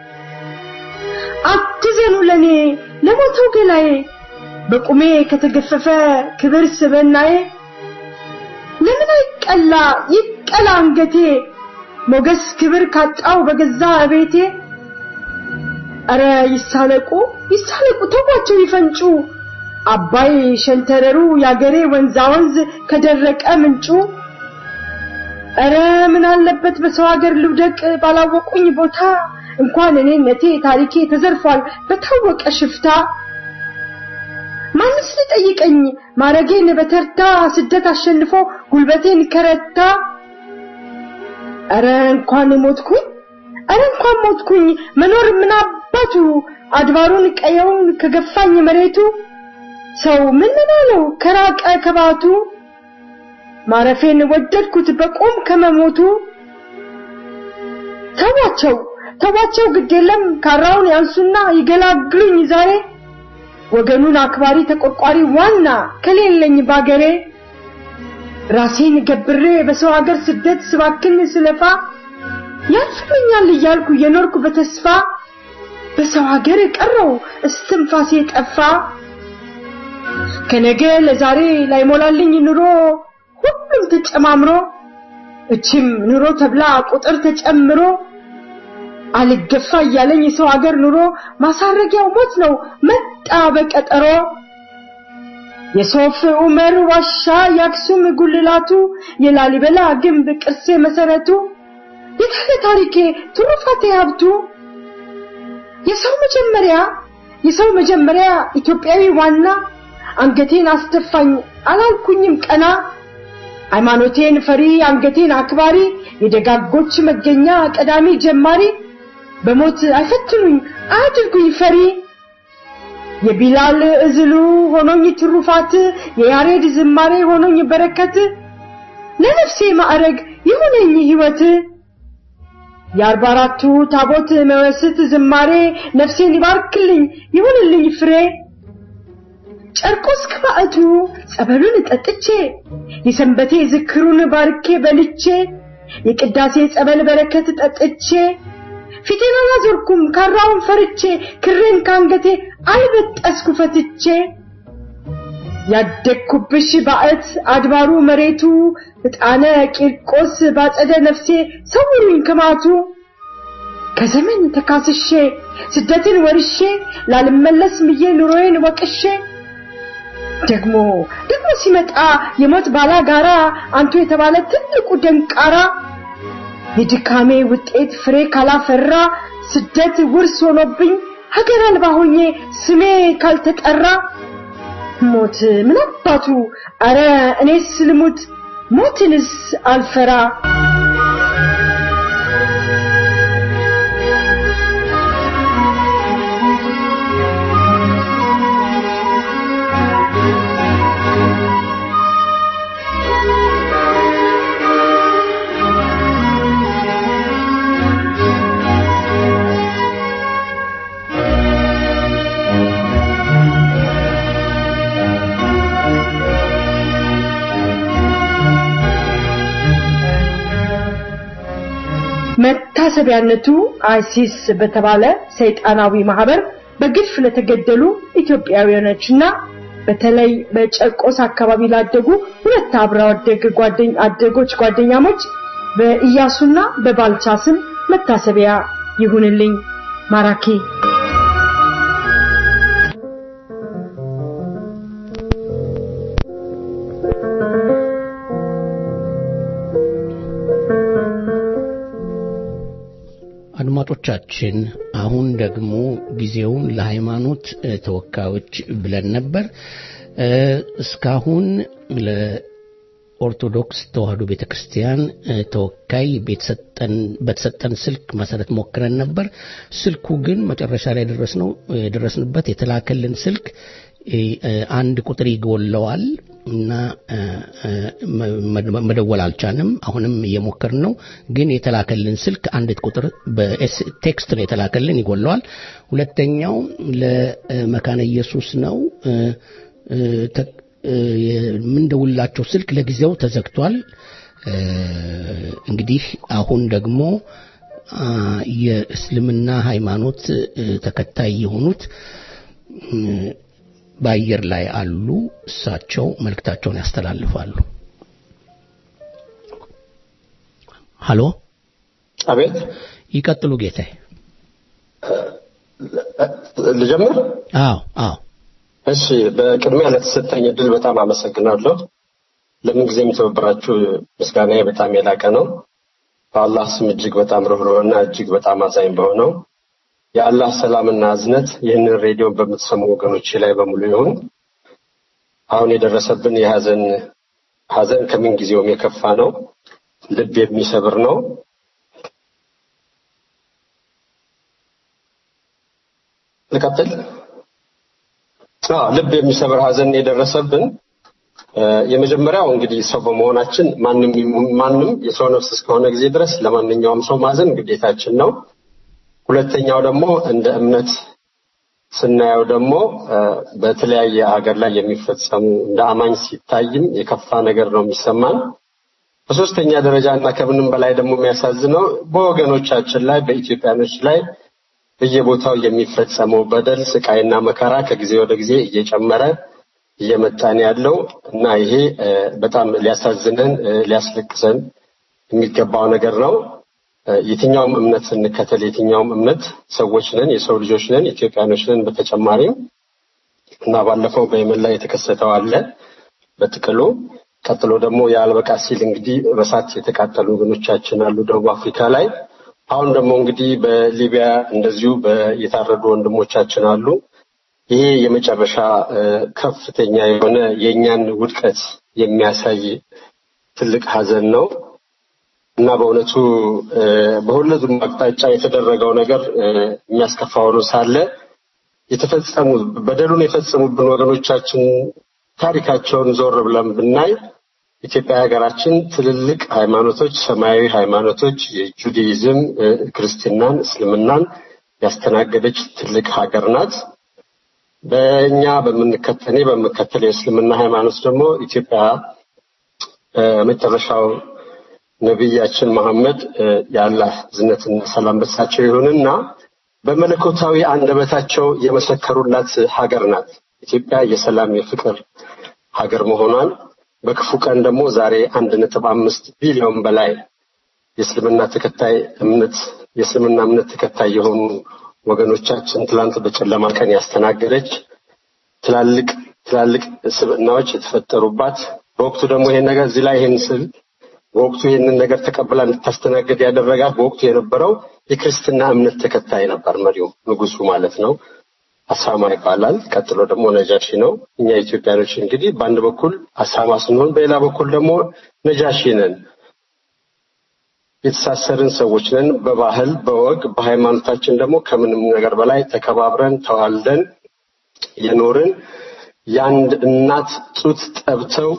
አትዘኑ ለኔ ለሞተው ገላዬ በቁሜ ከተገፈፈ ክብር ስበናዬ ለምን አይቀላ ይቀላ አንገቴ ሞገስ ክብር ካጣው በገዛ ቤቴ አረ ይሳለቁ ይሳለቁ ተዋቸው ይፈንጩ አባይ ሸንተረሩ ያገሬ ወንዛ ወንዝ ከደረቀ ምንጩ አረ ምን አለበት በሰው ሀገር ልውደቅ ባላወቁኝ ቦታ እንኳን እኔነቴ ታሪኬ ተዘርፏል በታወቀ ሽፍታ ማንስ ሊጠይቀኝ ማረጌን በተርታ ስደት አሸንፎ ጉልበቴን ከረታ አረ እንኳን ሞትኩኝ አረ እንኳን ሞትኩኝ መኖር ምን አባቱ አድባሩን ቀየውን ከገፋኝ መሬቱ ሰው ምን ነው ከራቀ ከባቱ ማረፌን ወደድኩት በቆም ከመሞቱ ተዋቸው ተዋቸው ግዴለም ካራውን ያንሱና ይገላግሉኝ ዛሬ ወገኑን አክባሪ ተቆርቋሪ ዋና ከሌለኝ ባገሬ ራሴን ገብሬ በሰው ሀገር ስደት ስባክን ስለፋ ያልፍኛል እያልኩ የኖርኩ በተስፋ በሰው ሀገር ቀረው እስትንፋሴ ጠፋ ከነገ ለዛሬ ላይ ሞላልኝ ኑሮ ሁሉም ተጨማምሮ እቺም ኑሮ ተብላ ቁጥር ተጨምሮ አልገፋ ያለኝ ሰው ሀገር ኑሮ ማሳረጊያው ሞት ነው መጣ በቀጠሮ የሶፍ ዑመር ዋሻ ያክሱም ጉልላቱ የላሊበላ ግንብ ቅርሴ መሰረቱ የታለ ታሪኬ ትሩፋቴ ሀብቱ የሰው መጀመሪያ የሰው መጀመሪያ ኢትዮጵያዊ ዋና አንገቴን አስተፋኝ አላልኩኝም ቀና ሃይማኖቴን ፈሪ አንገቴን አክባሪ የደጋጎች መገኛ ቀዳሚ ጀማሪ በሞት አይፈትኑኝ አድርጉኝ ፈሪ የቢላል እዝሉ ሆኖኝ ትሩፋት የያሬድ ዝማሬ ሆኖኝ በረከት ለነፍሴ ማዕረግ ይሁነኝ ህይወት የአርባ አራቱ ታቦት መወስት ዝማሬ ነፍሴን ይባርክልኝ ይሁንልኝ ፍሬ ጨርቆስ ከማዕቱ ጸበሉን ጠጥቼ የሰንበቴ ዝክሩን ባርኬ በልቼ የቅዳሴ ጸበል በረከት ጠጥቼ ፊቴን አላዞርኩም ካራውን ፈርቼ ክሬን ካንገቴ አልበጠስኩ ፈትቼ ያደኩብሽ ባዕት አድባሩ መሬቱ እጣነ ቂርቆስ ባጸደ ነፍሴ ሰውሩኝ ከማቱ ከዘመን ተካስሼ ስደትን ወርሼ ላልመለስ ምዬ ኑሮዬን ወቅሼ ደግሞ ደግሞ ሲመጣ የሞት ባላ ጋራ አንቱ የተባለ ትልቁ ደንቃራ የድካሜ ውጤት ፍሬ ካላፈራ ስደት ውርስ ሆኖብኝ ሀገር አልባ ሆኜ ስሜ ካልተጠራ ሞት ምን አባቱ አረ እኔስ ልሙት ሞትንስ አልፈራ መታሰቢያነቱ አይሲስ በተባለ ሰይጣናዊ ማህበር በግፍ ለተገደሉ ኢትዮጵያውያኖችና በተለይ በጨርቆስ አካባቢ ላደጉ ሁለት አብረው አደግ ጓደኛ አደጎች ጓደኛሞች በኢያሱና በባልቻ ስም መታሰቢያ ይሁንልኝ ማራኪ አድማጮቻችን አሁን ደግሞ ጊዜውን ለሃይማኖት ተወካዮች ብለን ነበር እስካሁን ለኦርቶዶክስ ተዋህዶ ቤተክርስቲያን ተወካይ ቤተሰጠን በተሰጠን ስልክ መሰረት ሞክረን ነበር ስልኩ ግን መጨረሻ ላይ ደረስነው ደረስንበት የተላከልን ስልክ አንድ ቁጥር ይጎለዋል እና መደወል አልቻንም አሁንም እየሞከርን ነው ግን የተላከልን ስልክ አንድ ቁጥር በቴክስት ነው የተላከልን ይጎለዋል ሁለተኛው ለመካነ ኢየሱስ ነው ምን ደውላቸው ስልክ ለጊዜው ተዘግቷል እንግዲህ አሁን ደግሞ የእስልምና ሃይማኖት ተከታይ የሆኑት ባየር ላይ አሉ እሳቸው መልእክታቸውን ያስተላልፋሉ ሃሎ አቤት ይቀጥሉ ጌታዬ ልጀምር አዎ አዎ እሺ በቅድሚያ ለተሰጠኝ እድል በጣም አመሰግናለሁ ለምን ጊዜም ተወብራችሁ ምስጋናዬ በጣም የላቀ ነው በአላህ ስም እጅግ በጣም ርህሩህና እጅግ በጣም አዛኝ በሆነው የአላህ ሰላምና አዝነት ይህንን ሬዲዮ በምትሰሙ ወገኖች ላይ በሙሉ ይሁን አሁን የደረሰብን የሐዘን ሐዘን ከምን ጊዜውም የከፋ ነው ልብ የሚሰብር ነው ለቀጥል አዎ ልብ የሚሰብር ሐዘን የደረሰብን የመጀመሪያው እንግዲህ ሰው በመሆናችን ማንንም ማንንም የሰው ነፍስ እስከሆነ ጊዜ ድረስ ለማንኛውም ሰው ማዘን ግዴታችን ነው ሁለተኛው ደግሞ እንደ እምነት ስናየው ደግሞ በተለያየ ሀገር ላይ የሚፈጸሙ እንደ አማኝ ሲታይም የከፋ ነገር ነው የሚሰማን በሶስተኛ ደረጃና ከምንም በላይ ደግሞ የሚያሳዝነው በወገኖቻችን ላይ በኢትዮጵያኖች ላይ በየቦታው የሚፈጸመው በደል ስቃይና መከራ ከጊዜ ወደ ጊዜ እየጨመረ እየመጣን ያለው እና ይሄ በጣም ሊያሳዝነን ሊያስለቅሰን የሚገባው ነገር ነው። የትኛውም እምነት እንከተል የትኛውም እምነት ሰዎች ነን፣ የሰው ልጆች ነን፣ ኢትዮጵያኖች ነን። በተጨማሪም እና ባለፈው በየመን ላይ የተከሰተው አለ በጥቅሉ ቀጥሎ ደግሞ ያልበቃ ሲል እንግዲህ በሳት የተቃጠሉ ወገኖቻችን አሉ ደቡብ አፍሪካ ላይ። አሁን ደግሞ እንግዲህ በሊቢያ እንደዚሁ የታረዱ ወንድሞቻችን አሉ። ይሄ የመጨረሻ ከፍተኛ የሆነ የኛን ውድቀት የሚያሳይ ትልቅ ሀዘን ነው እና በእውነቱ በሁለቱም አቅጣጫ የተደረገው ነገር የሚያስከፋ ሆኖ ሳለ የተፈጸሙ በደሉን የፈጸሙብን ወገኖቻችን ታሪካቸውን ዞር ብለን ብናይ ኢትዮጵያ ሀገራችን ትልልቅ ሃይማኖቶች ሰማያዊ ሃይማኖቶች የጁዳይዝም ክርስትናን እስልምናን ያስተናገደች ትልቅ ሀገር ናት። በእኛ በመንከተኔ በመከተል የእስልምና ሃይማኖት ደግሞ ኢትዮጵያ መጨረሻው ነብያችን መሐመድ ያላህ ዝነትና ሰላም በሳቸው ይሁንና በመለኮታዊ አንደበታቸው የመሰከሩላት ሀገር ናት። ኢትዮጵያ የሰላም የፍቅር ሀገር መሆኗን በክፉ ቀን ደግሞ ዛሬ አንድ ነጥብ አምስት ቢሊዮን በላይ የእስልምና ተከታይ እምነት የእስልምና እምነት ተከታይ የሆኑ ወገኖቻችን ትላንት በጨለማ ቀን ያስተናገደች ትላልቅ ትላልቅ ስብዕናዎች የተፈጠሩባት በወቅቱ ደግሞ ይሄን ነገር እዚህ ላይ ይሄን ስል በወቅቱ ይሄንን ነገር ተቀብላ እንድታስተናግድ ያደረጋት በወቅቱ የነበረው የክርስትና እምነት ተከታይ ነበር። መሪው ንጉሱ ማለት ነው አሳማ ይባላል። ቀጥሎ ደግሞ ነጃሺ ነው። እኛ ኢትዮጵያኖች እንግዲህ በአንድ በኩል አሳማ ስንሆን በሌላ በኩል ደግሞ ነጃሺ ነን። የተሳሰርን ሰዎች ነን። በባህል በወግ በሃይማኖታችን ደግሞ ከምንም ነገር በላይ ተከባብረን ተዋልደን የኖርን የአንድ እናት ጡት ጠብተው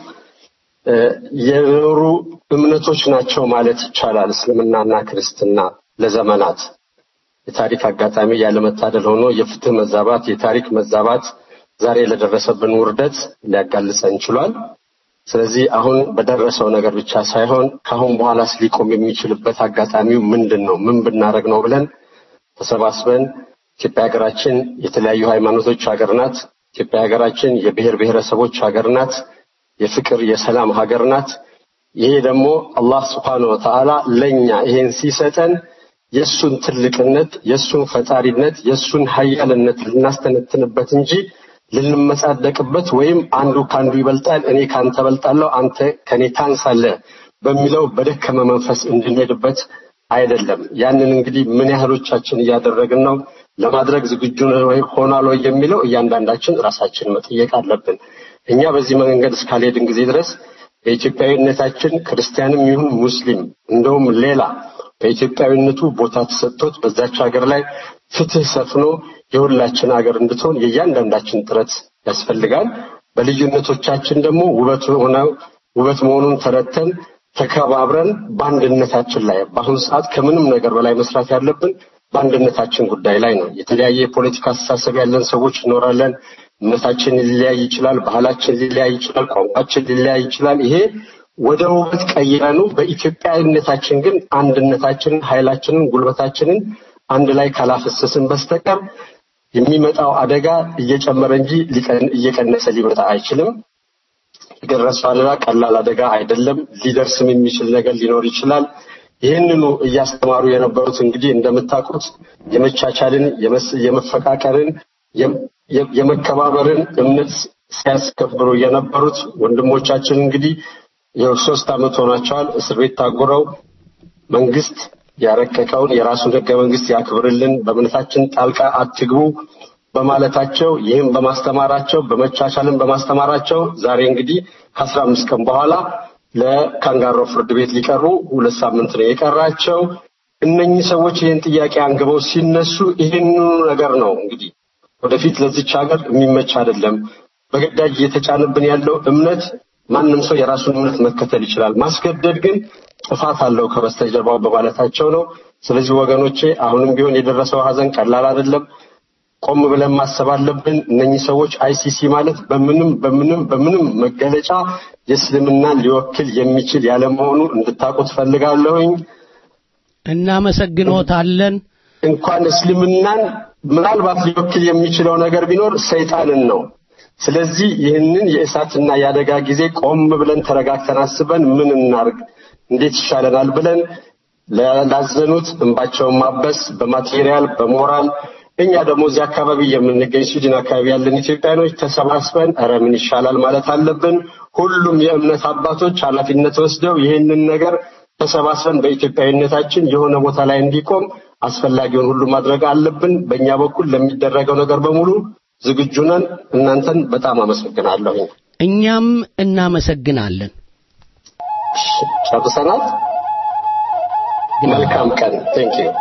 የኖሩ እምነቶች ናቸው ማለት ይቻላል። እስልምናና ክርስትና ለዘመናት የታሪክ አጋጣሚ ያለመታደል ሆኖ የፍትህ መዛባት የታሪክ መዛባት ዛሬ ለደረሰብን ውርደት ሊያጋልጸን ችሏል። ስለዚህ አሁን በደረሰው ነገር ብቻ ሳይሆን ካሁን በኋላ ሊቆም የሚችልበት አጋጣሚው ምንድነው ምን ብናረግ ነው ብለን ተሰባስበን ኢትዮጵያ ሀገራችን የተለያዩ ሃይማኖቶች ሀገር ናት። ኢትዮጵያ ሀገራችን የብሔር ብሔረሰቦች ሀገር ናት። የፍቅር የሰላም ሀገር ናት። ይሄ ደግሞ አላህ Subhanahu Wa Ta'ala ለኛ ይሄን ሲሰጠን የሱን ትልቅነት የሱን ፈጣሪነት የሱን ኃያልነት ልናስተነትንበት እንጂ ልንመጻደቅበት ወይም አንዱ ካንዱ ይበልጣል እኔ ካንተ በልጣለሁ አንተ ከኔ ታንሳለህ በሚለው በደከመ መንፈስ እንድንሄድበት አይደለም። ያንን እንግዲህ ምን ያህሎቻችን እያደረግን ነው ለማድረግ ዝግጁ ነው ወይ ሆናል ወይ የሚለው እያንዳንዳችን ራሳችን መጠየቅ አለብን። እኛ በዚህ መንገድ እስካልሄድን ጊዜ ድረስ በኢትዮጵያዊነታችን ክርስቲያንም ይሁን ሙስሊም እንደውም ሌላ በኢትዮጵያዊነቱ ቦታ ተሰጥቶት በዛች ሀገር ላይ ፍትህ ሰፍኖ የሁላችን ሀገር እንድትሆን የእያንዳንዳችን ጥረት ያስፈልጋል። በልዩነቶቻችን ደግሞ ውበት ሆነው ውበት መሆኑን ተረተን ተከባብረን በአንድነታችን ላይ በአሁኑ ሰዓት ከምንም ነገር በላይ መስራት ያለብን በአንድነታችን ጉዳይ ላይ ነው። የተለያየ የፖለቲካ አስተሳሰብ ያለን ሰዎች ይኖራለን። እምነታችን ሊለያይ ይችላል፣ ባህላችን ሊለያይ ይችላል፣ ቋንቋችን ሊለያይ ይችላል። ይሄ ወደ ውበት ቀይረኑ በኢትዮጵያዊነታችን ግን አንድነታችንን ኃይላችንን ጉልበታችንን አንድ ላይ ካላፈሰስን በስተቀር የሚመጣው አደጋ እየጨመረ እንጂ እየቀነሰ ሊመጣ አይችልም። የደረሰው አደጋ ቀላል አደጋ አይደለም። ሊደርስም የሚችል ነገር ሊኖር ይችላል። ይህንኑ እያስተማሩ የነበሩት እንግዲህ እንደምታውቁት የመቻቻልን የመፈቃቀርን የመከባበርን እምነት ሲያስከብሩ የነበሩት ወንድሞቻችን እንግዲህ የሶስት አመት ሆናቸዋል እስር ቤት ታጉረው መንግስት ያረቀቀውን የራሱን ህገ መንግስት ያክብርልን በእምነታችን ጣልቃ አትግቡ በማለታቸው ይህም በማስተማራቸው በመቻቻልን በማስተማራቸው ዛሬ እንግዲህ ከአስራ አምስት ቀን በኋላ ለካንጋሮ ፍርድ ቤት ሊቀሩ ሁለት ሳምንት ነው የቀራቸው። እነኚህ ሰዎች ይህን ጥያቄ አንግበው ሲነሱ ይህንኑ ነገር ነው እንግዲህ ወደፊት ለዚች ሀገር የሚመች አይደለም። በግዳጅ እየተጫነብን ያለው እምነት ማንም ሰው የራሱን እምነት መከተል ይችላል። ማስገደድ ግን ጥፋት አለው ከበስተጀርባው በማለታቸው ነው። ስለዚህ ወገኖቼ አሁንም ቢሆን የደረሰው ሀዘን ቀላል አይደለም። ቆም ብለን ማሰብ አለብን። እነኚህ ሰዎች አይሲሲ ማለት በምንም በምንም በምንም መገለጫ የእስልምናን ሊወክል የሚችል ያለ መሆኑ እንድታውቁት ፈልጋለሁኝ። እናመሰግኖታለን። እንኳን እስልምናን ምናልባት ሊወክል የሚችለው ነገር ቢኖር ሰይጣንን ነው። ስለዚህ ይህንን የእሳትና የአደጋ ጊዜ ቆም ብለን ተረጋግተን አስበን ምን እናርግ እንዴት ይሻለናል ብለን ላዘኑት እንባቸውን ማበስ በማቴሪያል በሞራል እኛ ደግሞ እዚህ አካባቢ የምንገኝ ስዊድን አካባቢ ያለን ኢትዮጵያኖች ተሰባስበን ኧረ ምን ይሻላል ማለት አለብን ሁሉም የእምነት አባቶች ኃላፊነት ወስደው ይህንን ነገር ተሰባስበን በኢትዮጵያዊነታችን የሆነ ቦታ ላይ እንዲቆም አስፈላጊውን ሁሉ ማድረግ አለብን በእኛ በኩል ለሚደረገው ነገር በሙሉ ዝግጁ ነን እናንተን በጣም አመሰግናለሁ እኛም እናመሰግናለን ጨርሰናል መልካም ቀን ቴንክ ዩ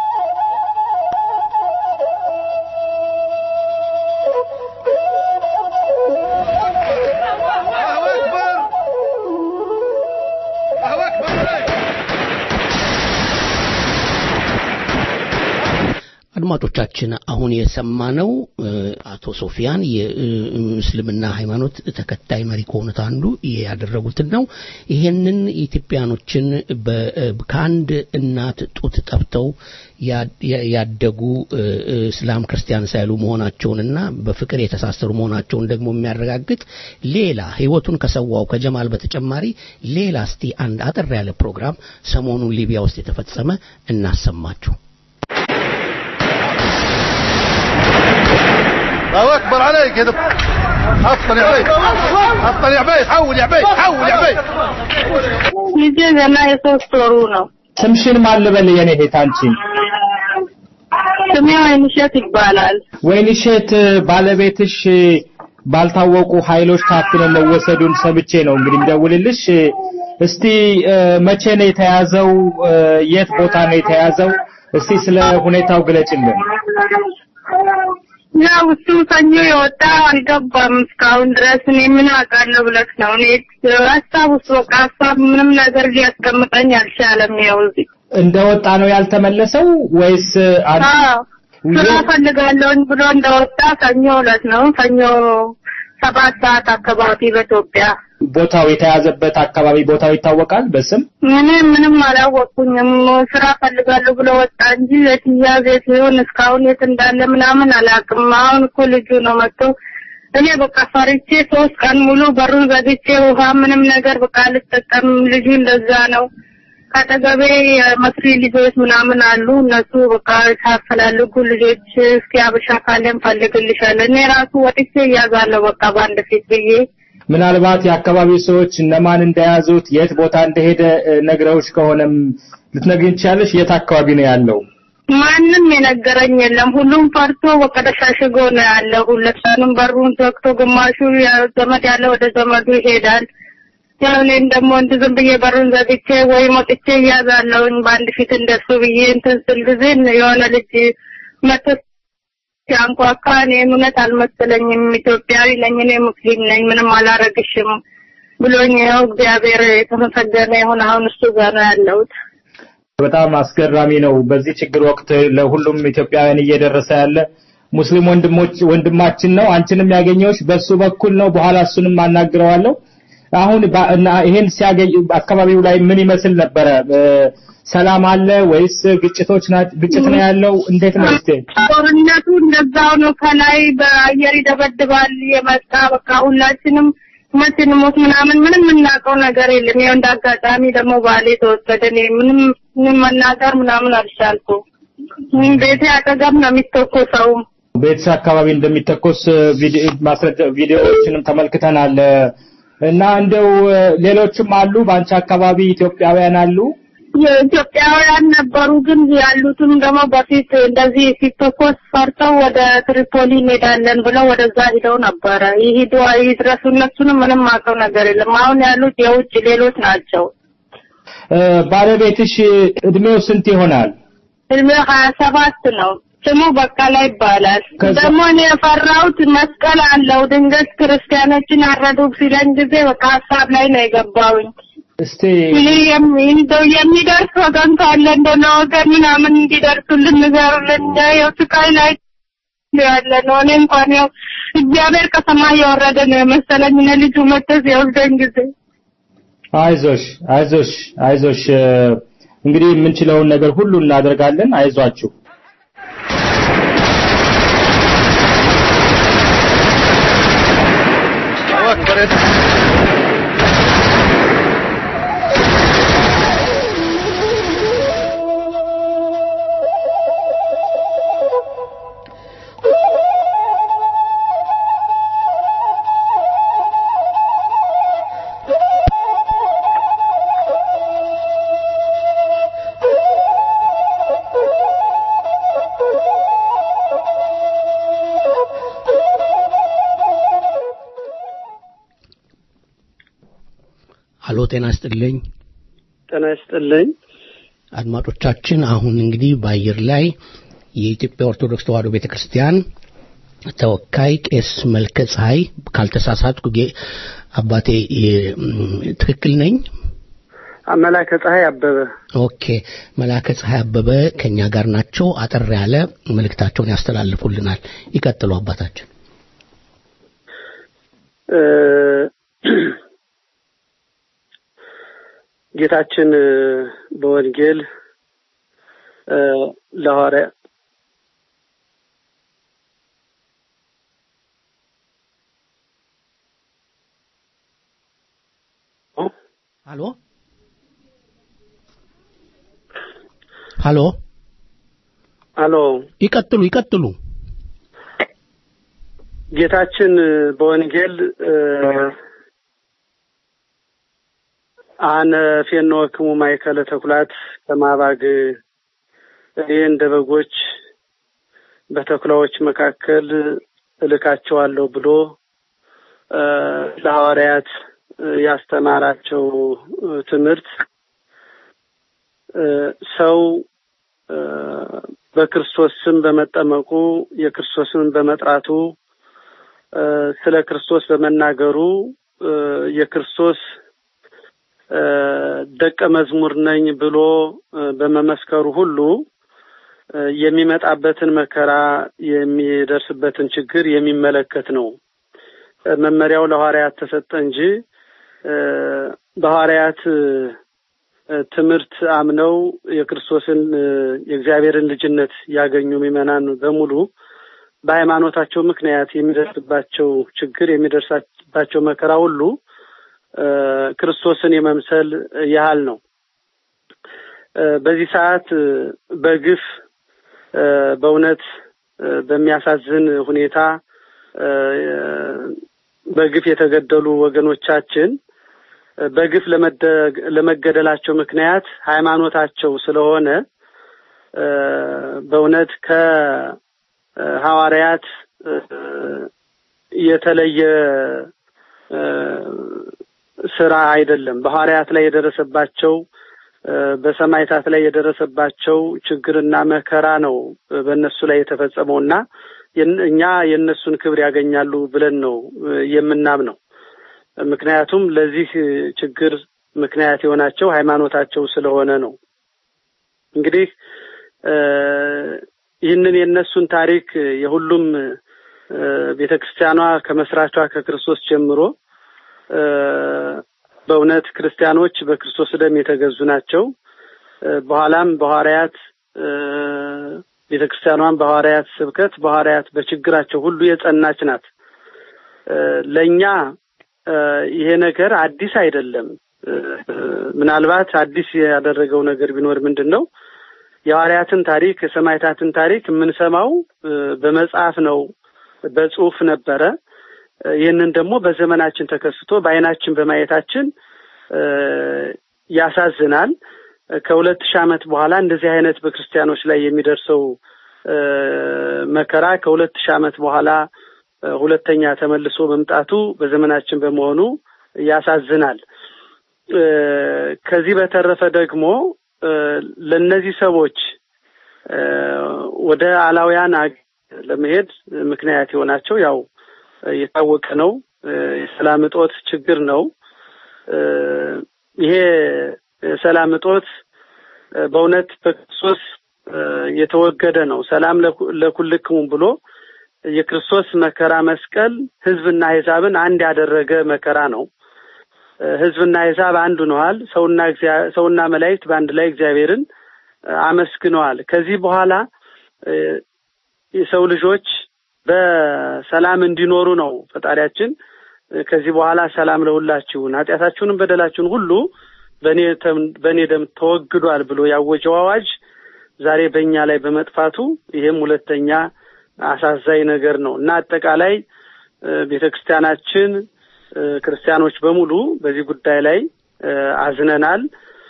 አድማጮቻችን አሁን የሰማነው አቶ ሶፊያን የእስልምና ሃይማኖት ተከታይ መሪ ከሆኑት አንዱ ያደረጉት ነው ይሄንን ኢትዮጵያኖችን በካንድ እናት ጡት ጠብተው ያደጉ እስላም ክርስቲያን ሳይሉ መሆናቸውንና በፍቅር የተሳሰሩ መሆናቸውን ደግሞ የሚያረጋግጥ ሌላ ህይወቱን ከሰዋው ከጀማል በተጨማሪ ሌላ እስቲ አንድ አጠር ያለ ፕሮግራም ሰሞኑን ሊቢያ ውስጥ የተፈጸመ እናሰማችሁ الله اكبر عليك يا دب افطر يا عبيد افطر يا عبيد حول يا عبيد حول يا عبيد ልጄ ገና የሶስት ወሩ ነው ስምሽን ማን ልበል የኔ እህት አንቺን ስሜ ወይንሸት ይባላል ወይንሸት ባለቤትሽ ባልታወቁ ኃይሎች ታፍነው መወሰዱን ሰምቼ ነው እንግዲህ እንደውልልሽ እስቲ መቼ ነው የተያዘው የት ቦታ ነው የተያዘው እስቲ ስለ ሁኔታው ግለጭልን ያው እሱ ሰኞ የወጣ አልገባም እስካሁን ድረስ እኔ ምን አውቃለሁ ብለሽ ነው እኔ ሀሳብ ውስጥ በቃ ሀሳብ ምንም ነገር ሊያስቀምጠኝ አልቻለም ያው እዚህ እንደወጣ ነው ያልተመለሰው ወይስ ስራ ፈልጋለሁኝ ብሎ እንደወጣ ሰኞ ዕለት ነው ሰኞ ሰባት ሰዓት አካባቢ በኢትዮጵያ ቦታው የተያዘበት አካባቢ ቦታው ይታወቃል በስም እኔ ምንም አላወቅኩኝም ስራ ፈልጋለሁ ብሎ ወጣ እንጂ የትያዘ ሲሆን እስካሁን የት እንዳለ ምናምን አላውቅም አሁን እኮ ልጁ ነው መጥቶ እኔ በቃ ፈርቼ ሶስት ቀን ሙሉ በሩን ዘግቼ ውሃ ምንም ነገር በቃ አልጠቀም ልጁ እንደዛ ነው ካጠገቤ መስሪ ልጆች ምናምን አሉ እነሱ በቃ ታፈላልጉ ልጆች እስኪ አብሻ ካለም ፈልግልሻለሁ እኔ ራሱ ወጥቼ ያዛለሁ በቃ ባንድ ፊት ብዬ ምናልባት የአካባቢው ሰዎች እነማን እንደያዙት የት ቦታ እንደሄደ ነግረውሽ ከሆነም ልትነግሪኝ ትችያለሽ የት አካባቢ ነው ያለው ማንንም የነገረኝ የለም ሁሉም ፈርቶ በቃ ተሻሽጎ ነው ያለው ሁለቱንም በሩን ዘግቶ ግማሹ ዘመድ ያለ ወደ ዘመዱ ይሄዳል ያው እኔም ደግሞ እንደዝም ብዬ በሩን ዘግቼ ወይ ሞጥቼ ያዛለሁኝ ባንድ ፊት እንደሱ ብዬ እንትን ስል ጊዜ የሆነ ልጅ መጥቶ ሲያንኳኳ እኔ እውነት አልመሰለኝም ኢትዮጵያዊ ነኝ እኔ ሙስሊም ነኝ ምንም አላረግሽም ብሎኝ ያው እግዚአብሔር የተመሰገነ ይሁን አሁን እሱ ጋር ነው ያለሁት በጣም አስገራሚ ነው በዚህ ችግር ወቅት ለሁሉም ኢትዮጵያውያን እየደረሰ ያለ ሙስሊም ወንድሞች ወንድማችን ነው አንቺንም ያገኘውሽ በሱ በኩል ነው በኋላ እሱንም አናግረዋለሁ አሁን ይሄን ሲያገኝ አካባቢው ላይ ምን ይመስል ነበር ሰላም አለ ወይስ ግጭቶች ግጭት ነው ያለው እንዴት ነው እስቲ ጦርነቱ እንደዛው ነው ከላይ በአየር ይደበድባል የመጣ በቃ ሁላችንም መቼም ሞት ምናምን ምንም እናቀው ነገር የለም ያው እንዳጋጣሚ ደግሞ ባሌ ተወሰደኝ ምንም ምንም መናገር ምናምን አልቻልኩ ምን ቤት አጠገብ ነው የሚተኮሰው ቤት አካባቢ እንደሚተኮስ ቪዲዮ ማስረጃ ቪዲዮዎችንም ተመልክተናል እና እንደው ሌሎችም አሉ ባንቺ አካባቢ ኢትዮጵያውያን አሉ የኢትዮጵያውያን ነበሩ ግን ያሉትም ደግሞ በፊት እንደዚህ ሲተኮስ ፈርተው ወደ ትሪፖሊ እንሄዳለን ብለው ወደዛ ሄደው ነበረ ይሄዱ ይድረሱ እነሱንም ምንም አውቀው ነገር የለም አሁን ያሉት የውጭ ሌሎች ናቸው ባለቤትሽ እድሜው ስንት ይሆናል እድሜው ሀያ ሰባት ነው ስሙ በቀላ ይባላል ደግሞ እኔ የፈራሁት መስቀል አለው ድንገት ክርስቲያኖችን አረዱ ሲለኝ ጊዜ በቃ ሀሳብ ላይ ነው የገባውኝ እስቲ እንደው የሚደርስ ወገን ካለ እንደው ወገን ምናምን እንዲደርሱልን ንገሩልን ያው ስቃይ ላይ ያለ ነው እኔ እንኳን ያው እግዚአብሔር ከሰማይ የወረደ ነው መሰለኝ ልጁ መጥቶ ሲወስደኝ ጊዜ አይዞሽ አይዞሽ አይዞሽ እንግዲህ የምንችለውን ነገር ሁሉ እናደርጋለን አይዟችሁ ጤና ይስጥልኝ። ጤና ይስጥልኝ አድማጮቻችን። አሁን እንግዲህ በአየር ላይ የኢትዮጵያ ኦርቶዶክስ ተዋሕዶ ቤተክርስቲያን ተወካይ ቄስ መልከ ፀሐይ ካልተሳሳትኩ አባቴ ትክክል ነኝ? መላከ ፀሐይ አበበ። ኦኬ መላከ ፀሐይ አበበ ከኛ ጋር ናቸው። አጠር ያለ መልእክታቸውን ያስተላልፉልናል። ይቀጥሉ አባታችን። ጌታችን በወንጌል ለሐዋርያ ሃሎ ሃሎ ሃሎ ይቀጥሉ ይቀጥሉ። ጌታችን በወንጌል አነ ፌኖክሙ ማይከለ ተኩላት ከማባግ እኔ እንደ በጎች በተኩላዎች መካከል እልካቸዋለሁ ብሎ ለሐዋርያት ያስተማራቸው ትምህርት ሰው በክርስቶስ ስም በመጠመቁ የክርስቶስን በመጥራቱ ስለ ክርስቶስ በመናገሩ የክርስቶስ ደቀ መዝሙር ነኝ ብሎ በመመስከሩ ሁሉ የሚመጣበትን መከራ የሚደርስበትን ችግር የሚመለከት ነው። መመሪያው ለሐዋርያት ተሰጠ እንጂ በሐዋርያት ትምህርት አምነው የክርስቶስን የእግዚአብሔርን ልጅነት ያገኙ ምእመናን በሙሉ በሃይማኖታቸው ምክንያት የሚደርስባቸው ችግር የሚደርስባቸው መከራ ሁሉ ክርስቶስን የመምሰል ያህል ነው። በዚህ ሰዓት በግፍ በእውነት በሚያሳዝን ሁኔታ በግፍ የተገደሉ ወገኖቻችን በግፍ ለመገደላቸው ምክንያት ሃይማኖታቸው ስለሆነ በእውነት ከሐዋርያት የተለየ ስራ አይደለም። በሐዋርያት ላይ የደረሰባቸው በሰማዕታት ላይ የደረሰባቸው ችግርና መከራ ነው በእነሱ ላይ የተፈጸመውና እኛ የነሱን ክብር ያገኛሉ ብለን ነው የምናምነው። ምክንያቱም ለዚህ ችግር ምክንያት የሆናቸው ሃይማኖታቸው ስለሆነ ነው። እንግዲህ ይህንን የነሱን ታሪክ የሁሉም ቤተክርስቲያኗ ከመስራቿ ከክርስቶስ ጀምሮ በእውነት ክርስቲያኖች በክርስቶስ ደም የተገዙ ናቸው። በኋላም በሐዋርያት ቤተክርስቲያኗን በሐዋርያት ስብከት በሐዋርያት በችግራቸው ሁሉ የጸናች ናት። ለኛ ይሄ ነገር አዲስ አይደለም። ምናልባት አዲስ ያደረገው ነገር ቢኖር ምንድነው? የሐዋርያትን ታሪክ የሰማዕታትን ታሪክ የምንሰማው በመጽሐፍ ነው፣ በጽሁፍ ነበረ። ይህንን ደግሞ በዘመናችን ተከስቶ በአይናችን በማየታችን ያሳዝናል። ከሁለት ሺህ ዓመት በኋላ እንደዚህ አይነት በክርስቲያኖች ላይ የሚደርሰው መከራ ከሁለት ሺህ ዓመት በኋላ ሁለተኛ ተመልሶ መምጣቱ በዘመናችን በመሆኑ ያሳዝናል። ከዚህ በተረፈ ደግሞ ለነዚህ ሰዎች ወደ አላውያን ለመሄድ ምክንያት የሆናቸው ያው የታወቀ ነው። የሰላም እጦት ችግር ነው። ይሄ ሰላም እጦት በእውነት በክርስቶስ የተወገደ ነው። ሰላም ለኩልክሙ ብሎ የክርስቶስ መከራ መስቀል ህዝብና አሕዛብን አንድ ያደረገ መከራ ነው። ህዝብና አሕዛብ አንድ ሆነዋል። ሰውና ሰውና መላእክት በአንድ ላይ እግዚአብሔርን አመስግነዋል። ከዚህ በኋላ የሰው ልጆች በሰላም እንዲኖሩ ነው ፈጣሪያችን ከዚህ በኋላ ሰላም ለሁላችሁ ኃጢአታችሁንም በደላችሁን ሁሉ በኔ በኔ ደም ተወግዷል ብሎ ያወጀው አዋጅ ዛሬ በእኛ ላይ በመጥፋቱ ይሄም ሁለተኛ አሳዛኝ ነገር ነው እና አጠቃላይ ቤተክርስቲያናችን ክርስቲያኖች በሙሉ በዚህ ጉዳይ ላይ አዝነናል።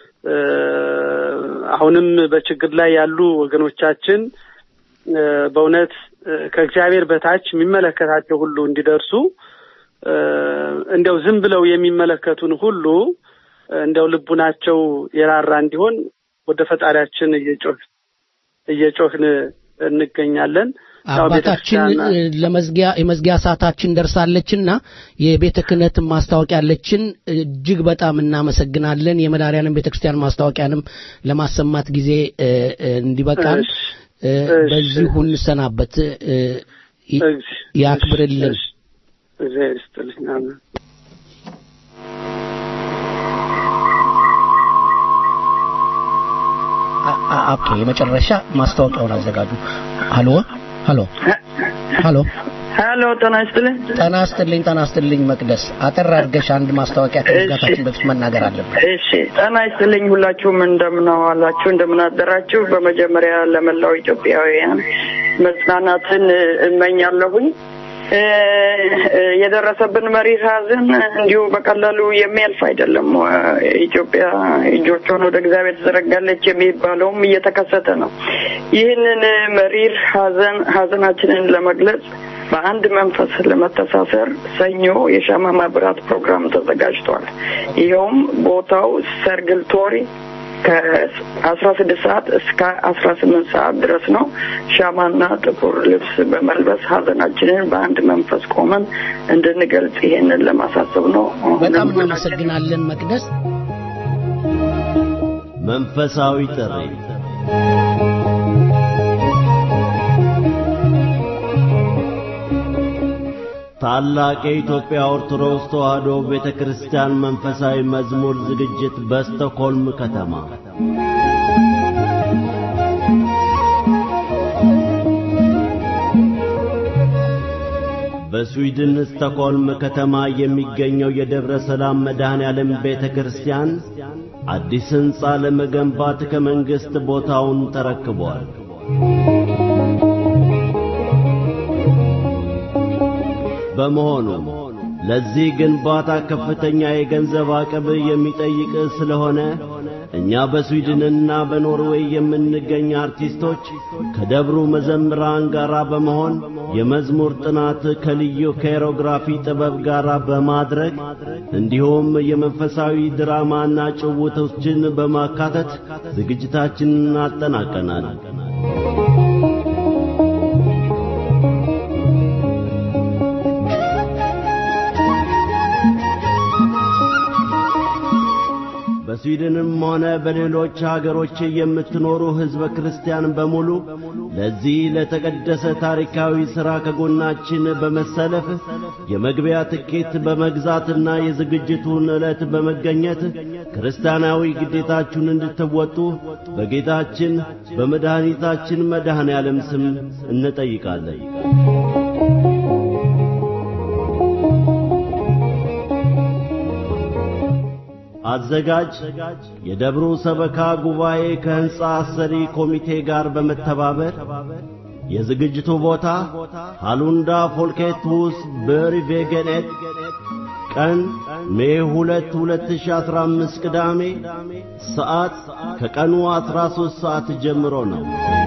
አሁንም በችግር ላይ ያሉ ወገኖቻችን በእውነት ከእግዚአብሔር በታች የሚመለከታቸው ሁሉ እንዲደርሱ እንደው ዝም ብለው የሚመለከቱን ሁሉ እንደው ልቡናቸው የራራ እንዲሆን ወደ ፈጣሪያችን እየጮህ እየጮህን እንገኛለን። አባታችን ለመዝጊያ የመዝጊያ ሰዓታችን ደርሳለችና የቤተ ክህነት ማስታወቂያ አለችን። እጅግ በጣም እናመሰግናለን። የመዳሪያንም ቤተክርስቲያን ማስታወቂያንም ለማሰማት ጊዜ እንዲበቃን በዚሁ እንሰናበት። ያክብርልን። እግዚአብሔር ይስጥልኝ። አሜን። ኦኬ፣ የመጨረሻ ማስታወቂያውን አዘጋጁ። ሃሎ ሃሎ ሃሎ ሃሎ ጤና ይስጥልኝ። ጤና ይስጥልኝ። ጤና ይስጥልኝ። መቅደስ አጠር አድርገሽ አንድ ማስታወቂያ ከመዝጋታችን በፊት መናገር አለብን። እሺ፣ ጤና ይስጥልኝ። ሁላችሁም እንደምን ዋላችሁ፣ እንደምን አደራችሁ። በመጀመሪያ ለመላው ኢትዮጵያውያን መጽናናትን እመኛለሁኝ። የደረሰብን መሪር ሐዘን እንዲሁ በቀላሉ የሚያልፍ አይደለም። ኢትዮጵያ እጆቿን ወደ እግዚአብሔር ትዘረጋለች የሚባለውም እየተከሰተ ነው። ይህንን መሪር ሐዘን ሐዘናችንን ለመግለጽ በአንድ መንፈስ ለመተሳሰር ሰኞ የሻማ ማብራት ፕሮግራም ተዘጋጅቷል። ይኸውም ቦታው ሰርግል ቶሪ ከአስራ ስድስት ሰዓት እስከ አስራ ስምንት ሰዓት ድረስ ነው። ሻማና ጥቁር ልብስ በመልበስ ሐዘናችንን በአንድ መንፈስ ቆመን እንድንገልጽ ይሄንን ለማሳሰብ ነው። በጣም እናመሰግናለን መቅደስ። መንፈሳዊ ጥሪ ታላቅ የኢትዮጵያ ኦርቶዶክስ ተዋሕዶ ቤተክርስቲያን መንፈሳዊ መዝሙር ዝግጅት በስቶክሆልም ከተማ በስዊድን ስቶክሆልም ከተማ የሚገኘው የደብረ ሰላም መድኃኔዓለም ቤተክርስቲያን አዲስ ሕንጻ ለመገንባት ከመንግስት ቦታውን ተረክቧል። በመሆኑ ለዚህ ግንባታ ከፍተኛ የገንዘብ አቅም የሚጠይቅ ስለሆነ እኛ በስዊድንና በኖርዌይ የምንገኝ አርቲስቶች ከደብሩ መዘምራን ጋር በመሆን የመዝሙር ጥናት ከልዩ ኮሪዮግራፊ ጥበብ ጋር በማድረግ እንዲሁም የመንፈሳዊ ድራማና ጭውውቶችን በማካተት ዝግጅታችንን አጠናቀናል። በስዊድንም ሆነ በሌሎች ሀገሮች የምትኖሩ ሕዝበ ክርስቲያን በሙሉ ለዚህ ለተቀደሰ ታሪካዊ ሥራ ከጎናችን በመሰለፍ የመግቢያ ትኬት በመግዛትና የዝግጅቱን ዕለት በመገኘት ክርስቲያናዊ ግዴታችሁን እንድትወጡ በጌታችን በመድኃኒታችን መድኃኔዓለም ስም እንጠይቃለን። አዘጋጅ የደብሩ ሰበካ ጉባኤ ከሕንጻ አሰሪ ኮሚቴ ጋር በመተባበር የዝግጅቱ ቦታ ሃሉንዳ ፎልኬትሁስ በሪቬገኔት ቀን ሜይ ሁለት ሁለት ሺህ አስራ አምስት ቅዳሜ ሰዓት ከቀኑ አስራ ሦስት ሰዓት ጀምሮ ነው።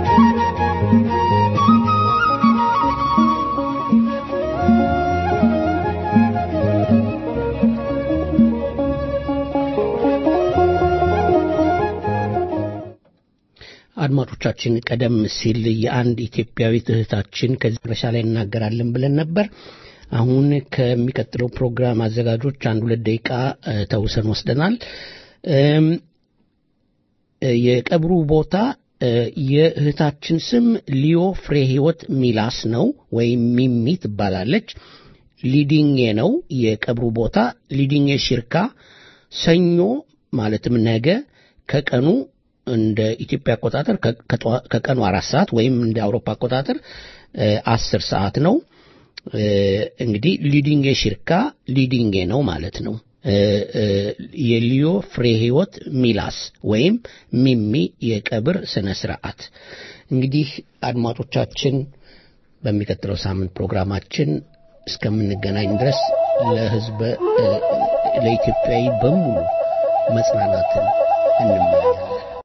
አድማጮቻችን ቀደም ሲል የአንድ ኢትዮጵያዊ እህታችን ከዚህ መጨረሻ ላይ እናገራለን ብለን ነበር። አሁን ከሚቀጥለው ፕሮግራም አዘጋጆች አንድ ሁለት ደቂቃ ተውሰን ወስደናል። የቀብሩ ቦታ የእህታችን ስም ሊዮ ፍሬ ህይወት ሚላስ ነው ወይም ሚሚ ትባላለች። ሊዲንጌ ነው የቀብሩ ቦታ። ሊዲንጌ ሽርካ ሰኞ ማለትም ነገ ከቀኑ እንደ ኢትዮጵያ አቆጣጠር ከቀኑ አራት ሰዓት ወይም እንደ አውሮፓ አቆጣጠር አስር ሰዓት ነው። እንግዲህ ሊዲንጌ ሽርካ ሊዲንጌ ነው ማለት ነው። የሊዮ ፍሬ ህይወት ሚላስ ወይም ሚሚ የቀብር ስነ ስርዓት። እንግዲህ አድማጮቻችን በሚቀጥለው ሳምንት ፕሮግራማችን እስከምንገናኝ ድረስ ለህዝብ ለኢትዮጵያዊ በሙሉ መጽናናትን እንመኛለን።